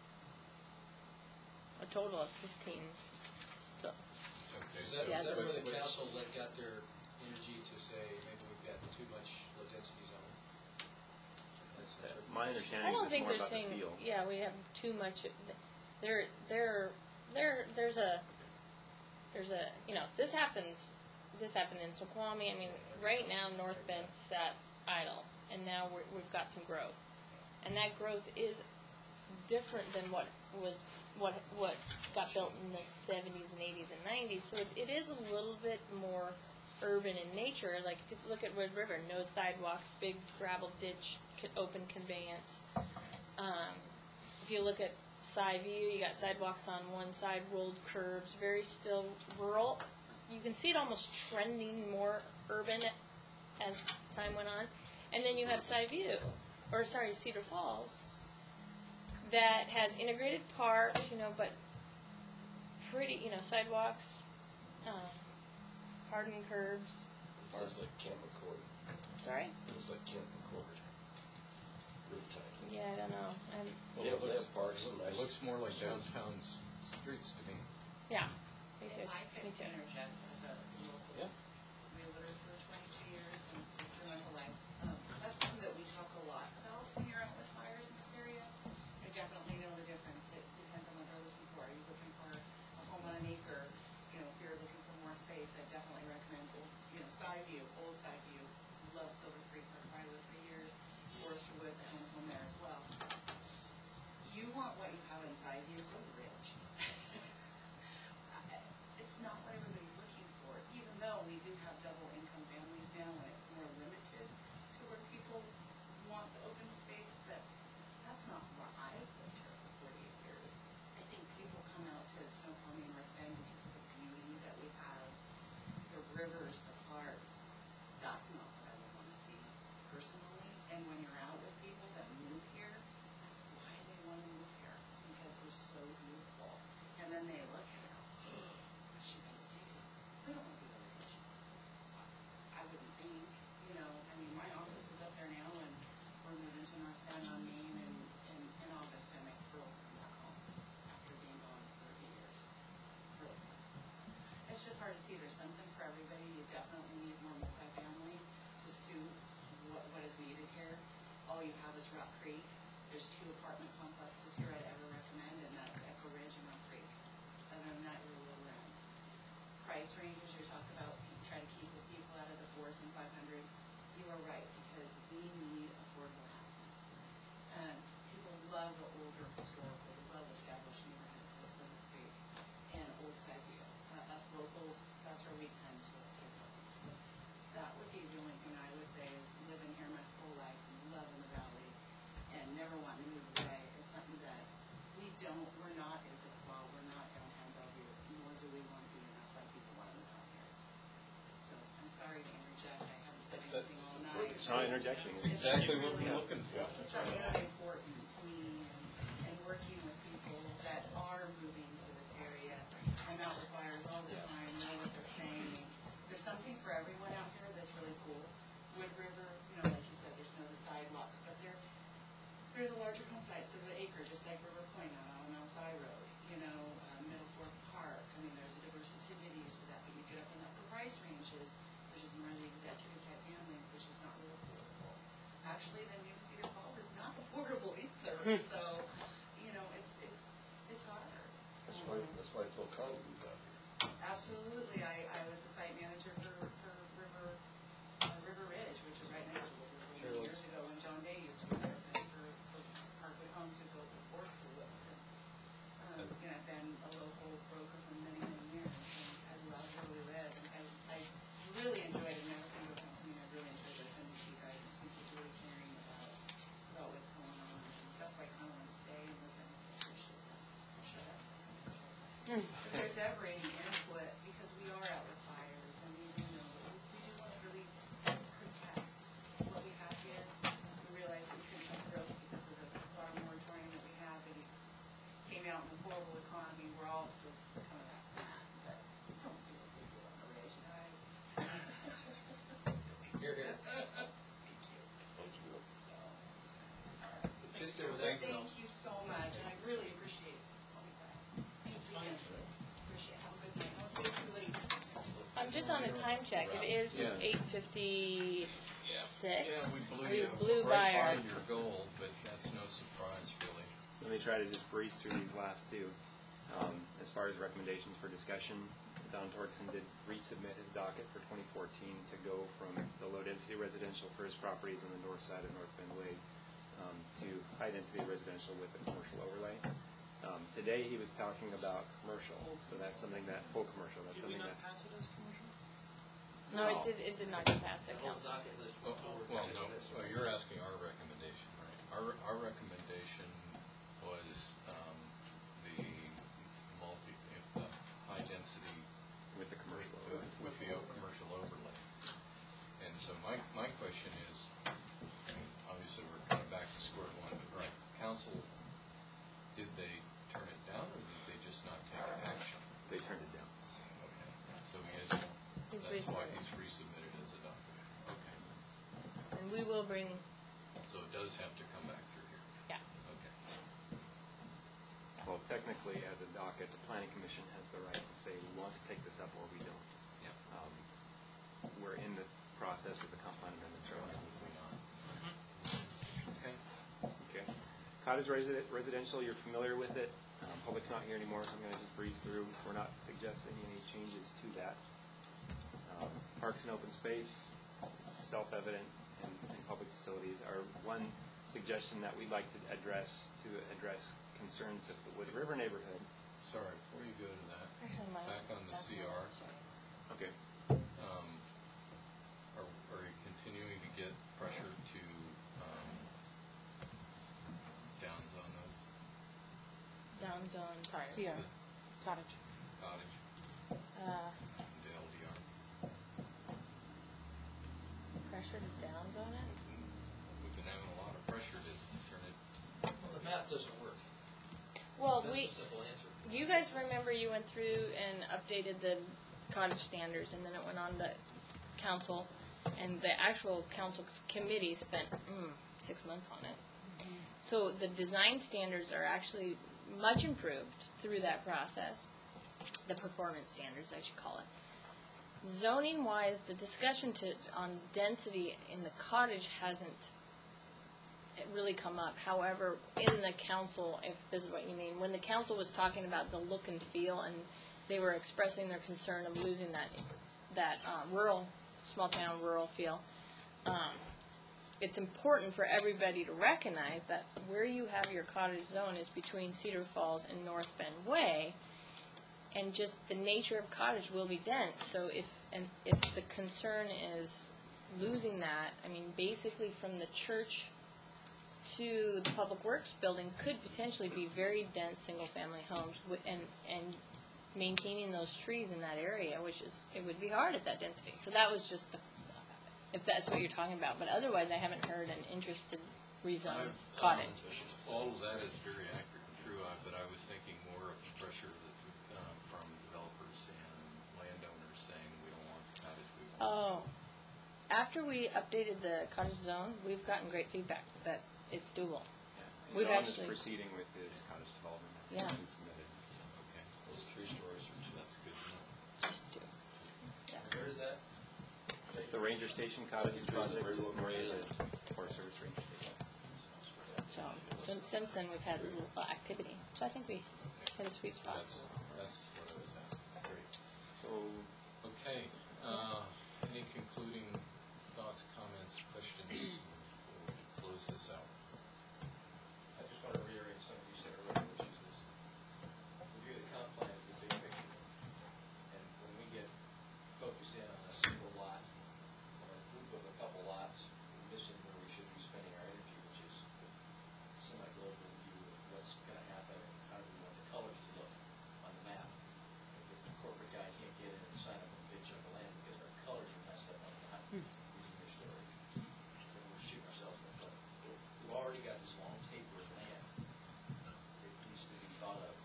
a total of fifteen, so. Okay, Is so. that, Yeah, is that where the but- but- council like got their energy to say, maybe we've got too much low density zone? That's the Uh, interpretation. My I understanding don't is it's think more they're about the saying, feel. yeah, we have too much, there, there, there, there's a, there's a, you know, this happens, this happened in Snoqualmie, I mean, right now, North Bend sat idle, and now we're, we've got some growth. And that growth is different than what was, what, what got built in the seventies and eighties and nineties, so it, it is a little bit more urban in nature, like if you look at Red River, no sidewalks, big gravel ditch, c- open conveyance. Um, if you look at Side View, you got sidewalks on one side, rolled curbs, very still rural. You can see it almost trending more urban as time went on. And then you have Side View, or sorry, Cedar Falls, that has integrated parks, you know, but pretty, you know, sidewalks, um, hardened curbs. It was like Camp McCord. Sorry? It was like Camp McCord. Really tight. Yeah, I don't know. I'm, Well, They it have, they looks, have parks and it nice. looks more like downtown s- streets to me. yeah, me too. If I Me could too. interject as a local Yeah. realtor for twenty-two years and through my whole life, um, that's something that we talk a lot about when you're out with buyers in this area. I definitely know the difference. It depends on what they're looking for. Are you looking for a home on an acre? You know, if you're looking for more space, I definitely recommend, old, you know, Side View, Old Side View. Love Silver Creek. That's where I lived for years. Forester Woods, I own a home there as well. You want what you have inside you, go to Ridge. It's not what everybody's looking for, even though we do have double income families now and it's more limited to where people want the open space, but that's not where I've lived here for forty-eight years. I think people come out to Snoqualmie and North Bend because of the beauty that we have, the rivers, the parks. That's not what I would want to see personally, and when you're out with people that move here, that's why they want to move here. It's because we're so beautiful. And then they look at it and go, oh, what should you guys do? We don't want to be the rich. hard to see. There's something for everybody. You definitely need more multifamily to suit what, what is needed here. All you have is Rock Creek. There's two apartment complexes here I'd ever recommend, and that's Echo Ridge and Rock Creek. Other than that, you're low rent. Price ranges, you're talking about, try to keep people out of the fours and five hundreds. You are right, because we need affordable housing. And people love the older historical, well-established neighborhoods like Silver Creek and Old Skyview. Uh, us locals, that's where we tend to take homes. So that would be the only thing I would say is living here my whole life and loving the valley and never wanting to move away is something that we don't, we're not, is it, well, we're not downtown Bellevue, nor do we want to be, and that's why people want to move out here. So I'm sorry to interject, I haven't said anything all night. It's not interjecting. It's exactly what we're looking for. It's really important to me and, and working with people that are moving to this area. I'm out with buyers all the time, know what they're saying. There's something for everyone out here that's really cool. Wood River, you know, like you said, there's no the sidewalks, but they're they're the larger home sites of the acre, just like River Point out on Elsai Road, you know, uh, Middle Fork Park. I mean, there's a diversity to that, but you get up in upper price ranges, which is more the executive type families, which is not really affordable. Actually, the new Cedar Falls is not affordable either, so, you know, it's, it's, it's harder. That's why, that's why Phil Conlon moved out here. Absolutely, I, I was the site manager for, for River, uh, River Ridge, which is right next to River Ridge Sure, years ago, when John Day used to be there, so for, for Parkway Homes who built the board school with us. And, um, and I've been a local broker for many, many years, and I love where we live, and I, I really enjoyed it, never been to a council meeting, I really enjoyed listening to you guys, and seems like you're really caring about, about what's going on, and that's why I kind of want to stay and listen, so I appreciate that. Shut up. If there's ever any input, because we are outliers, and we do know, that we, we do want to really protect what we have here. We realize that we couldn't come through because of the water moratorium that we have, and it came out in a horrible economy, we're all still coming back from that, but don't do a big deal on it, you guys. Here, here. Thank you. Thank you. So, all right. The fifth there with that. Thank you so much, and I really appreciate it. I'll be back. Thanks again. Appreciate it. Have a good night. I'll see you too late. I'm just on a time check. It is Yeah. eight fifty-six. Yeah, we blew We you blew right by our. by your goal, but that's no surprise, really. Let me try to just breeze through these last two. Um, as far as recommendations for discussion, Don Torkson did resubmit his docket for twenty fourteen to go from the low-density residential for his properties on the north side of North Bend Way um, to high-density residential with a commercial overlay. Um, today he was talking about commercial, so that's something that, full commercial, that's Did we something not that, pass it as commercial? No, it did. It did not get past the That whole council. docket list Well, went forward. well, no, well, you're asking our recommendation, right? Our, our recommendation was, um, the multi, the high density with the commercial with, overlay. with the o- commercial overlay. And so my, my question is, I mean, obviously we're kind of back to square one, but right, council, did they turn it down or did they just not take action? They turned it down. Okay, so he is, He's that's why resubmitted. he's resubmitted as a document. Okay, And we will bring. so it does have to come back through here. Yeah. Okay. Well, technically, as a docket, the planning commission has the right to say, we want to take this up or we don't. Yeah. Um, We're in the process of the comp plan amendments right now. Okay. Okay. Cottage resi- residential, you're familiar with it. Um, Public's not here anymore, so I'm going to just breeze through. We're not suggesting any changes to that. Um, Parks and open space, it's self-evident in, in public facilities. Our one suggestion that we'd like to address, to address concerns of the Wood River neighborhood. Sorry, before you go to that, Actually, my- back on the that's C my- R, Okay. um, are, are you continuing to get pressure to, um, downs on those? Down zone. Sorry. C R, cottage. Cottage, Uh, into L D R? pressure to down zone it. We've been having a lot of pressure to turn it, Well, the math doesn't work. Well, That's we. the simple answer. You guys remember you went through and updated the cottage standards, and then it went on to council, and the actual council committee spent mm, six months on it. So the design standards are actually much improved through that process, the performance standards, I should call it. Zoning wise, the discussion to, on density in the cottage hasn't really come up. However, in the council, if this is what you mean, when the council was talking about the look and feel, and they were expressing their concern of losing that that uh, rural, small town rural feel, um, it's important for everybody to recognize that where you have your cottage zone is between Cedar Falls and North Bend Way, and just the nature of cottage will be dense. So if and if the concern is losing that, I mean, basically from the church to the Public Works building could potentially be very dense single-family homes, with, and and maintaining those trees in that area, which is it would be hard at that density. So that was just the, if that's what you're talking about. But otherwise, I haven't heard an interest to rezone I've, cottage. Um, all of that is very accurate and true, uh, but I was thinking more of the pressure that, um, from developers and landowners saying we don't want cottage, we want. Oh, after we updated the cottage zone, we've gotten great feedback that it's doable. Yeah. We've John actually- is proceeding with his cottage development. Yeah. It's been submitted. Okay, those three stories, which that's good to know. Just do. Yeah. Where is that? It's the Ranger Station Cottage project, Very just well north rated. of the Forest Service Ranger Station. So, so since then, we've had a little uh, activity. So I think we hit a sweet spot. That's, that's what I was asking. Great. So, Okay, uh, any concluding thoughts, comments, questions? We'll close this out. I just want to reiterate something you said earlier, which is this, review of the comp plan is the big picture. And when we get focused in on a single lot, or a group of a couple lots, we're missing where we should be spending our energy, which is the semi-global view of what's going to happen and how do we want the colors to look on the map. If the corporate guy can't get in and sign up a big chunk of land because our colors are messed up on the map, using their storage, then we're shooting ourselves in the foot. We've already got this long tapered land. It needs to be thought of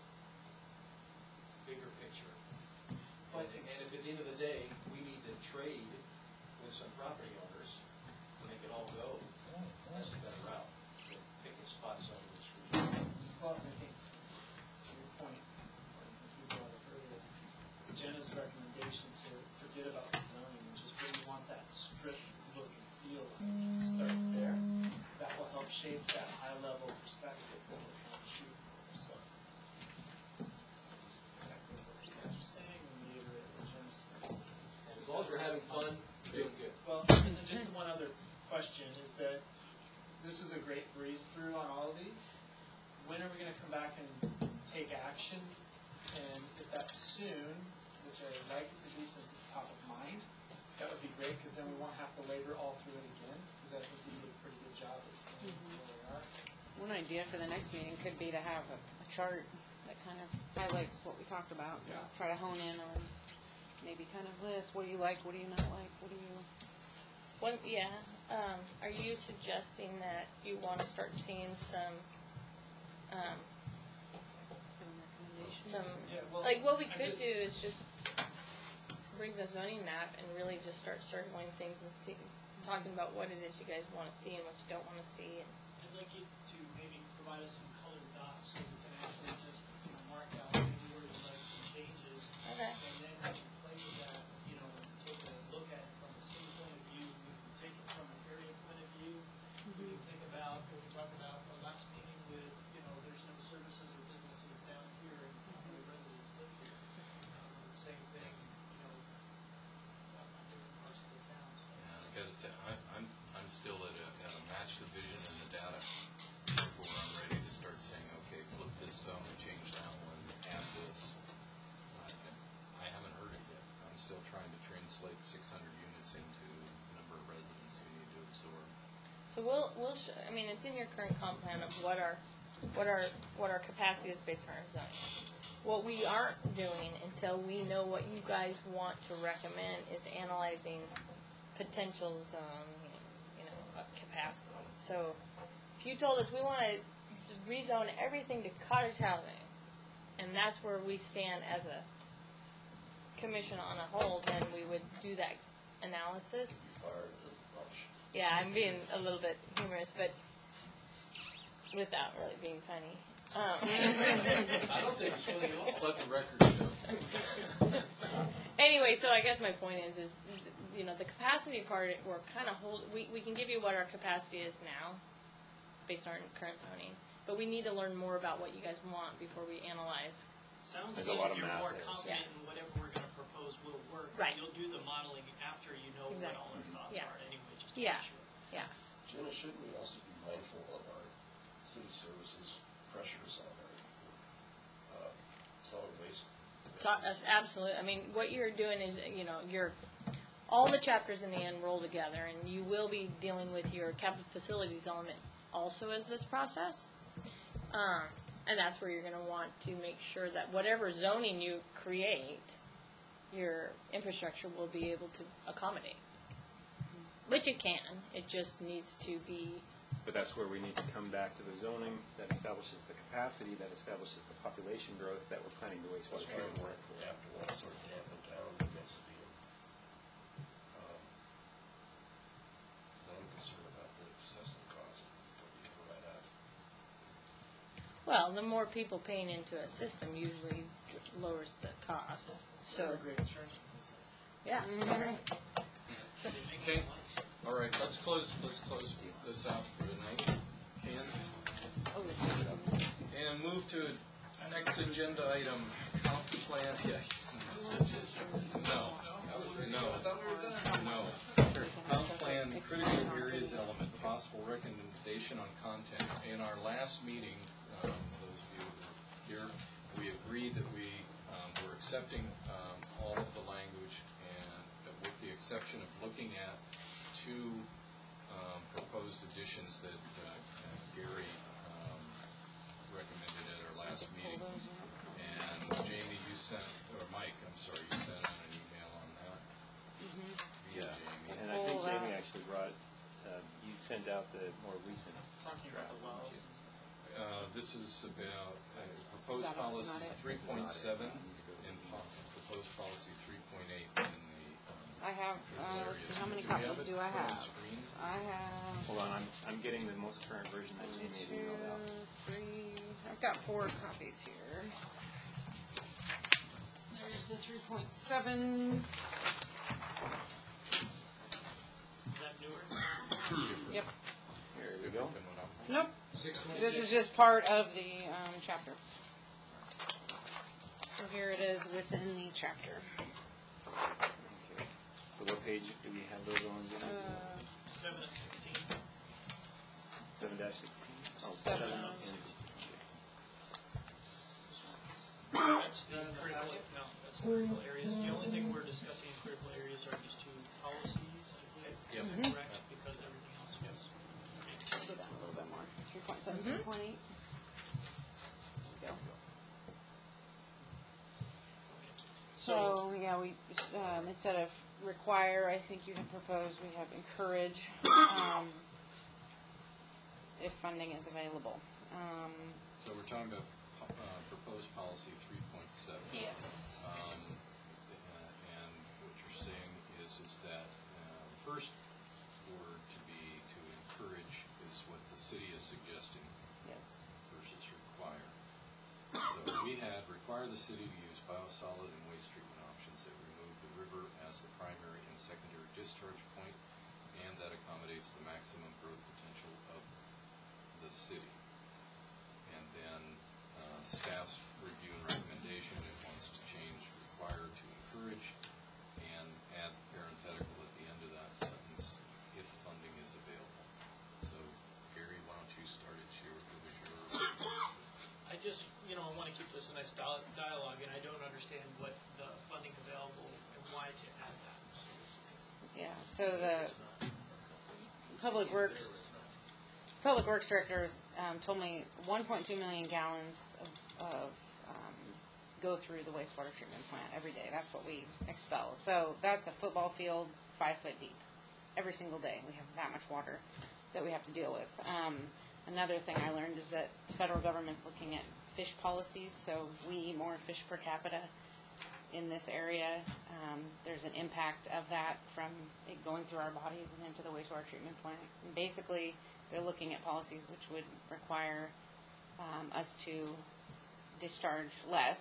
bigger picture. And, and if at the end of the day, we need to trade with some property owners to make it all go, that's the better route than picking spots on the street. Well, I think, to your point, or I think you brought up earlier, Jenna's recommendation to forget about the zoning and just really want that strict look and feel, start there. That will help shape that high-level perspective that we're trying to shoot for, so. Just echo what you guys are saying and reiterate what Jen's saying. And as long as we're having fun, we're doing good. Well, and then just one other question is that this was a great breeze through on all of these. When are we gonna come back and take action? And if that's soon, which I would like it to be since it's top of mind, that would be great, because then we won't have to labor all through it again, because I think we did a pretty good job of explaining where we are. One idea for the next meeting could be to have a, a chart that kind of highlights what we talked about. Yeah. Try to hone in on maybe kind of list, what do you like, what do you not like, what do you... One, yeah. Um, are you suggesting that you want to start seeing some, um, Some recommendations? some, Yeah, well, like what we I'm could just- do is just bring the zoning map and really just start circling things and see, talking about what it is you guys want to see and what you don't want to see. And I'd like you to maybe provide us some colored dots so we can actually just, you know, mark out maybe where we'd like some changes. Okay. And then we can play with that, you know, and take a look at it from a city point of view. We can take it from an area point of view. We can think about what we talked about the last meeting with, you know, there's no services or businesses down here and how many residents live here. Um, Same thing, you know, on on different parts of the town. So Yeah, I gotta say, I, I'm, I'm still at a, at a match the vision and the data before I'm ready to start saying, okay, flip this zone, change that one, add this. I, I haven't heard it yet. I'm still trying to translate six hundred units into the number of residents we need to absorb. so we'll, we'll, sh- I mean, it's in your current comp plan of what our, what our, what our capacity is based on our zoning. What we aren't doing until we know what you guys want to recommend is analyzing potential zone, you know, of capacity. So if you told us we want to rezone everything to cottage housing, and that's where we stand as a commission on a whole, then we would do that analysis. Fire does much. Yeah, I'm being a little bit humorous, but without really being funny. Um, I don't think it's funny at all. Let the record show. Anyway, so I guess my point is, is, you know, the capacity part, we're kind of hold, we, we can give you what our capacity is now, based on current zoning, but we need to learn more about what you guys want before we analyze. Sounds There's a like lot of you're math more there. confident Yeah. in whatever we're gonna propose will work. Right. You'll do the modeling after you know Exactly. what all our thoughts Yeah. are anyway, just to Yeah. make sure. Yeah. Jenna, shouldn't we also be mindful of our city services pressures on our, uh, solid waste? So, that's absolutely, I mean, what you're doing is, you know, you're, all the chapters in the end roll together, and you will be dealing with your capital facilities element also as this process. Um, and that's where you're gonna want to make sure that whatever zoning you create, your infrastructure will be able to accommodate. Which it can, it just needs to be, But that's where we need to come back to the zoning that establishes the capacity, that establishes the population growth that we're planning the wastewater That's why treatment we're, plant for. after one sort of dampen down the density. Um, 'cause I'm concerned about the excessive cost that's going to be coming at us. well, the more people paying into a system usually lowers the cost, so, They're a great insurance company. yeah. Okay, all right, let's close, let's close this out for tonight, Ken. And move to next agenda item, comp plan, yeah. No, no, no. Comp plan, critical areas element, possible recommendation on content. In our last meeting, um, those of you who were here, we agreed that we um, were accepting um, all of the language, and that with the exception of looking at two um, proposed additions that uh, Gary um, recommended at our last meeting. And Jamie, you sent, or Mike, I'm sorry, you sent out an email on that. Via Jamie. And I think Jamie actually brought, uh, you sent out the more recent Talking about draft. the wells and stuff. Uh, this is about uh, proposed Is that not policies it? three point seven and po- proposed policy three point eight in the. um, I have, critical uh, let's see, areas. how many Do we have copies it do I put on have? screen? I have Hold on, I'm, I'm getting the most current version that one, Jamie had two, emailed out. three, I've got four copies here. There's the three point seven. Is that newer? Yep. Here we go. Than what I'm- Nope. Six This is twenty-six. just part of the um, chapter. So here it is within the chapter. Okay. So what page do we have those on? Jamie? Uh, Seven of sixteen. Seven dash sixteen? Oh, Seven. seven and sixteen. That's the critical, no, that's the critical areas. The only thing we're discussing in critical areas are these two policies, okay? Yep. Am I correct? Because everything else was. Go down a little bit more. three point seven, three point eight. There we go. So, yeah, we, um, instead of require, I think you can propose, we have encourage, um, if funding is available. Um, So we're talking about po- uh, proposed policy three point seven. yes. Um, uh, and what you're saying is, is that uh, the first word to be to encourage is what the city is suggesting Yes. versus require. So we had require the city to use biosolid and waste treatment options that remove the river as the primary and secondary discharge point, and that accommodates the maximum growth potential of the city. And then uh, staff's review and recommendation, it wants to change require to encourage, and add parenthetical at the end of that sentence, if funding is available. So Gary, why don't you start it here, what was your I just, you know, I want to keep this a nice dial- dialogue, and I don't understand what the funding available and why to add that. Yeah, so the Public Works, Public Works directors um, told me one point two million gallons of, of um, go through the wastewater treatment plant every day. That's what we expel. So that's a football field five foot deep. Every single day we have that much water that we have to deal with. Um, another thing I learned is that the federal government's looking at fish policies, so we eat more fish per capita in this area. Um, there's an impact of that from it going through our bodies and into the wastewater treatment plant. And basically, they're looking at policies which would require um, us to discharge less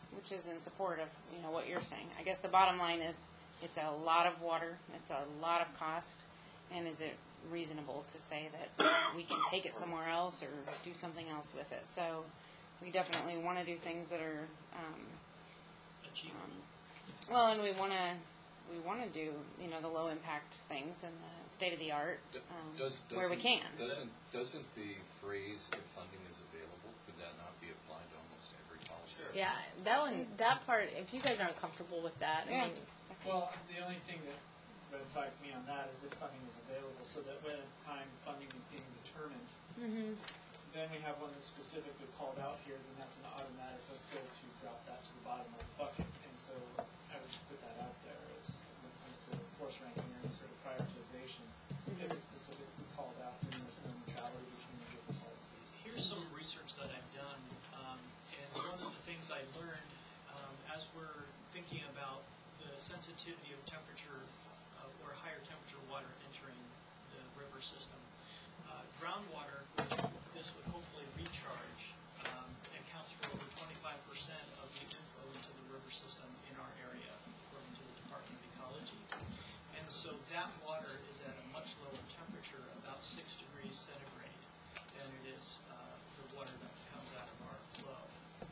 which is in support of, you know, what you're saying. I guess the bottom line is, it's a lot of water, it's a lot of cost, and is it reasonable to say that we can take it somewhere else or do something else with it? So we definitely want to do things that are, um, Achievable. um, well, and we want to, we want to do, you know, the low impact things and the state of the art, D- um, does- where we doesn't- can. Doesn't, doesn't the phrase "if funding is available," could that not be applied to almost every policy? Sure. Yeah, that one, that part, if you guys aren't comfortable with that, I Yeah. mean, Well, the only thing that red flags me on that is if funding is available, so that when at the time funding is being determined, Mm-hmm. then we have one that's specifically called out here, then that's an automatic, let's go to drop that to the bottom of the bucket. And so I would put that out there as when it comes to force ranking or any sort of prioritization, if it's specifically called out, then there's no neutrality between the different policies. Here's some research that I've done, um, and one of the things I learned um, as we're thinking about the sensitivity of temperature uh, or higher temperature water entering the river system. Uh, groundwater, which this would hopefully recharge, um, accounts for over twenty-five percent of the inflow into the river system in our area, according to the Department of Ecology. And so that water is at a much lower temperature, about six degrees centigrade, than it is uh, the water that comes out of our flow.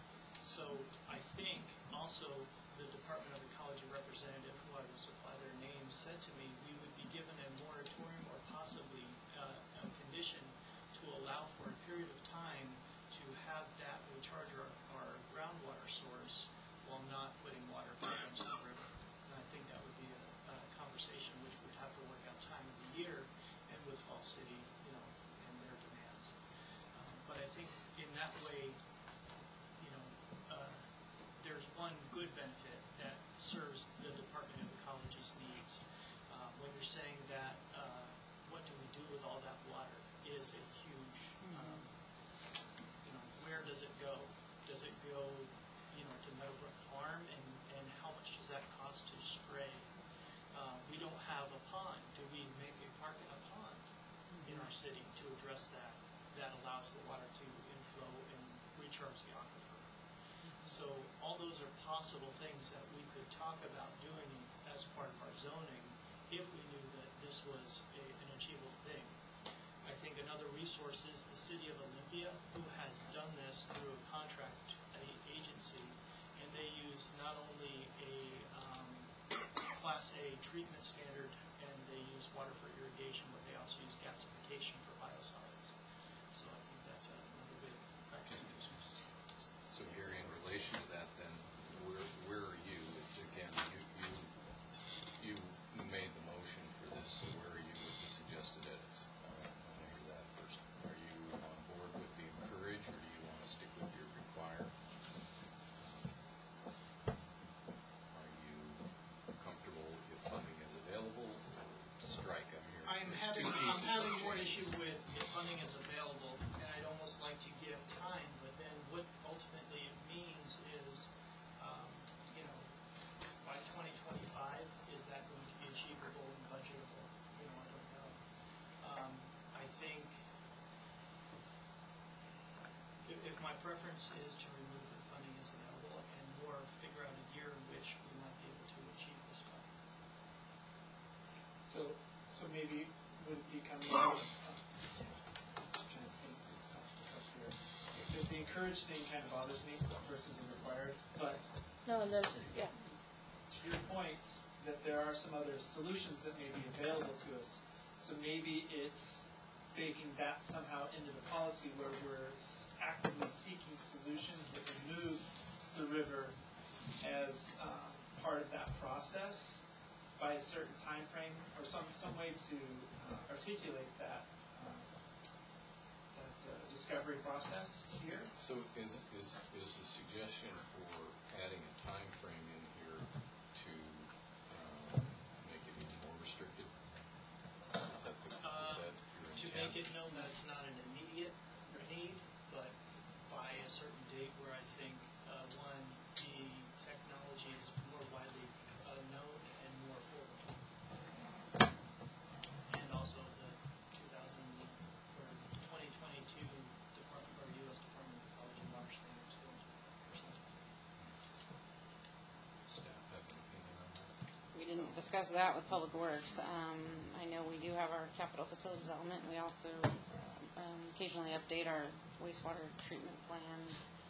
So I think also the Department of Ecology representative, who I will supply their name, said to me we would be given a moratorium or possibly uh, a condition to allow for a period of time to have that recharge our, our groundwater source while not putting water back into the river. And I think that would be a, a conversation which would have to work out time of the year and with Falls City, you know, and their demands. Um, but I think in that way, you know, uh, there's one good benefit that serves the Department of Ecology's needs. Uh, when you're saying that, uh, what do we do with all that water is a huge, um, you know, where does it go? Does it go, you know, to Meadowbrook Farm, and, and how much does that cost to spray? Uh, we don't have a pond. Do we make a park in a pond in our city to address that? That allows the water to inflow and recharge the aquifer. So all those are possible things that we could talk about doing as part of our zoning if we knew that this was a, an achievable thing. I think another resource is the City of Olympia, who has done this through a contract a agency, and they use not only a um, Class A treatment standard, and they use water for irrigation, but they also use gasification for biosolids. So I think that's another good practice. So Gary, in relation to that, then, where, where are you? Again, you, you, you made the motion for this, so where are you with the suggested edits? I want to hear that first. Are you on board with the encourage, or do you want to stick with your require? Are you comfortable if funding is available, or strike? I'm here. I'm There's having, two I'm pieces having of more change. issue with if funding is available, and I'd almost like to give time, but then what ultimately it means is, um, you know, by twenty twenty-five, is that going to be achievable and budgetable? You know, I don't know. Um, I think if, if my preference is to remove if funding is available and more figure out a year in which we might be able to achieve this goal. So, so maybe would it be coming out, uh, I'm trying to think off the cuff here. Because the encouraged thing kind of bothers me versus a required, but no, there's, yeah. to your points, that there are some other solutions that may be available to us. So maybe it's baking that somehow into the policy where we're s- actively seeking solutions that remove the river as um, part of that process by a certain time frame, or some, some way to uh, articulate that, um, that uh, discovery process here. So is, is, is the suggestion for adding a time frame in here to um, make it even more restrictive? Is that, the, Uh, is that your intent? To make it known that it's not an immediate need, but by a certain date where I think, uh, one, the technology is more widely uh, known and more affordable. And also the two thousand, or twenty twenty-two Department, or U S Department of Ecology and Water Standards going to or something. didn't discuss that with Public Works. Um, I know we do have our capital facilities element. We also um, occasionally update our wastewater treatment plan.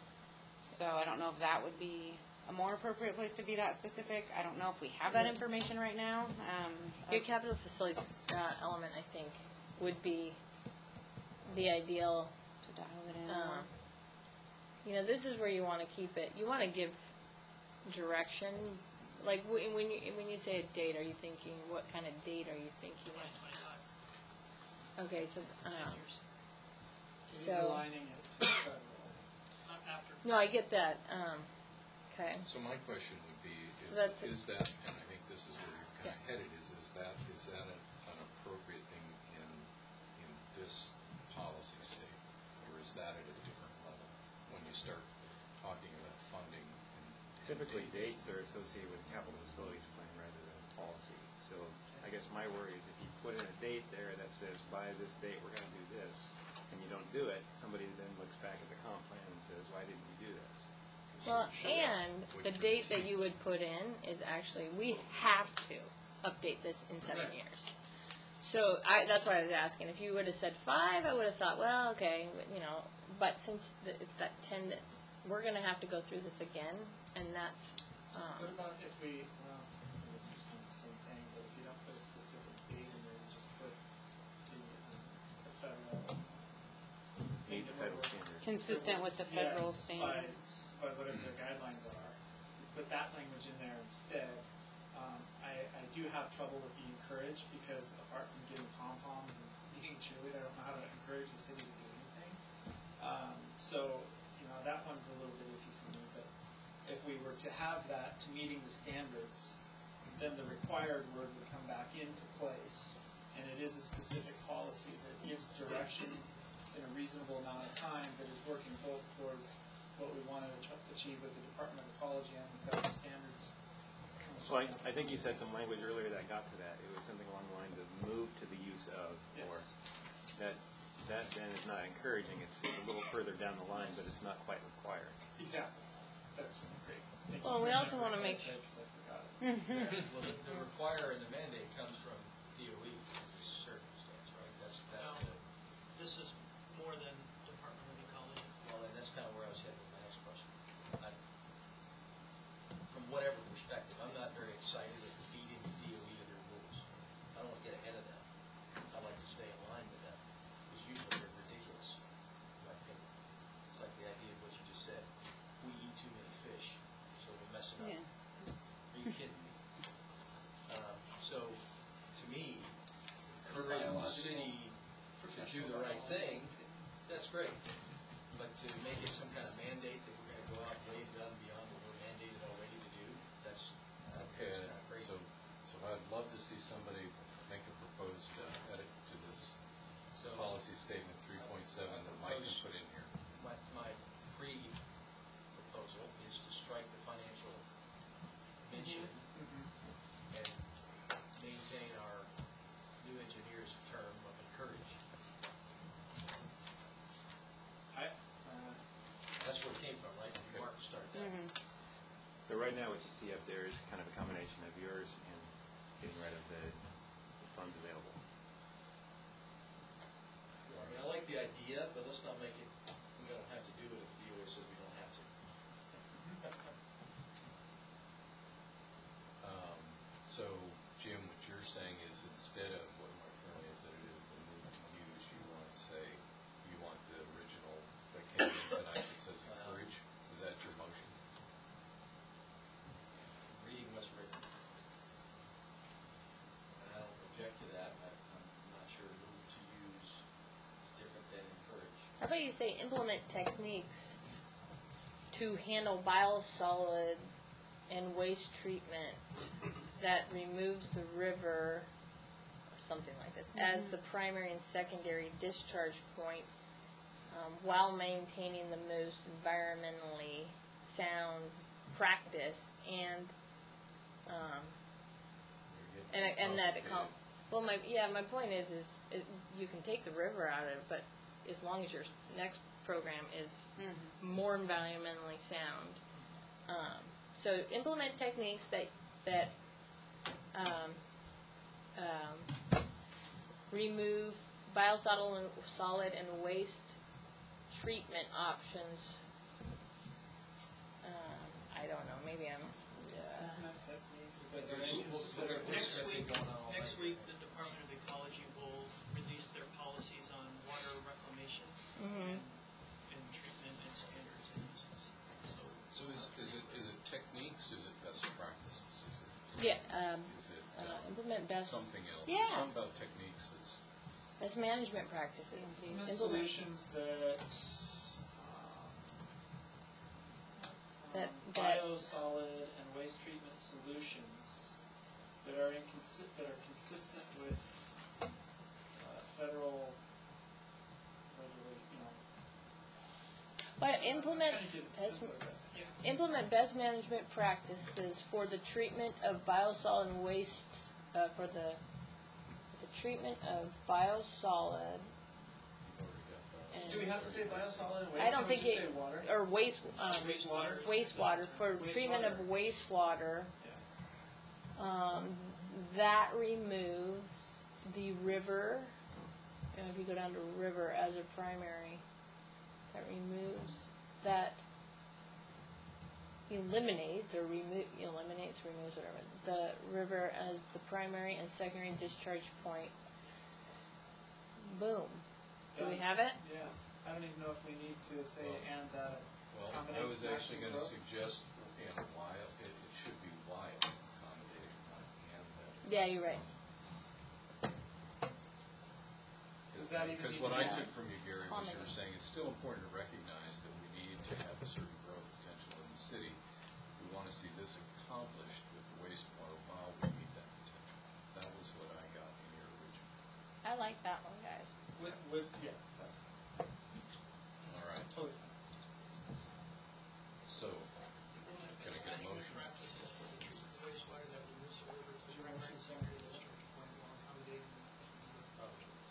So I don't know if that would be a more appropriate place to be that specific. I don't know if we have that information right now. Um, Your capital facilities uh, element, I think, would be the ideal. to dial it in. Um, you know, this is where you want to keep it. You want to give direction. Like wh- when you when you say a date, are you thinking what kind of date are you thinking? twenty twenty-five, Okay, so ten um, years. He's so aligning it to the federal. Not after. no, I get that. Um, okay. So my question would be, So that's- is, is that, and I think this is where you're kind Yeah. of headed, is, is that, is that a- an appropriate thing in, in this policy statement? Or is that at a different level when you start talking about funding and and Typically, dates are associated with capital facilities plan rather than policy. So I guess my worry is if you put in a date there that says, by this date, we're gonna do this, and you don't do it, somebody then looks back at the comp plan and says, why didn't you do this? Well, Sure. and the date that you would put in is actually, we have to update this in seven Right. years. So I, that's why I was asking. If you would have said five, I would have thought, well, okay, but, you know. But since the, it's that ten, that we're going to have to go through this again, and that's. What Um, about if we, well, this is kind of the same thing, but if you don't put a specific date in there, you just put the, um, the federal. Meet the federal standards. Consistent with the federal Yes, standards. By, by whatever the guidelines are. You put that language in there instead. Um, I, I do have trouble with the encourage because apart from getting pom-poms and being cheerleader, I don't know how to encourage the city to do anything. Um, so, you know, that one's a little bit iffy for me, but if we were to have that to meeting the standards, then the required word would come back into place, and it is a specific policy that gives direction in a reasonable amount of time that is working both towards what we want to ach- achieve with the Department of Ecology and the federal standards. Well, I, I think you said some language earlier that got to that. It was something along the lines of move to the use of, or Yes. that, that then is not encouraging. It's a little further down the line, but it's not quite required. Exactly. That's great. Thank Well, you we for also remembering wanna what I make- said, 'cause I forgot it. Mhm. Well, the, the require and the mandate comes from D O E in this circumstance, right? That's, that's No. the, This is more than Department of Ecology. well, and that's kind of where I was headed with my next question. I, from whatever perspective, I'm not very excited at feeding the D O E to their rules. I don't want to get ahead of them. I like to stay in line with them, because usually they're ridiculous, in my opinion. It's like the idea of what you just said. We eat too many fish, so we're messing up. Yeah. Are you kidding me? Um, so, to me, encourage the city to do the right thing, that's great. But to make it some kind of mandate that we're gonna go out way above and beyond what we're mandated already to do, that's, Okay, that's kind of crazy. so, so I'd love to see somebody make a proposed uh, edit to this So, policy statement three point seven that Mike can put in here. my, my pre-proposal is to strike the financial mention and maintain our new engineer's term of encourage. I, uh, That's where it came from, right? Mark started that. Mhm. So right now, what you see up there is kind of a combination of yours and getting rid of the the funds available. I mean, I like the idea, but let's not make it, we don't have to do it if the D O A says we don't have to. Um, So, Jim, what you're saying is instead of what Mark currently has said it is the move to use, you want to say, you want the original that came in tonight that says encourage? Is that your motion? Reading what's written. And I don't object to that, I, I'm not sure move to use is different than encourage. How about you say implement techniques to handle biosolid and waste treatment that removes the river, or something like this, as the primary and secondary discharge point, um, while maintaining the most environmentally sound practice and um, You're and getting and that it com- complicated. well my yeah my point is is, is you can take the river out of it, but as long as your next program is Mhm. more environmentally sound. Um, so implement techniques that that um, um, remove biosolid and, solid and waste treatment options. Um, I don't know, maybe I'm, uh, Techniques But that are there's- incons- that are Next consistent. week, going on all next night. week, the Department of Ecology will release their policies on water reclamation mhm. and, and treatment and standards and uses. So, So is, is it, is it techniques, is it best practices, is it, Yeah, um, is it uh, um, implement best, something else? Yeah. Something about techniques that's, best management practices. Implement Implement- solutions that, um, That- um, that- biosolid and waste treatment solutions that are inconsi- that are consistent with uh, federal regula- you know. But implement I'm trying to get it best, simpler, but- implement best management practices for the treatment of biosolid and wastes, uh, for the, the treatment of biosolid and. Do we have to say biosolid and waste? I don't Can we think just it- say water? Or waste, um, Wastewater? wastewater, for treatment of wastewater. Um, that removes the river, you know, if you go down to river as a primary, that removes, that eliminates or remo- eliminates, removes, whatever, the river as the primary and secondary discharge point. Boom. Do we have it? Yeah, I don't even know if we need to say Well- and that well, I accommodates was actually maximum gonna growth. suggest, you know, while, it, it should be while accommodating, not and that. Yeah, you're right. Does that even Because need what to I be- took from you, Gary, was you were Accommodate. saying it's still important to recognize that we need to have a certain growth potential in the city. We wanna see this accomplished with the wastewater while we meet that potential. That was what I got in your original. I like that one, guys. Would, would, yeah, that's All right, totally fine. so, can I get a motion? practices for the treatment of wastewater that removes the rivers, the primary and secondary discharge point while accommodating the options.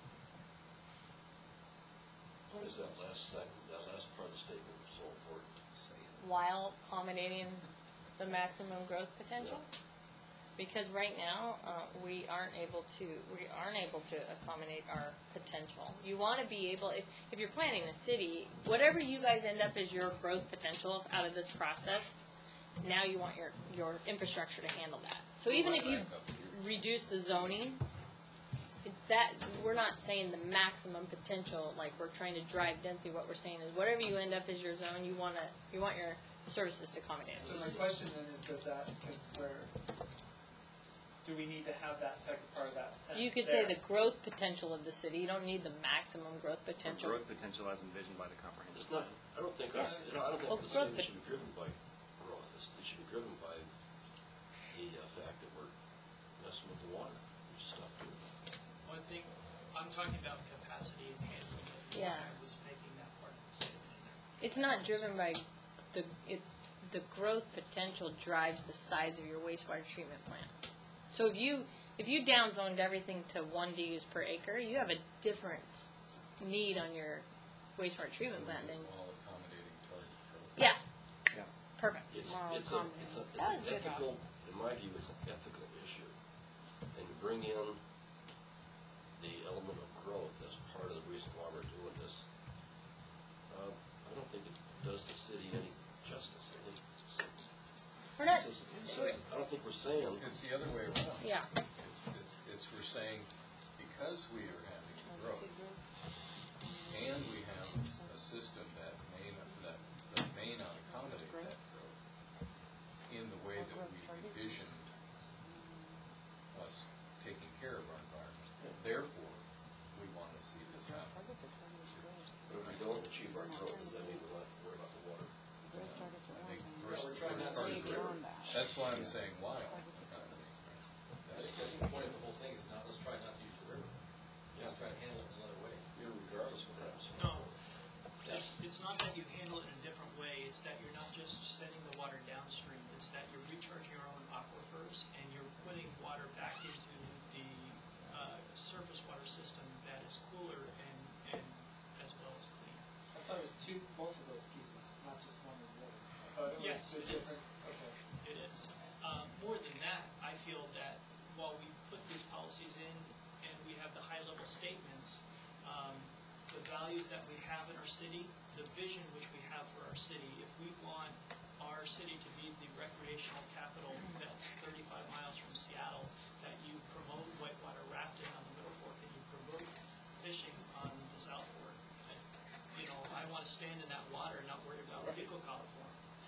What is that last second, that last part of the statement was so important to say? While accommodating the maximum growth potential? Because right now, uh, we aren't able to, we aren't able to accommodate our potential. You wanna be able, if, if you're planning a city, whatever you guys end up as your growth potential out of this process, now you want your, your infrastructure to handle that. So even if you reduce the zoning, it- that, we're not saying the maximum potential, like we're trying to drive density, what we're saying is whatever you end up as your zone, you wanna, you want your services to accommodate. So my question then is, does that, because we're, do we need to have that second part of that sentence You could say there? the growth potential of the city, you don't need the maximum growth potential. Growth potential as envisioned by the comprehensive It's not, plan. I don't think, Yeah. it's- you know, I don't Well, think the growth city pot- should be driven by growth. It's- It should be driven by the uh, fact that we're messing with the water, which is stuff too. One thing, I'm talking about capacity and handling it. Yeah. I was making that part of the statement in there. It's not driven by the, it's, the growth potential drives the size of your wastewater treatment plant. So if you, if you downzoned everything to one D Us per acre, you have a different s- s- need on your wastewater treatment plant than, While accommodating target growth. yeah. Yeah. Perfect. It's, Wow, it's a, accommodating. it's a, That was it's an good, Rob. ethical, in my view, it's an ethical issue. And you bring in the element of growth as part of the reason why we're doing this. Uh, I don't think it does the city any justice. I think it's, We're not, it's, it's, I don't think we're saying, It's the other way around. yeah. It's, it's, it's, we're saying, because we are having growth, and we have a system that may not, that, that may not accommodate that growth in the way that we envisioned us taking care of our environment. Therefore, we want to see this happen. but if we don't achieve our growth, does that mean we're not worried about the water? I think Yeah, first, we're trying first not to part be is river. beyond that. That's why I'm saying while. I That's- think that's the point of the whole thing, is not, let's try not to use the river. Let's try to handle it another way. Regardless of what happens. No, it's, it's not that you handle it in a different way, it's that you're not just sending the water downstream, it's that you're recharging your own aquifers and you're putting water back into the, uh, surface water system that is cooler and, and as well as clean. I thought it was two, both of those pieces, not just one or the other. I thought it was Yes, two it is. different, okay. It is. Um, more than that, I feel that while we put these policies in and we have the high-level statements, um, the values that we have in our city, the vision which we have for our city, if we want our city to be the recreational capital that's thirty-five miles from Seattle, that you promote whitewater rafting on the Middle Fork and you promote fishing on the South Fork, and, you know, I want to stand in that water and not worry about fecal coliform.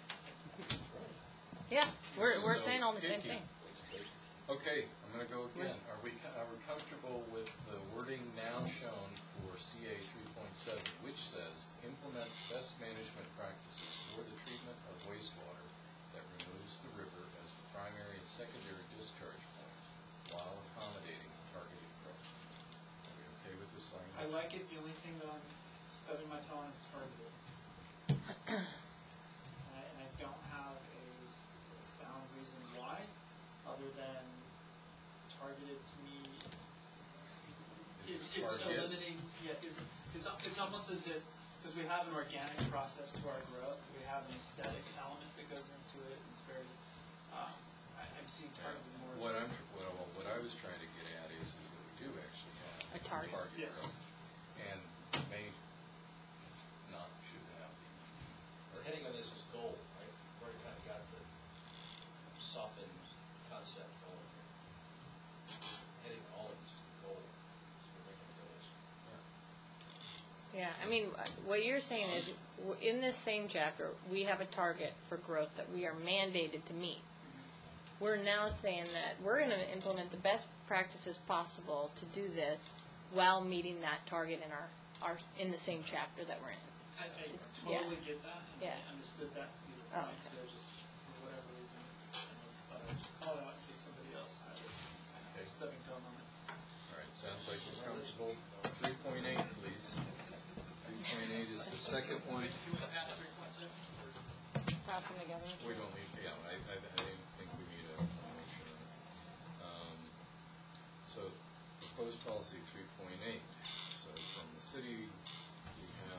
Yeah, we're, we're So, saying all the same Vicky. thing. Okay, I'm gonna go again. Are we, co- are we comfortable with the wording now shown for C A three point seven, which says, implement best management practices for the treatment of wastewater that removes the river as the primary and secondary discharge point while accommodating targeted growth? Are we okay with this I language? like it, the only thing that I'm stubbing my toe on is targeted. And I, and I don't have a, s- a sound reason why, other than targeted to me is, Is is target- eliminating, yeah, is, it's, al- it's almost as if, because we have an organic process to our growth, we have an aesthetic element that goes into it, it's very, um, I, I'm seeing targeted more as. What I'm, well, what I was trying to get at is, is that we do actually have. A target. Yes. growth, and may not, should have the. The heading on this is goal, right? We've already kind of got the softened concept going here. Heading all of this is the goal, so we're making goals. Yeah, I mean, what you're saying is, w- in this same chapter, we have a target for growth that we are mandated to meet. We're now saying that we're gonna implement the best practices possible to do this while meeting that target in our, our, in the same chapter that we're in. I, I It's- yeah. totally get that, and Yeah. I understood that to be the Oh, point, okay. there's just, for whatever reason, I just thought I'd just call it out in case somebody else had this kind Okay. of stepping stone on it. All right, sounds like we're comfortable. Three point eight, please. Three point eight is the second one. Do you want to pass three point seven? Pass them together. We don't need, yeah, I, I, I didn't think we need a motion. Um, so, proposed policy three point eight. So from the city, we have,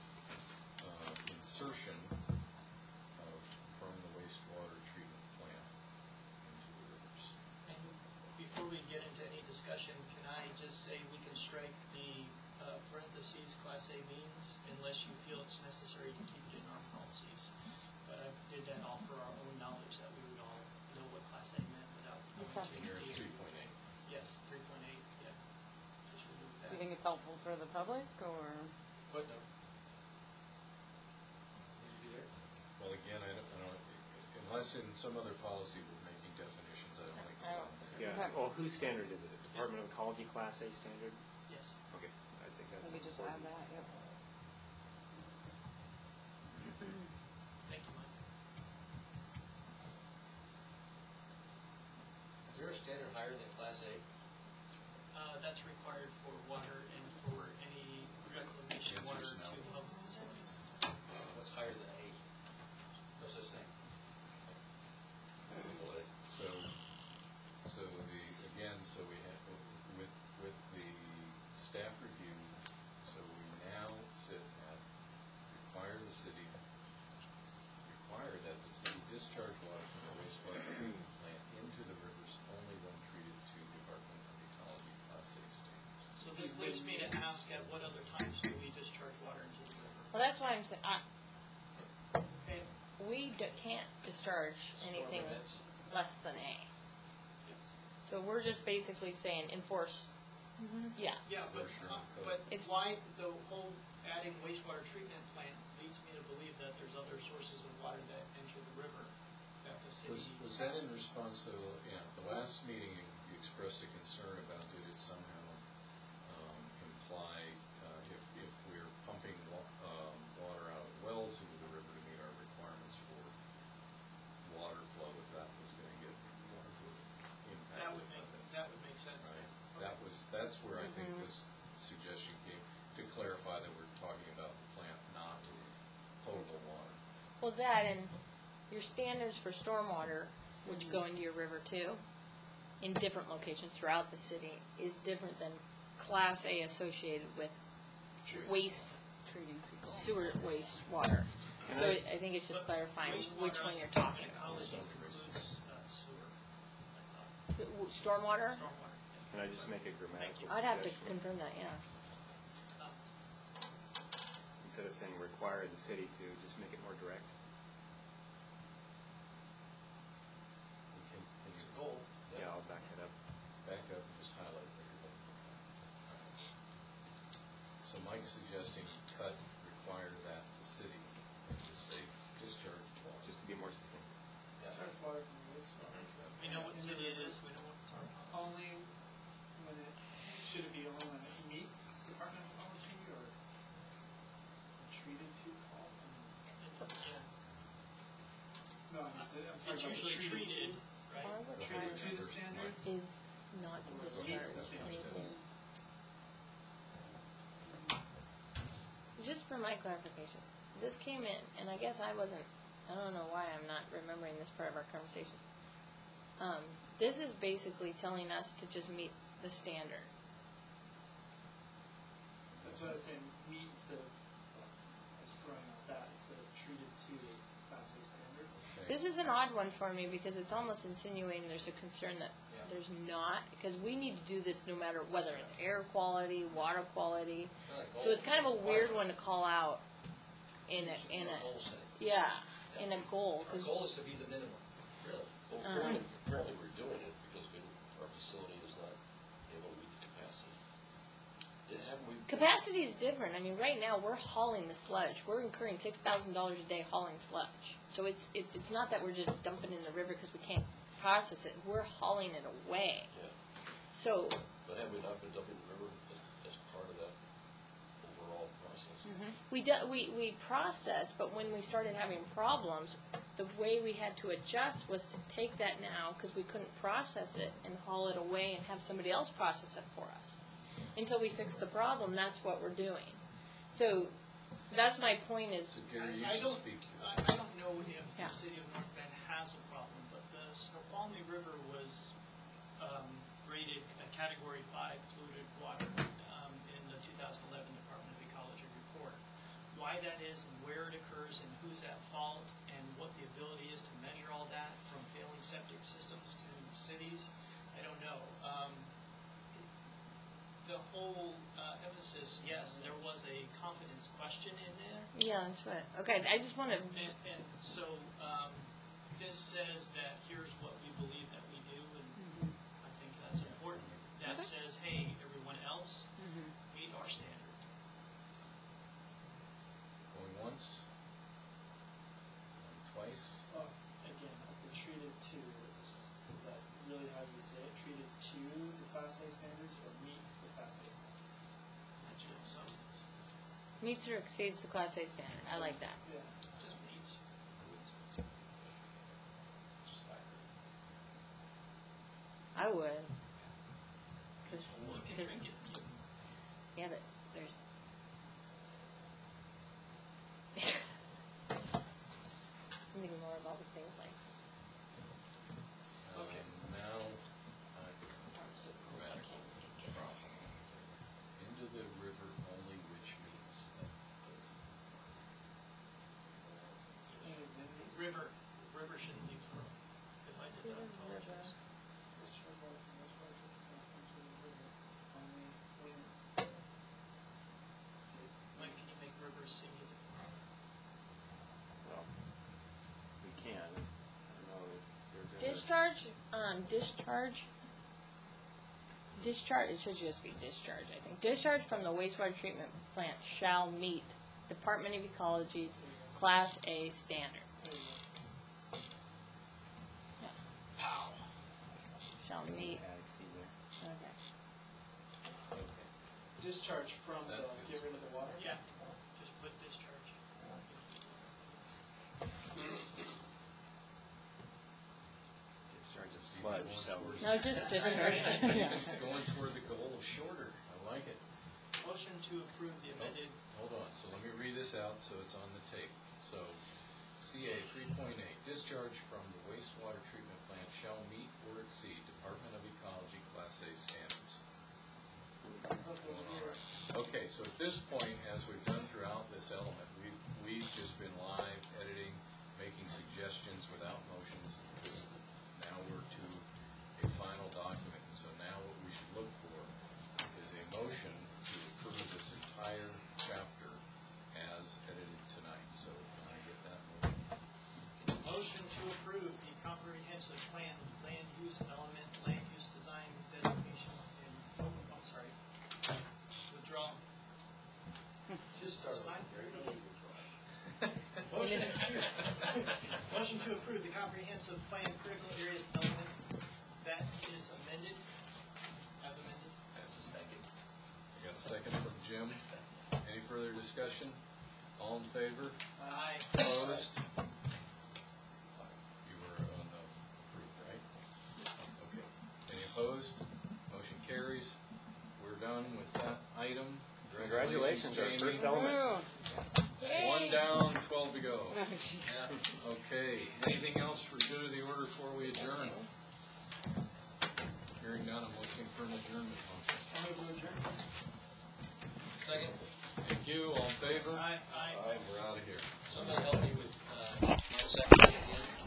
uh, insertion of, from the wastewater treatment plant into the rivers. And before we get into any discussion, can I just say we can strike the uh, parentheses Class A means unless you feel it's necessary to keep it in our policies. But I did that all for our own knowledge, that we would all know what Class A meant without going Okay. And you're at to three point eight. Yes, three point eight, yeah. Just remove that. Do you think it's helpful for the public, or? Footnote. Need to be there? Well, again, I don't, I don't, unless in some other policy we're making definitions, I don't like. I don't- Yeah, Okay. well, whose standard is it? Department of Ecology Class A standard? Yes. Okay, I think that's Maybe just add important. that, yep. Thank you, Mike. Is there a standard higher than Class A? Uh, that's required for water and for any reclamation Answer water is no. to public facilities. What's higher than A? No such thing. Well, it- So, so the, again, so we have, with, with the staff review, so we now sit at, require the city, require that the city discharge water from the wastewater treatment plant into the rivers only when treated to Department of Ecology Class A standards. So this leads me to ask, at what other times do we discharge water into the river? Well, that's why I'm saying, I, Okay. we d- can't discharge Storm anything events. less than A. Yes. So we're just basically saying enforce, yeah. Yeah, but, For sure. uh, but It's- why the whole adding wastewater treatment plant leads me to believe that there's other sources of water that enter the river that the city. Was, was that in response to, yeah, the last meeting you you expressed a concern about did it somehow um, imply, uh, if, if we're pumping wa- um, water out of wells into the river to meet our requirements for water flow, if that was gonna get water flow impacted. That would make, by this. that would make sense. Right, that was, that's where I think Mhm. this suggestion came, to clarify that we're talking about the plant, not potable water. Well, that and your standards for stormwater, which go into your river too, in different locations throughout the city, is different than Class A associated with waste, Treating fecal. sewer waste water. So And I think it's just But clarifying wastewater which one you're in talking about. ecology includes uh, sewer, I thought. Stormwater? stormwater. Can I just make a grammatical I'd have to suggestion? confirm that, yeah. Instead of saying require the city to, just make it more direct. Can, can It's you a goal. Yeah, I'll back it up. back up and just highlight for everybody? So Mike's suggesting cut, require that the city, and just say discharge water. Just to be more succinct. Yeah. Starts water from wastewater. We know what city it is, we know what department. Only when it, should it be only when it meets Department of Ecology or treated to call? Yeah. No, I'm saying, I'm It's talking about usually treated treated, to. right? However, Treated to the First standards? is not to Meets discharge the standards. anything. Just for my clarification, this came in, and I guess I wasn't, I don't know why I'm not remembering this part of our conversation. Um, this is basically telling us to just meet the standard. That's what I was saying, meet instead of, I was throwing out that, instead of treated to Class A standards. Okay. This is an odd one for me because it's almost insinuating there's a concern that Yeah. there's not, because we need to do this no matter whether it's air quality, water quality. It's not a goal. So it's kind of a weird one to call out in a, It's in more a, goal setting. yeah, in a goal. Our 'cause- goal is to be the minimum, really. Well, Uh-huh. apparently, apparently we're doing it because we, our facility is not able to meet the capacity. It have we. Capacity is different. I mean, right now, we're hauling the sludge. We're incurring six thousand dollars a day hauling sludge. So it's, it's, it's not that we're just dumping in the river because we can't process it. We're hauling it away. Yeah, So, but have we not been dumping the river as, as part of that overall process? we do, we, we process, but when we started having problems, the way we had to adjust was to take that now, because we couldn't process it, and haul it away and have somebody else process it for us. Until we fix the problem, that's what we're doing. So, that's my point is, So Gary, you I- I should don't- speak to I, it. I don't know if Yeah. the city of North Bend has a problem, but the Snoqualmie River was um, rated a Category five polluted water um, in the two thousand eleven Department of Ecology report. Why that is and where it occurs and who's at fault and what the ability is to measure all that from failing septic systems to cities, I don't know. Um, the whole uh, emphasis, yes, there was a confidence question in there. yeah, that's right. Okay, I just want to, And, and so, um, this says that here's what we believe that we do, and I think that's important. That Okay. says, hey, everyone else, meet our standard. Going once, going twice. Oh, again, the treated to, is, just, is that really how you say it? Treated to the Class A standards or meets the Class A standards? Actually, some, meets or exceeds the Class A standard. I like that. Yeah. just meets. Just like- I would. Because, You can drink it. You- yeah, but there's. I'm thinking more about the things like. Okay. Now, I grammatical problem. Into the river only which means. That doesn't- River, river shouldn't be plural. If I did that, I River. apologize. Discharge water from wastewater treatment plant into the river only when Mike, can you make river singular? Well, we can. I don't know if there's ever. Discharge, um, discharge. Discharge, it should just be discharge, I think. Discharge from the wastewater treatment plant shall meet Department of Ecology's Class A standard. there you go. Shall meet, Add exceed there. okay. Okay. Discharge from the, That get feels- rid of the water? Yeah, just put discharge. Discharge of sludge, so we're. No, just discharge. Yeah. Going toward the goal of shorter. I like it. Motion to approve the amended, Hold on, so let me read this out so it's on the tape. So, C A three point eight, discharge from the wastewater treatment plant shall meet or exceed Department of Ecology Class A standards. Going all right. Okay, so at this point, as we've done throughout this element, we've, we've just been live editing, making suggestions without motions, because now we're to a final final document. And so now what we should look for is a motion to approve this entire chapter as edited tonight. So can I get that motion? Motion to approve the comprehensive plan, land use element, land use design designation, and, oh, I'm sorry, withdraw. Just start It's with fine. Gary, don't you withdraw. Motion, motion to approve the comprehensive plan critical areas element that is amended, as amended. Second. I got a second from Jim. Any further discussion? All in favor? Aye. Opposed? You were on the approved, right? Okay. Any opposed? Motion carries. We're done with that item. Congratulations, our Jamie. first element. One down, twelve to go. Oh, jeez. Okay. Anything else for good of the order before we adjourn? Hearing none, I'm looking for an adjournment motion. I'll move to adjourn. Second. Thank you. All in favor? Aye. Aye. We're out of here. Somebody help me with, uh, my second again.